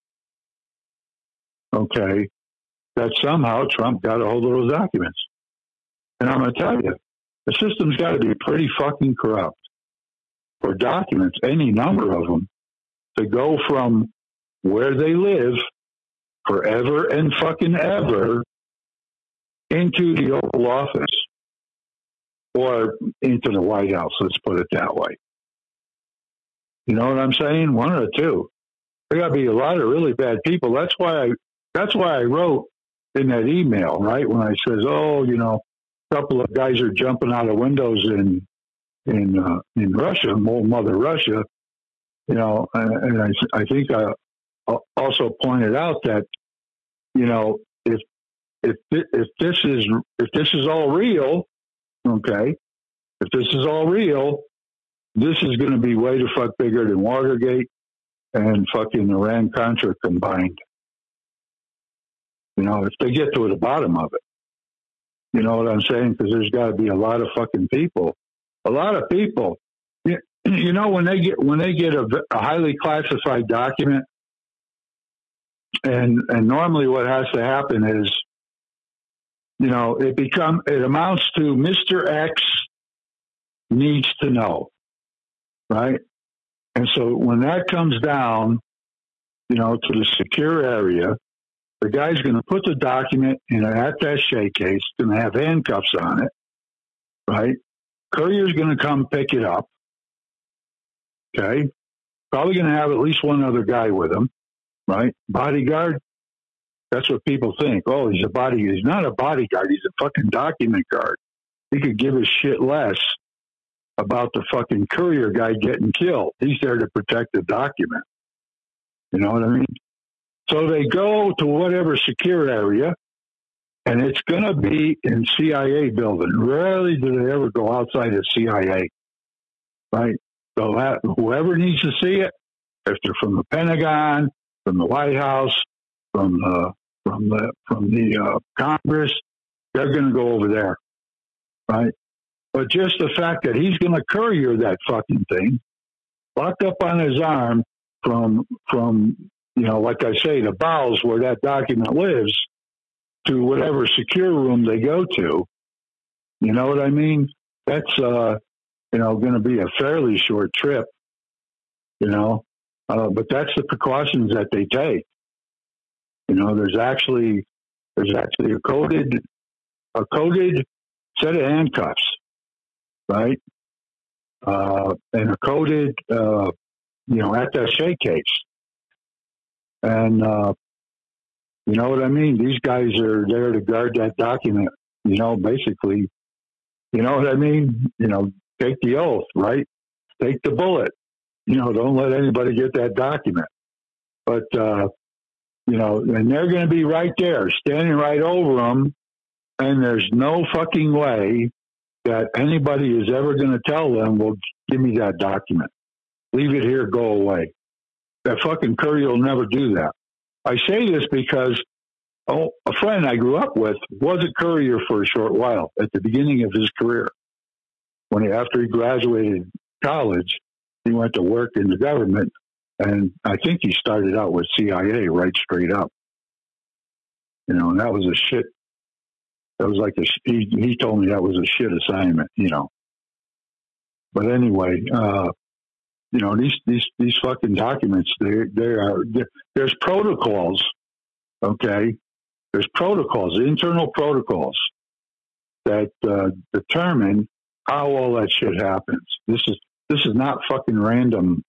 okay, that somehow Trump got a hold of those documents. And I'm going to tell you, the system's got to be pretty fucking corrupt for documents, any number of them, to go from where they live forever and fucking ever into the Oval Office or into the White House, let's put it that way. You know what I'm saying? One or two. There got to be a lot of really bad people. That's why I wrote in that email, right? When I says, a couple of guys are jumping out of windows in Russia, old Mother Russia, and I think I also pointed out that, if this is all real, okay, if this is all real, this is going to be way the fuck bigger than Watergate and fucking Iran-Contra combined. If they get to the bottom of it. You know what I'm saying? Because there's got to be a lot of fucking people. A lot of people. When they get a highly classified document, and normally what has to happen is, it amounts to Mr. X needs to know. Right? And so when that comes down, to the secure area, the guy's going to put the document in an attaché case, going to have handcuffs on it, right? Courier's going to come pick it up, okay? Probably going to have at least one other guy with him, right? Bodyguard? That's what people think. Oh, he's a bodyguard. He's not a bodyguard. He's a fucking document guard. He could give a shit less about the fucking courier guy getting killed. He's there to protect the document. You know what I mean? So they go to whatever secure area, and it's going to be in CIA building. Rarely do they ever go outside of CIA, right? So whoever needs to see it, if they're from the Pentagon, from the White House, from the Congress, they're going to go over there, right? But just the fact that he's going to courier that fucking thing, locked up on his arm from like I say, the bowels where that document lives, to whatever secure room they go to. You know what I mean? That's going to be a fairly short trip. But that's the precautions that they take. You know, there's actually a coded set of handcuffs, right? And a coded, attaché case. And, you know what I mean? These guys are there to guard that document, you know, basically. You know what I mean? You know, take the oath, right? Take the bullet. You know, don't let anybody get that document. But, you know, and they're going to be right there, standing right over them. And there's no fucking way that anybody is ever going to tell them, well, give me that document. Leave it here, go away. That fucking Curry will never do that. I say this because a friend I grew up with was a courier for a short while at the beginning of his career. After he graduated college, he went to work in the government, and I think he started out with CIA right straight up. You know, and that was a shit. That was like he told me that was a shit assignment, you know. But anyway, you know, these fucking documents, there's protocols, okay? There's protocols, internal protocols that determine how all that shit happens. This is not fucking random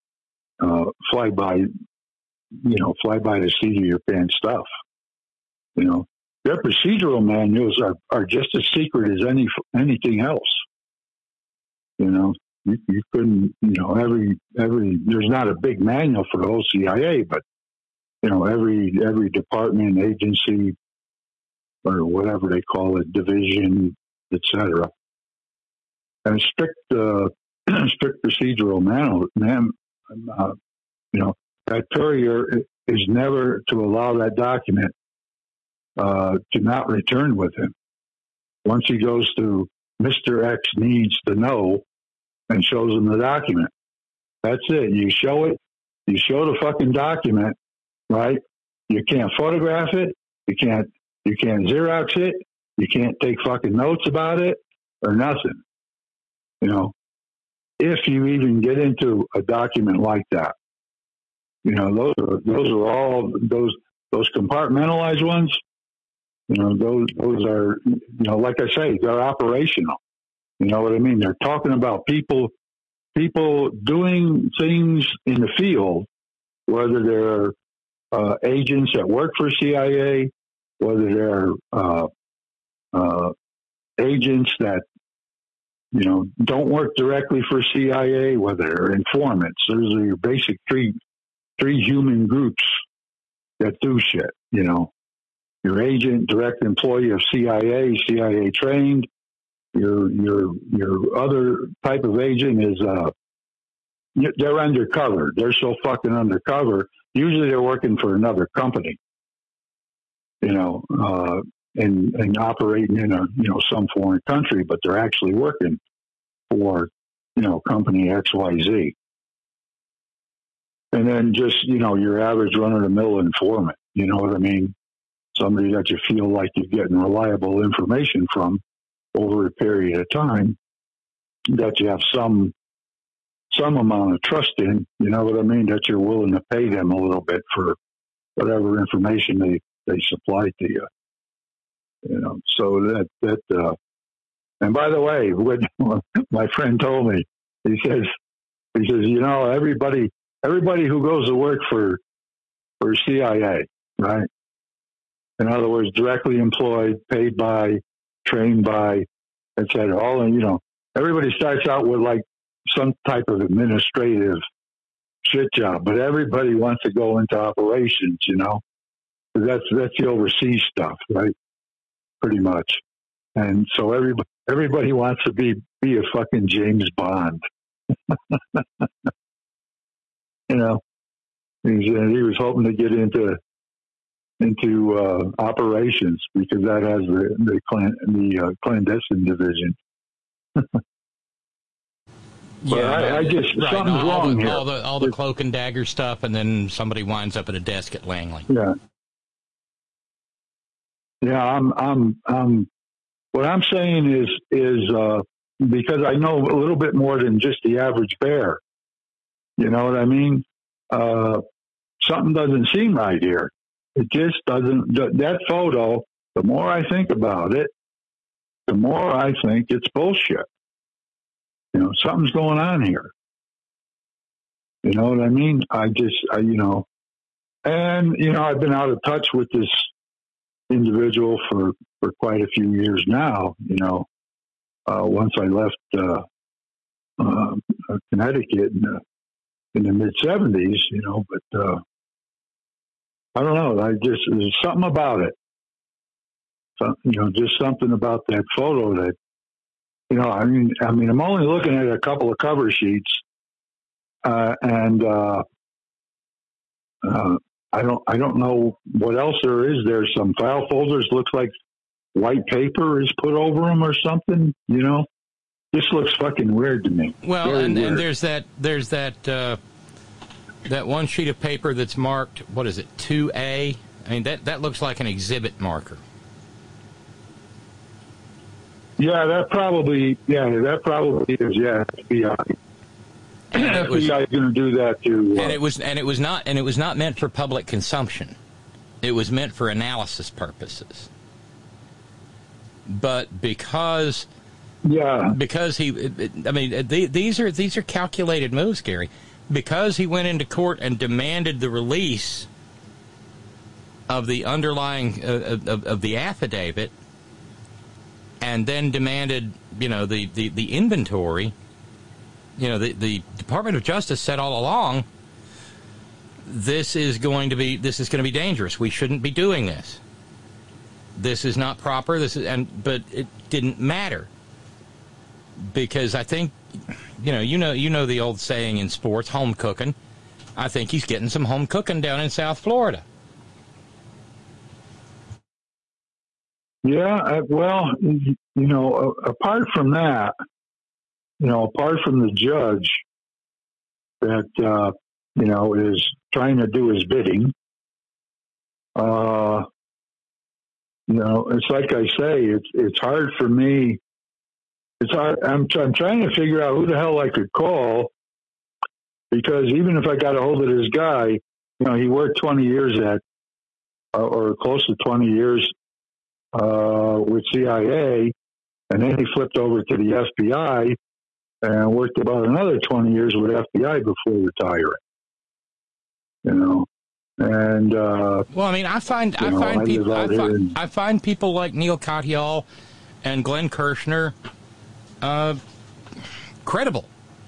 fly by the seat of your pants stuff. You know, their procedural manuals are just as secret as anything else. You know, you couldn't, you know, every there's not a big manual for the whole CIA, but you know, every department, agency, or whatever they call it, division, etc. And strict procedural manual, you know, that courier is never to allow that document to not return with him. Once he goes to Mr. X needs to know and shows him the document. That's it. You show it. You show the fucking document, right? You can't photograph it. You can't Xerox it. You can't take fucking notes about it or nothing. You know, if you even get into a document like that, you know, those are all those compartmentalized ones. You know, those are, you know, like I say, they're operational. You know what I mean? They're talking about people doing things in the field, whether they're agents that work for CIA, whether they're agents that, you know, don't work directly for CIA, whether they're informants. Those are your basic three human groups that do shit, you know. Your agent, direct employee of CIA, CIA trained. Your other type of agent is they're undercover. They're so fucking undercover. Usually they're working for another company, you know, and operating in some foreign country, but they're actually working for, you know, company XYZ. And then just, you know, your average run-of-the-mill informant, you know what I mean? Somebody that you feel like you're getting reliable information from over a period of time that you have some amount of trust in, you know what I mean? That you're willing to pay them a little bit for whatever information they supply to you. You know, so that and by the way, what my friend told me, he says, you know, everybody who goes to work for CIA, right? In other words, directly employed, paid by, trained by, etc. All, you know, everybody starts out with like some type of administrative shit job, but everybody wants to go into operations, you know. That's the overseas stuff, right? Pretty much. And so everybody wants to be a fucking James Bond. You know, he was hoping to get into operations because that has the clandestine division. Yeah, I just right. something's wrong here. All the cloak and dagger stuff, and then somebody winds up at a desk at Langley. Yeah. Yeah, I'm what I'm saying is because I know a little bit more than just the average bear. You know what I mean? Something doesn't seem right here. it just doesn't. That photo, the more I think about it, the more I think it's bullshit. You know, something's going on here. You know what I mean? And, you know, I've been out of touch with this individual for quite a few years now, you know, once I left Connecticut in the mid-'70s, you know, but I don't know. There's something about it. You know, just something about that photo that, you know, I mean, I'm only looking at a couple of cover sheets, and I don't know what else there is. There's some file folders. Looks like white paper is put over them or something. You know, this looks fucking weird to me. Well, and there's that one sheet of paper that's marked. What is it? 2A. I mean, that looks like an exhibit marker. Yeah, that probably is. Yeah, FBI. FBI's going to do that too. And it was not meant for public consumption. It was meant for analysis purposes. But because these are calculated moves, Gary. Because he went into court and demanded the release of the underlying of the affidavit, and then demanded, you know, the inventory. You know, the Department of Justice said all along, this is going to be dangerous. We shouldn't be doing this. This is not proper. But it didn't matter, because I think, you know the old saying in sports, home cooking. I think he's getting some home cooking down in South Florida. Yeah, well, you know, apart from that, you know, apart from the judge that, you know, is trying to do his bidding, you know, it's like I say, it's hard for me. It's hard. I'm trying to figure out who the hell I could call, because even if I got a hold of this guy, you know, he worked 20 years or close to 20 years with CIA, and then he flipped over to the FBI and worked about another 20 years with FBI before retiring. You know, and well, I mean, I find people like Neil Katyal and Glenn Kirshner credible,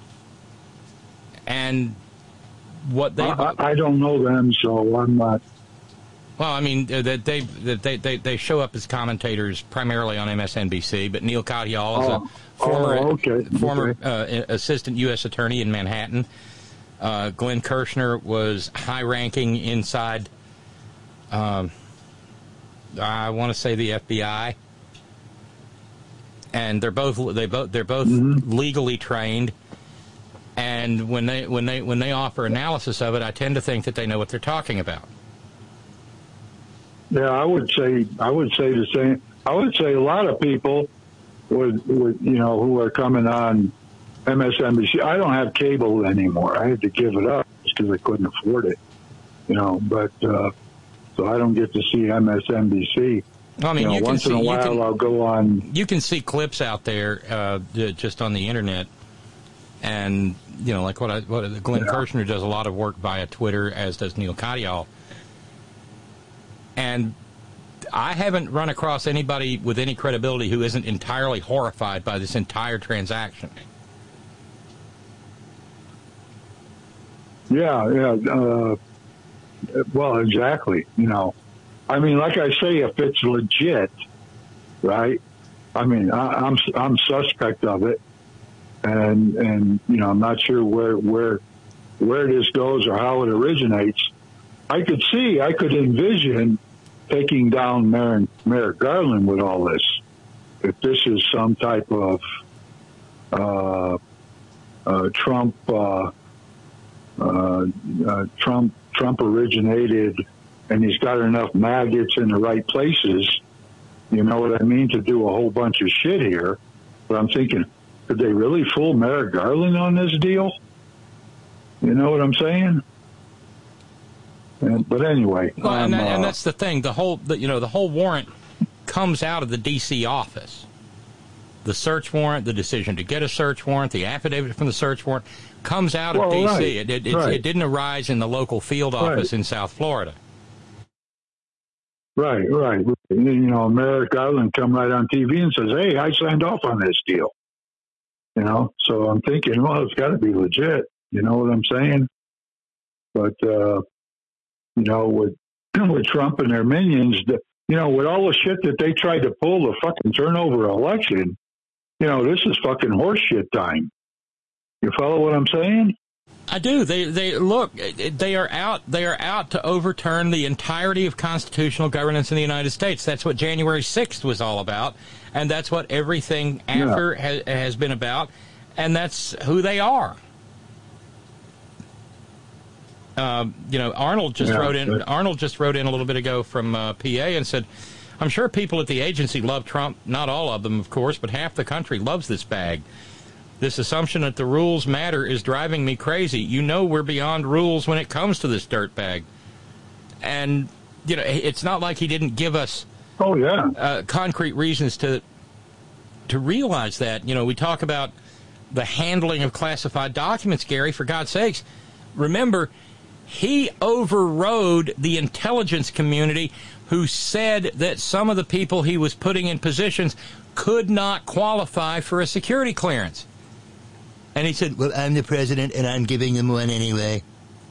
and what they I don't know them, so I'm not. Well, I mean, they show up as commentators primarily on MSNBC, but Neil Katyal is a former assistant U.S. attorney in Manhattan. Glenn Kirshner was high-ranking inside, I want to say, the FBI, and they're both legally trained. And when they offer analysis of it, I tend to think that they know what they're talking about. Yeah, I would say the same. I would say a lot of people would you know, who are coming on MSNBC. I don't have cable anymore. I had to give it up because I couldn't afford it. You know, but so I don't get to see MSNBC. I mean, you know, once in a while I'll go on. You can see clips out there just on the internet, and you know, like Glenn Kirshner does a lot of work via Twitter, as does Neil Katyal. And I haven't run across anybody with any credibility who isn't entirely horrified by this entire transaction. Yeah. Well, exactly. You know, I mean, like I say, if it's legit, right? I mean, I'm suspect of it, and you know, I'm not sure where this goes or how it originates. I could envision taking down Merrick Garland with all this. If this is some type of Trump originated, and he's got enough maggots in the right places, you know what I mean, to do a whole bunch of shit here. But I'm thinking, could they really fool Merrick Garland on this deal? You know what I'm saying? But anyway, well, and that's the thing. The whole warrant comes out of the D.C. office. The search warrant, the decision to get a search warrant, the affidavit from the search warrant comes out of D.C. Right, it didn't arise in the local field office in South Florida. Right. Merrick Garland come right on TV and says, "Hey, I signed off on this deal." So I'm thinking, well, it's got to be legit. You know what I'm saying? But with Trump and their minions, with all the shit that they tried to pull to fucking turn over an election, this is fucking horseshit time. You follow what I'm saying? I do. They are out to overturn the entirety of constitutional governance in the United States. That's what January 6th was all about, and that's what everything after has been about, and that's who they are. Arnold just wrote in. Arnold just wrote in a little bit ago from PA and said, "I'm sure people at the agency love Trump. Not all of them, of course, but half the country loves this bag. This assumption that the rules matter is driving me crazy. We're beyond rules when it comes to this dirtbag." And it's not like he didn't give us concrete reasons to realize that. We talk about the handling of classified documents, Gary. For God's sakes, remember, he overrode the intelligence community who said that some of the people he was putting in positions could not qualify for a security clearance. And he said, "Well, I'm the president, and I'm giving them one anyway."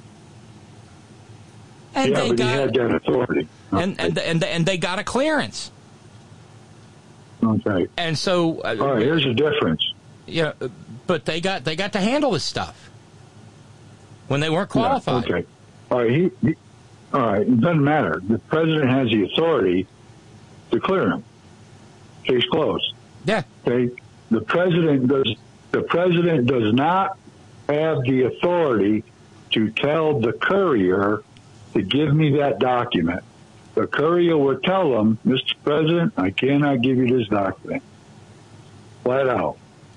And he had that authority. And they got a clearance. Okay. And so, all right, here's the difference. But they got to handle this stuff when they weren't qualified. Yeah, okay. All right. All right. It doesn't matter. The president has the authority to clear him. Case closed. Yeah. Okay. The president does not have the authority to tell the courier to give me that document. The courier would tell him, "Mr. President, I cannot give you this document." Flat out.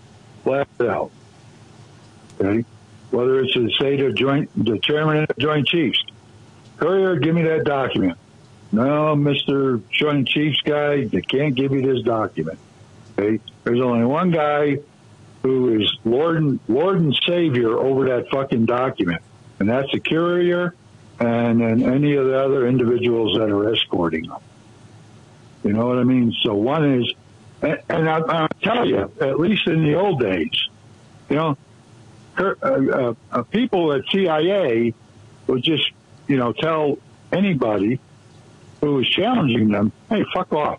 Okay? Whether it's the the chairman of the Joint Chiefs. "Courier, give me that document." "No, Mr. Joint Chiefs guy, they can't give you this document." Okay? There's only one guy who is Lord and Savior over that fucking document, and that's the courier and then any of the other individuals that are escorting them. You know what I mean? So one is, and I'll tell you, at least in the old days, people at CIA would just, tell anybody who was challenging them, "Hey, fuck off."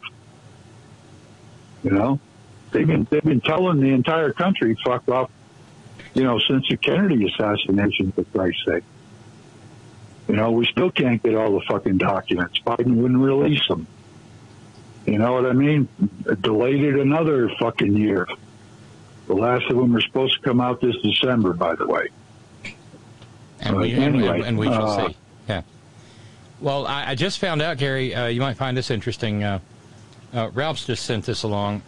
They've been telling the entire country, "Fuck off," since the Kennedy assassination, for Christ's sake. We still can't get all the fucking documents. Biden wouldn't release them. You know what I mean? Delayed it another fucking year. The last of them are supposed to come out this December, by the way. And we shall see. Yeah. Well, I just found out, Gary, you might find this interesting. Ralph's just sent this along.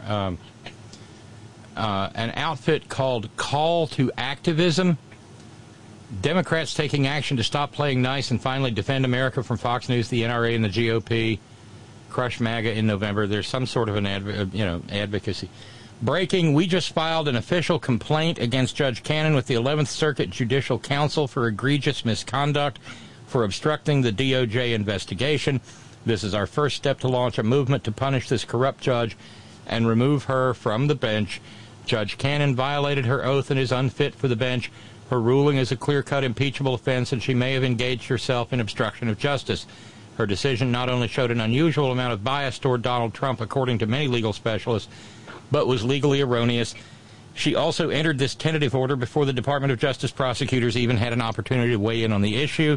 An outfit called Call to Activism. Democrats taking action to stop playing nice and finally defend America from Fox News, the NRA, and the GOP. Crush MAGA in November. There's some sort of an advocacy. Breaking, we just filed an official complaint against Judge Cannon with the 11th Circuit Judicial Council for egregious misconduct for obstructing the DOJ investigation. This is our first step to launch a movement to punish this corrupt judge and remove her from the bench. Judge Cannon violated her oath and is unfit for the bench. Her ruling is a clear-cut impeachable offense, and she may have engaged herself in obstruction of justice. Her decision not only showed an unusual amount of bias toward Donald Trump, according to many legal specialists, but was legally erroneous. She also entered this tentative order before the Department of Justice prosecutors even had an opportunity to weigh in on the issue.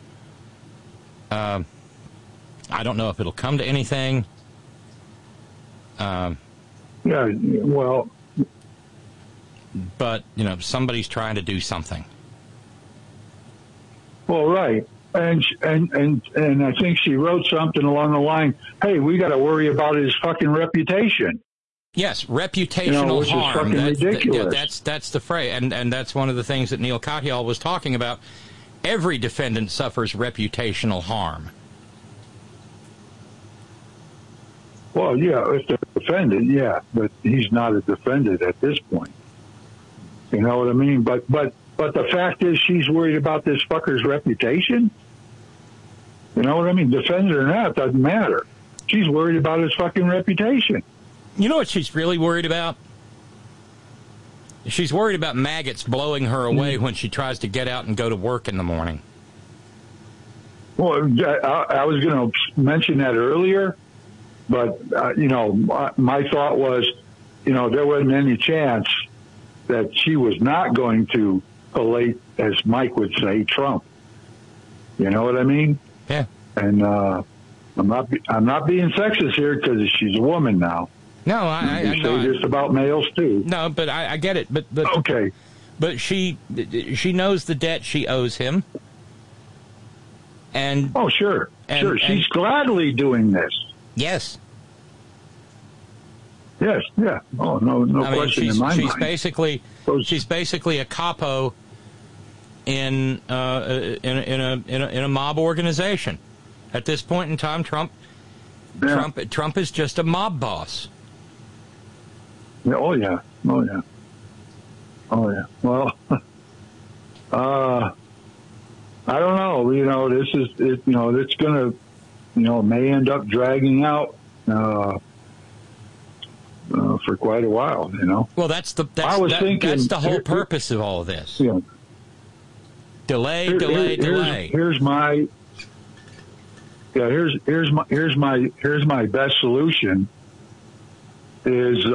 I don't know if it'll come to anything. Yeah, well... But, somebody's trying to do something. Well, right. And I think she wrote something along the line, "Hey, we got to worry about his fucking reputation." Yes, reputational which harm. Is fucking ridiculous. That's the phrase, and that's one of the things that Neil Katyal was talking about. every defendant suffers reputational harm. Well, yeah, if the defendant, yeah, but he's not a defendant at this point. You know what I mean? But the fact is, she's worried about this fucker's reputation. You know what I mean? Defendant or not, doesn't matter. She's worried about his fucking reputation. You know what she's really worried about? She's worried about maggots blowing her away when she tries to get out and go to work in the morning. Well, I was going to mention that earlier, but, you know, my thought was, you know, there wasn't any chance that she was not going to elate, as Mike would say, Trump. You know what I mean? Yeah. And I'm not being sexist here because she's a woman now. No, I say this about males too. No, but I get it. But okay. But she knows the debt she owes him. And oh, sure. She's gladly doing this. Yes. Yes. Yeah. Oh, no question in my mind. She's basically a capo in a mob organization. At this point in time, Trump is just a mob boss. Yeah, oh yeah. Well, I don't know. You know, this is it. You know, it's gonna, you know, may end up dragging out for quite a while. You know. Well, that's the whole purpose of all of this. Yeah. Delay. Here's my best solution is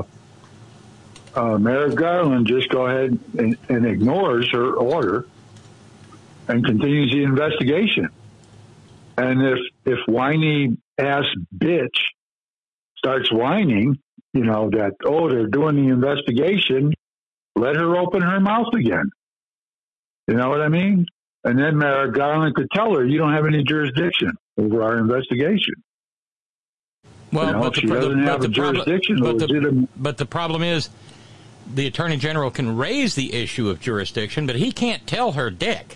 Merrick Garland just go ahead and ignores her order and continues the investigation. And if whiny ass bitch starts whining, you know, that, oh, they're doing the investigation, let her open her mouth again. You know what I mean? And then Merrick Garland could tell her, you don't have any jurisdiction over our investigation. Well, you know, but she doesn't have a jurisdiction. But the problem is, the Attorney General can raise the issue of jurisdiction, but he can't tell her dick.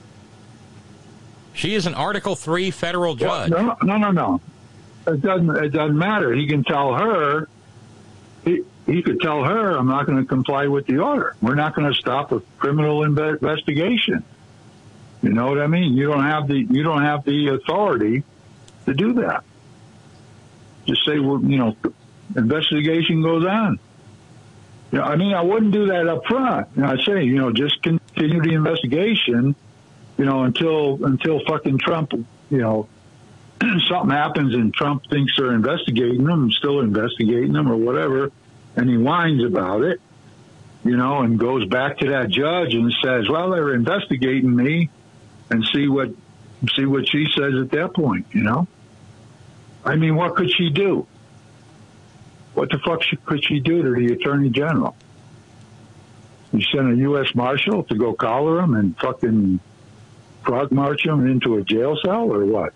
She is an Article 3 federal judge. Well, no. It doesn't matter. He can tell her. He could tell her, I'm not going to comply with the order. We're not going to stop a criminal investigation. You know what I mean? You don't have the authority to do that. Just say, well, you know, investigation goes on. You know, I mean, I wouldn't do that up front. You know, I'd say, you know, just continue the investigation, you know, until fucking Trump, you know, something happens and Trump thinks they're investigating them, still investigating them or whatever, and he whines about it, you know, and goes back to that judge and says, well, they're investigating me, and see what she says at that point, you know? I mean, what could she do? What the fuck could she do to the Attorney General? You send a U.S. Marshal to go collar him and fucking frog march him into a jail cell or what?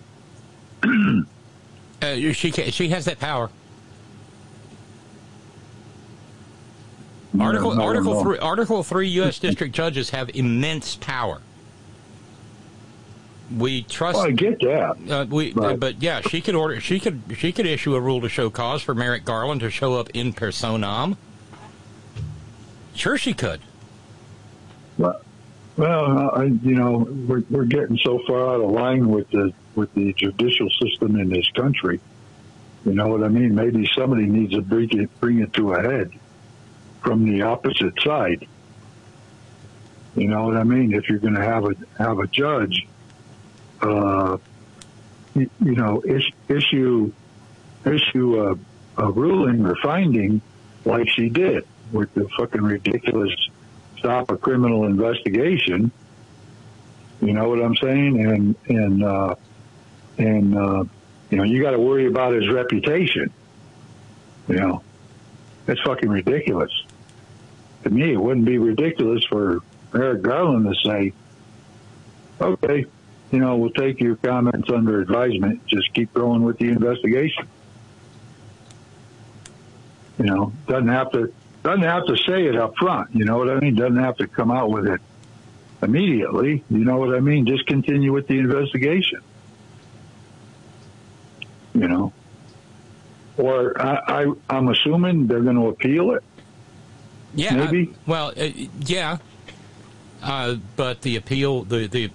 She has that power. Article 3 U.S. district judges have immense power. We trust. Well, I get that. But yeah, she could issue a rule to show cause for Merrick Garland to show up in personam. Sure, she could. Well, you know, we're getting so far out of line with the judicial system in this country. You know what I mean? Maybe somebody needs to bring it to a head from the opposite side. You know what I mean? If you're going to have a judge, you know, issue a ruling or finding like she did with the fucking ridiculous stop a criminal investigation. You know what I'm saying? And you know, you got to worry about his reputation. You know, that's fucking ridiculous. To me, it wouldn't be ridiculous for Merrick Garland to say, okay, you know, we'll take your comments under advisement. Just keep going with the investigation. You know, doesn't have to say it up front. You know what I mean? Doesn't have to come out with it immediately. You know what I mean? Just continue with the investigation. You know, or I'm assuming they're going to appeal it. Yeah, maybe. Yeah, but the appeal, they'll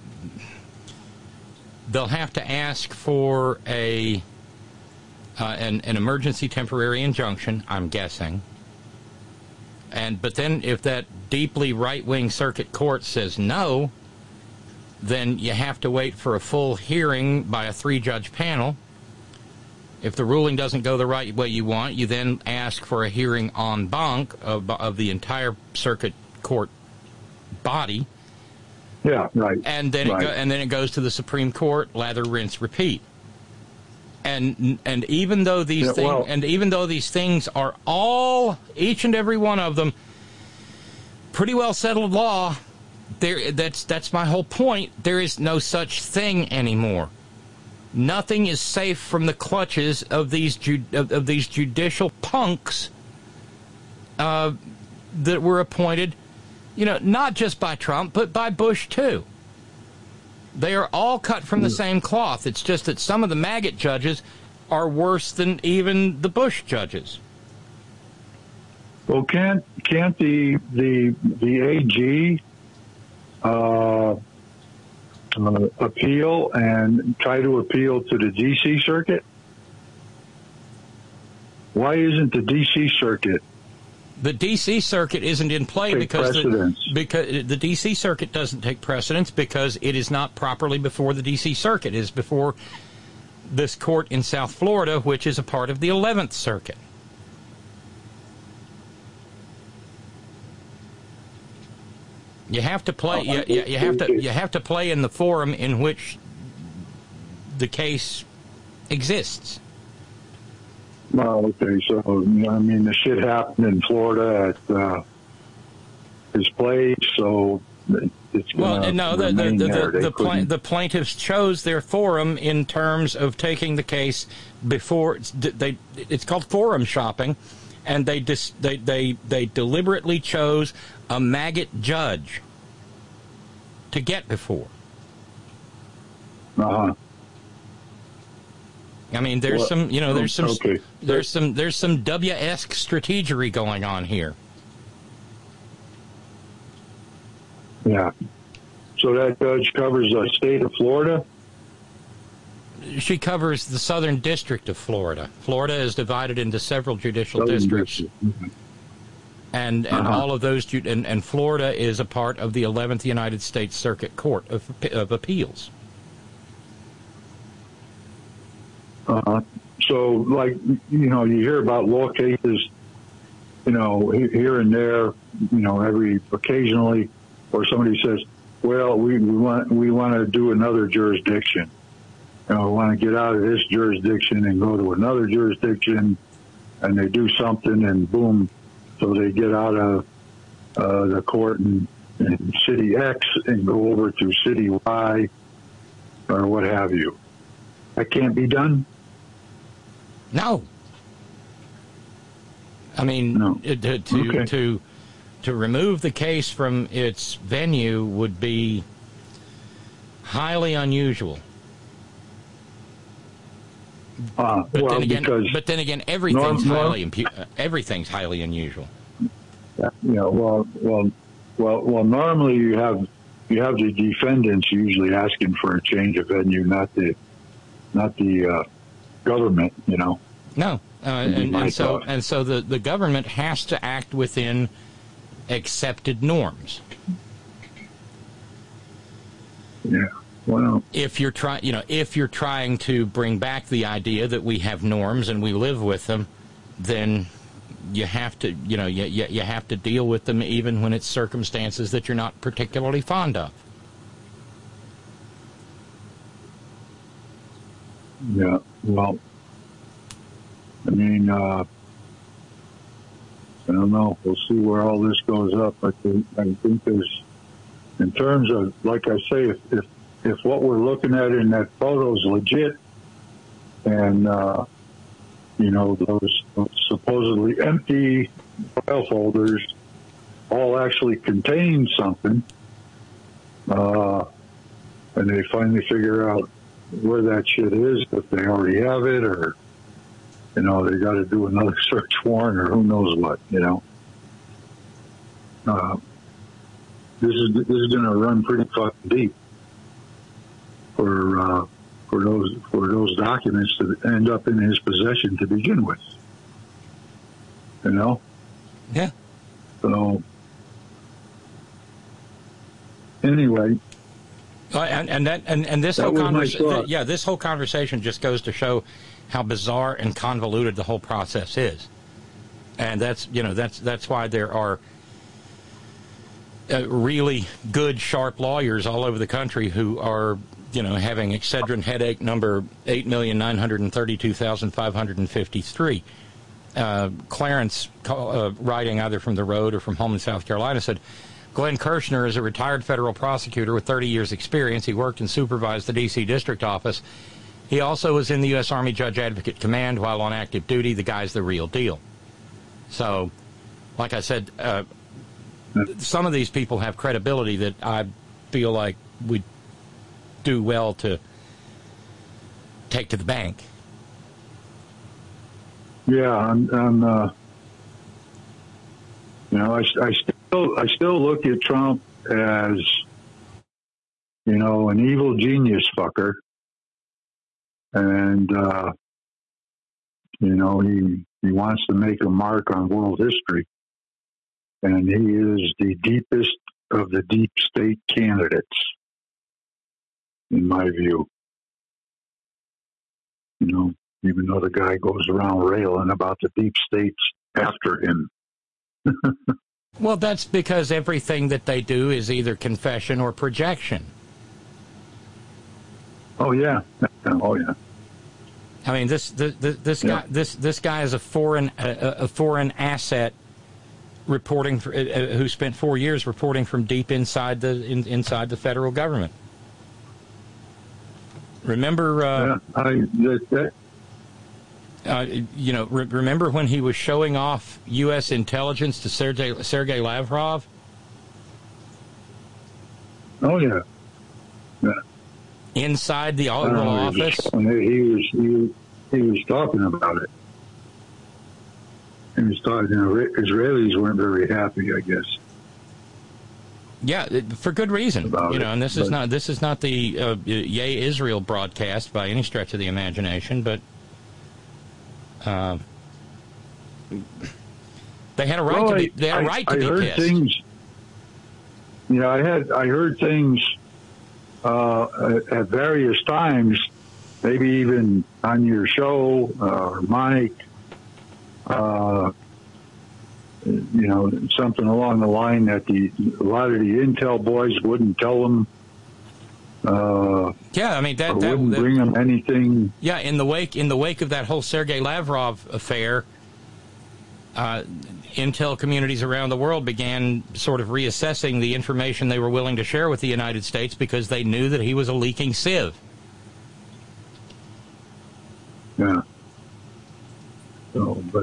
have to ask for an emergency temporary injunction, I'm guessing. But then if that deeply right-wing circuit court says no, then you have to wait for a full hearing by a 3-judge panel. If the ruling doesn't go the right way you want, you then ask for a hearing en banc of the entire circuit court body. Yeah, right. And then it goes to the Supreme Court, lather, rinse, repeat. And even though these things are all, each and every one of them, pretty well settled law, that's my whole point. There is no such thing anymore. Nothing is safe from the clutches of these judicial punks that were appointed, not just by Trump, but by Bush too. They are all cut from the same cloth. It's just that some of the maggot judges are worse than even the Bush judges. Well, can't the AG appeal and try to appeal to the D.C. Circuit? Why isn't the D.C. Circuit? The D.C. Circuit isn't in play because the D.C. Circuit doesn't take precedence because it is not properly before the D.C. Circuit. It is before this court in South Florida, which is a part of the 11th Circuit. You have to play. You have to play in the forum in which the case exists. Well, okay, so the shit happened in Florida at his place, so it's the plaintiffs chose their forum in terms of taking the case before it's called forum shopping, and they deliberately chose a maggot judge to get before. Uh-huh. I mean, there's some W-esque strategery going on here. Yeah. So that judge covers the state of Florida? She covers the Southern District of Florida. Florida is divided into several judicial districts. Mm-hmm. And all of those, and Florida is a part of the 11th United States Circuit Court of Appeals. So, like, you hear about law cases, here and there, occasionally, or somebody says, well, we want to do another jurisdiction. We want to get out of this jurisdiction and go to another jurisdiction, and they do something, and boom, so they get out of the court in city X and go over to city Y or what have you. That can't be done? No. I mean, no. To remove the case from its venue would be highly unusual. But then again, everything's highly unusual. Well, normally you have the defendants usually asking for a change of venue, not the government. No, and so the government has to act within accepted norms. Yeah. Well, if you're trying to bring back the idea that we have norms and we live with them, then you have to you have to deal with them even when it's circumstances that you're not particularly fond of. Yeah. Well, I mean, I don't know. We'll see where all this goes up. I think there's, in terms of, like I say, if what we're looking at in that photo is legit, and those supposedly empty file folders all actually contain something, and they finally figure out where that shit is, if they already have it, or, you know, they got to do another search warrant, or who knows what, you know. This is going to run pretty fucking deep for those documents to end up in his possession to begin with. You know? Yeah. So anyway. And this whole conversation, this whole conversation just goes to show how bizarre and convoluted the whole process is, and that's why there are really good, sharp lawyers all over the country who are, you know, having Excedrin headache number 8,932,553. Clarence, writing either from the Road or from home in South Carolina, said, Glenn Kirshner is a retired federal prosecutor with 30 years' experience. He worked and supervised the D.C. District Office. He also was in the U.S. Army Judge Advocate Command while on active duty. The guy's the real deal. So, like I said, some of these people have credibility that I feel like we do well to take to the bank. Yeah, I'm you know, I still look at Trump as, you know, an evil genius fucker, and you know, he wants to make a mark on world history, and he is the deepest of the deep state candidates, in my view. You know, even though the guy goes around railing about the deep states after him. Well, that's because everything that they do is either confession or projection. Oh yeah, oh yeah. I mean, this guy is a foreign asset reporting for, who spent 4 years reporting from deep inside the federal government. Remember? You know, remember when he was showing off U.S. intelligence to Sergei Lavrov? Oh yeah. Yeah. Inside the Oval Office. He was talking about it. He was talking. You know, Israelis weren't very happy, I guess. Yeah, for good reason. You know, and this is not the Yay Israel broadcast by any stretch of the imagination, but. They had a right to be. They had a right to be pissed. Things, you know, I heard things at various times, maybe even on your show or Mike. You know, something along the line that a lot of the intel boys wouldn't tell them. Yeah, I mean that wouldn't bring them anything. Yeah, in the wake of that whole Sergei Lavrov affair, intel communities around the world began sort of reassessing the information they were willing to share with the United States because they knew that he was a leaking sieve. Yeah. So, but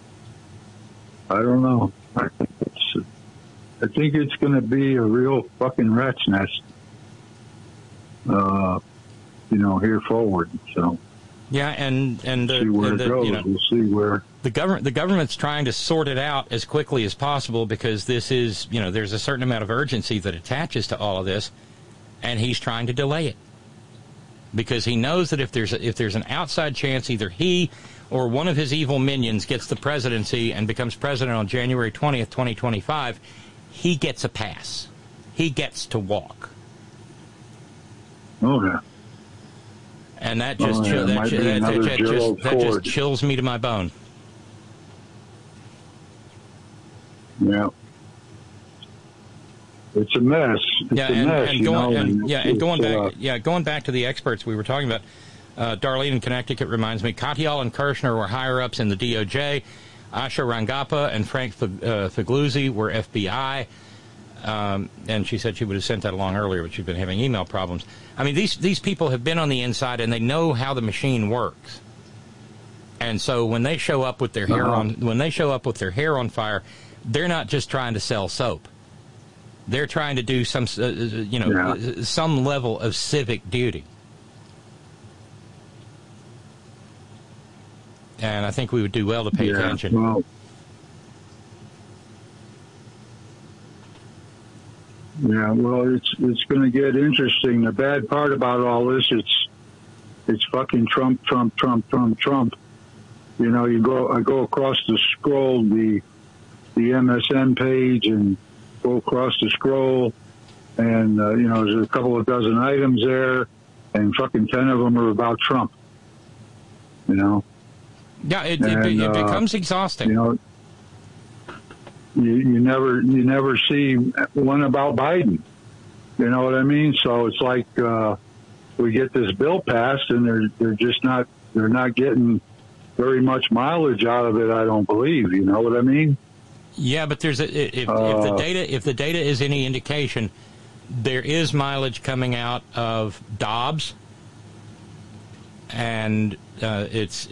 I don't know. I think it's going to be a real fucking rat's nest. You know, here forward. So yeah, and see where it goes. You know, we'll see where the government's trying to sort it out as quickly as possible because this is, you know, there's a certain amount of urgency that attaches to all of this, and he's trying to delay it because he knows that if there's an outside chance either he or one of his evil minions gets the presidency and becomes president on January 20th, 2025, he gets a pass. He gets to walk. Oh yeah. And that just chills me to my bone. Yeah. It's a mess. Going back to the experts we were talking about, Darlene in Connecticut reminds me, Katyal and Kirshner were higher-ups in the DOJ. Asha Rangappa and Frank Figluzzi were FBI. And she said she would have sent that along earlier, but she's been having email problems. I mean, these people have been on the inside, and they know how the machine works. And so when they show up with their hair on fire, they're not just trying to sell soap. They're trying to do some, some level of civic duty. And I think we would do well to pay attention. Well, yeah, well, it's going to get interesting. The bad part about all this, it's fucking Trump. You know, I go across the scroll, the MSN page, and go across the scroll, and there's a couple of dozen items there, and fucking 10 of them are about Trump. You know. Yeah, it becomes exhausting. You know, you never see one about Biden. You know what I mean? So it's like we get this bill passed, and they're not getting very much mileage out of it. I don't believe. You know what I mean? Yeah, but if the data is any indication, there is mileage coming out of Dobbs, and it's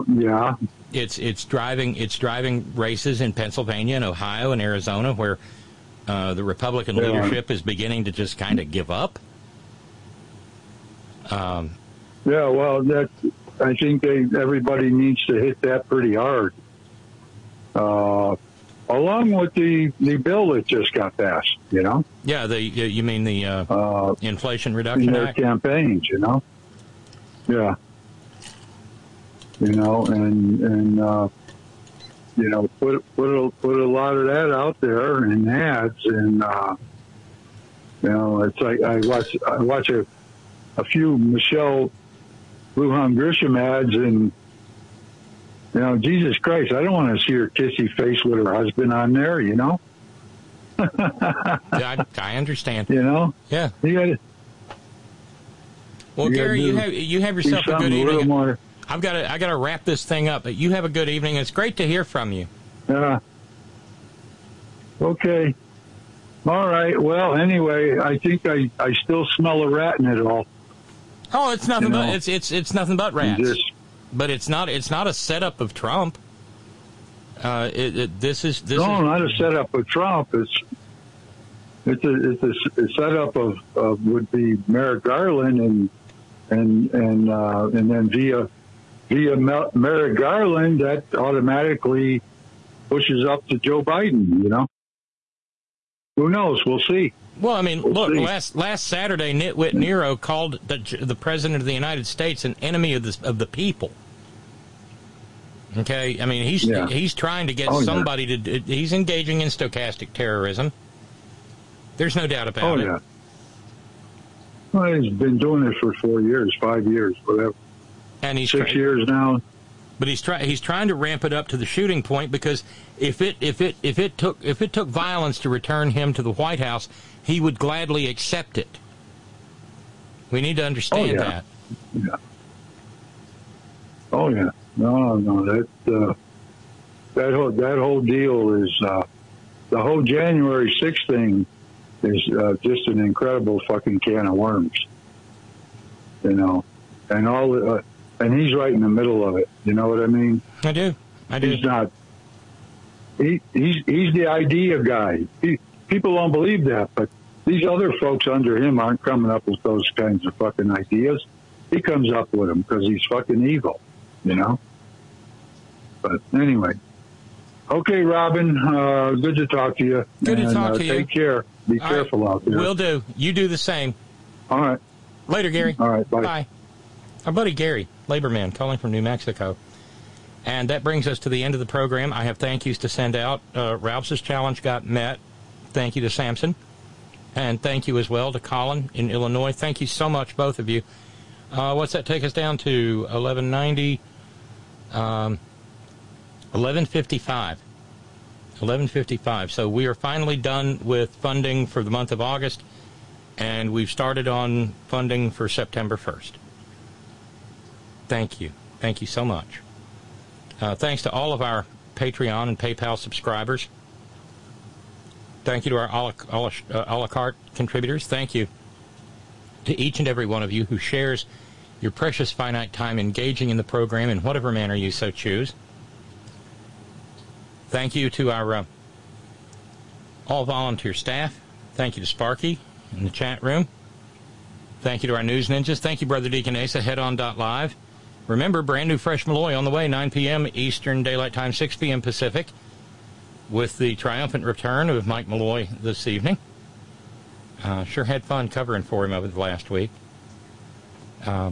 driving races in Pennsylvania and Ohio and Arizona where the Republican leadership is beginning to just kind of give up. I think everybody needs to hit that pretty hard. Along with the bill that just got passed, you know? Yeah, you mean the Inflation Reduction in their Act? Campaigns, you know? Yeah. You know, and put a lot of that out there in ads, and it's like I watch a few Michelle Lujan Grisham ads, and Jesus Christ, I don't want to see her kissy face with her husband on there, you know. Yeah, I understand. You know. Yeah. You gotta, well, Gary, you have yourself a good evening. I got to wrap this thing up, but you have a good evening. It's great to hear from you. Yeah. Okay. All right. Well, anyway, I think I still smell a rat in it all. Oh, it's nothing but it's nothing but rats. But it's not a setup of Trump. This is not a setup of Trump. It's a setup of would be Merrick Garland and then via Merrick Garland that automatically pushes up to Joe Biden. You know, who knows? We'll see. Well, I mean, look, last Saturday, Nitwit Nero called the President of the United States an enemy of the people. Okay, I mean, he's trying to get somebody to. He's engaging in stochastic terrorism. There's no doubt about it. Yeah. Well, he's been doing it for 4 years, 5 years, whatever. And he's 6 years now. But he's trying to ramp it up to the shooting point, because if it took violence to return him to the White House, he would gladly accept it. We need to understand that. Yeah. Oh yeah. No. That whole deal is the whole January 6th thing is just an incredible fucking can of worms. You know, and and he's right in the middle of it. You know what I mean? I do. He's not. He's the idea guy. People don't believe that, but these other folks under him aren't coming up with those kinds of fucking ideas. He comes up with them because he's fucking evil, you know? But anyway. Okay, Robin, good to talk to you. Good to talk to you. Take care. Be careful out there. Will do. You do the same. All right. Later, Gary. All right, bye. Bye. Our buddy Gary, labor man, calling from New Mexico. And that brings us to the end of the program. I have thank yous to send out. Ralph's challenge got met. Thank you to Samson. And thank you as well to Colin in Illinois. Thank you so much, both of you. What's that take us down to? 1190, 1155. 1155. So we are finally done with funding for the month of August, and we've started on funding for September 1st. Thank you. Thank you so much. Thanks to all of our Patreon and PayPal subscribers. Thank you to our a la carte contributors. Thank you to each and every one of you who shares your precious finite time engaging in the program in whatever manner you so choose. Thank you to our all volunteer staff. Thank you to Sparky in the chat room. Thank you to our news ninjas. Thank you, Brother Deacon Asa, headon.live. Remember, brand new Fresh Malloy on the way, 9 p.m. Eastern Daylight Time, 6 p.m. Pacific, with the triumphant return of Mike Malloy this evening. Sure had fun covering for him over the last week. The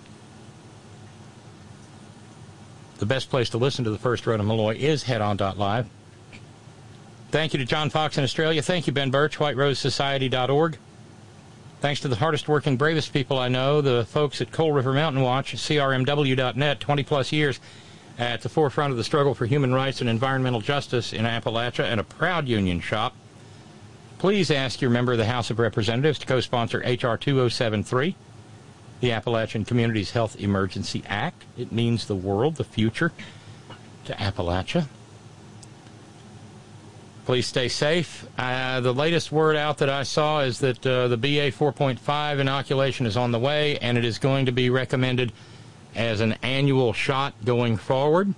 best place to listen to the first run of Malloy is headon.live. Thank you to John Fox in Australia. Thank you, Ben Birch, whiterosesociety.org. Thanks to the hardest working, bravest people I know, the folks at Coal River Mountain Watch, CRMW.net, 20-plus years at the forefront of the struggle for human rights and environmental justice in Appalachia, and a proud union shop. Please ask your member of the House of Representatives to co-sponsor H.R. 2073, the Appalachian Communities Health Emergency Act. It means the world, the future, to Appalachia. Please stay safe. The latest word out that I saw is that the BA 4.5 inoculation is on the way, and it is going to be recommended as an annual shot going forward.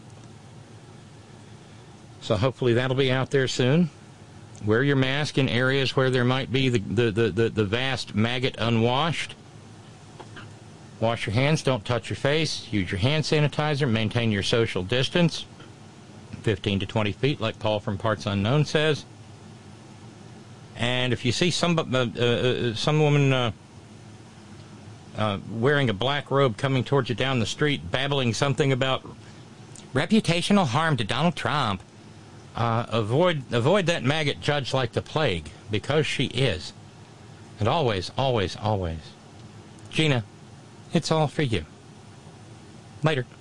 So hopefully that'll be out there soon. Wear your mask in areas where there might be the vast maggot unwashed. Wash your hands, don't touch your face, use your hand sanitizer, maintain your social distance. 15 to 20 feet, like Paul from Parts Unknown says. And if you see some woman wearing a black robe coming towards you down the street, babbling something about reputational harm to Donald Trump, avoid that maggot judge like the plague, because she is. And always, always, always. Gina, it's all for you. Later.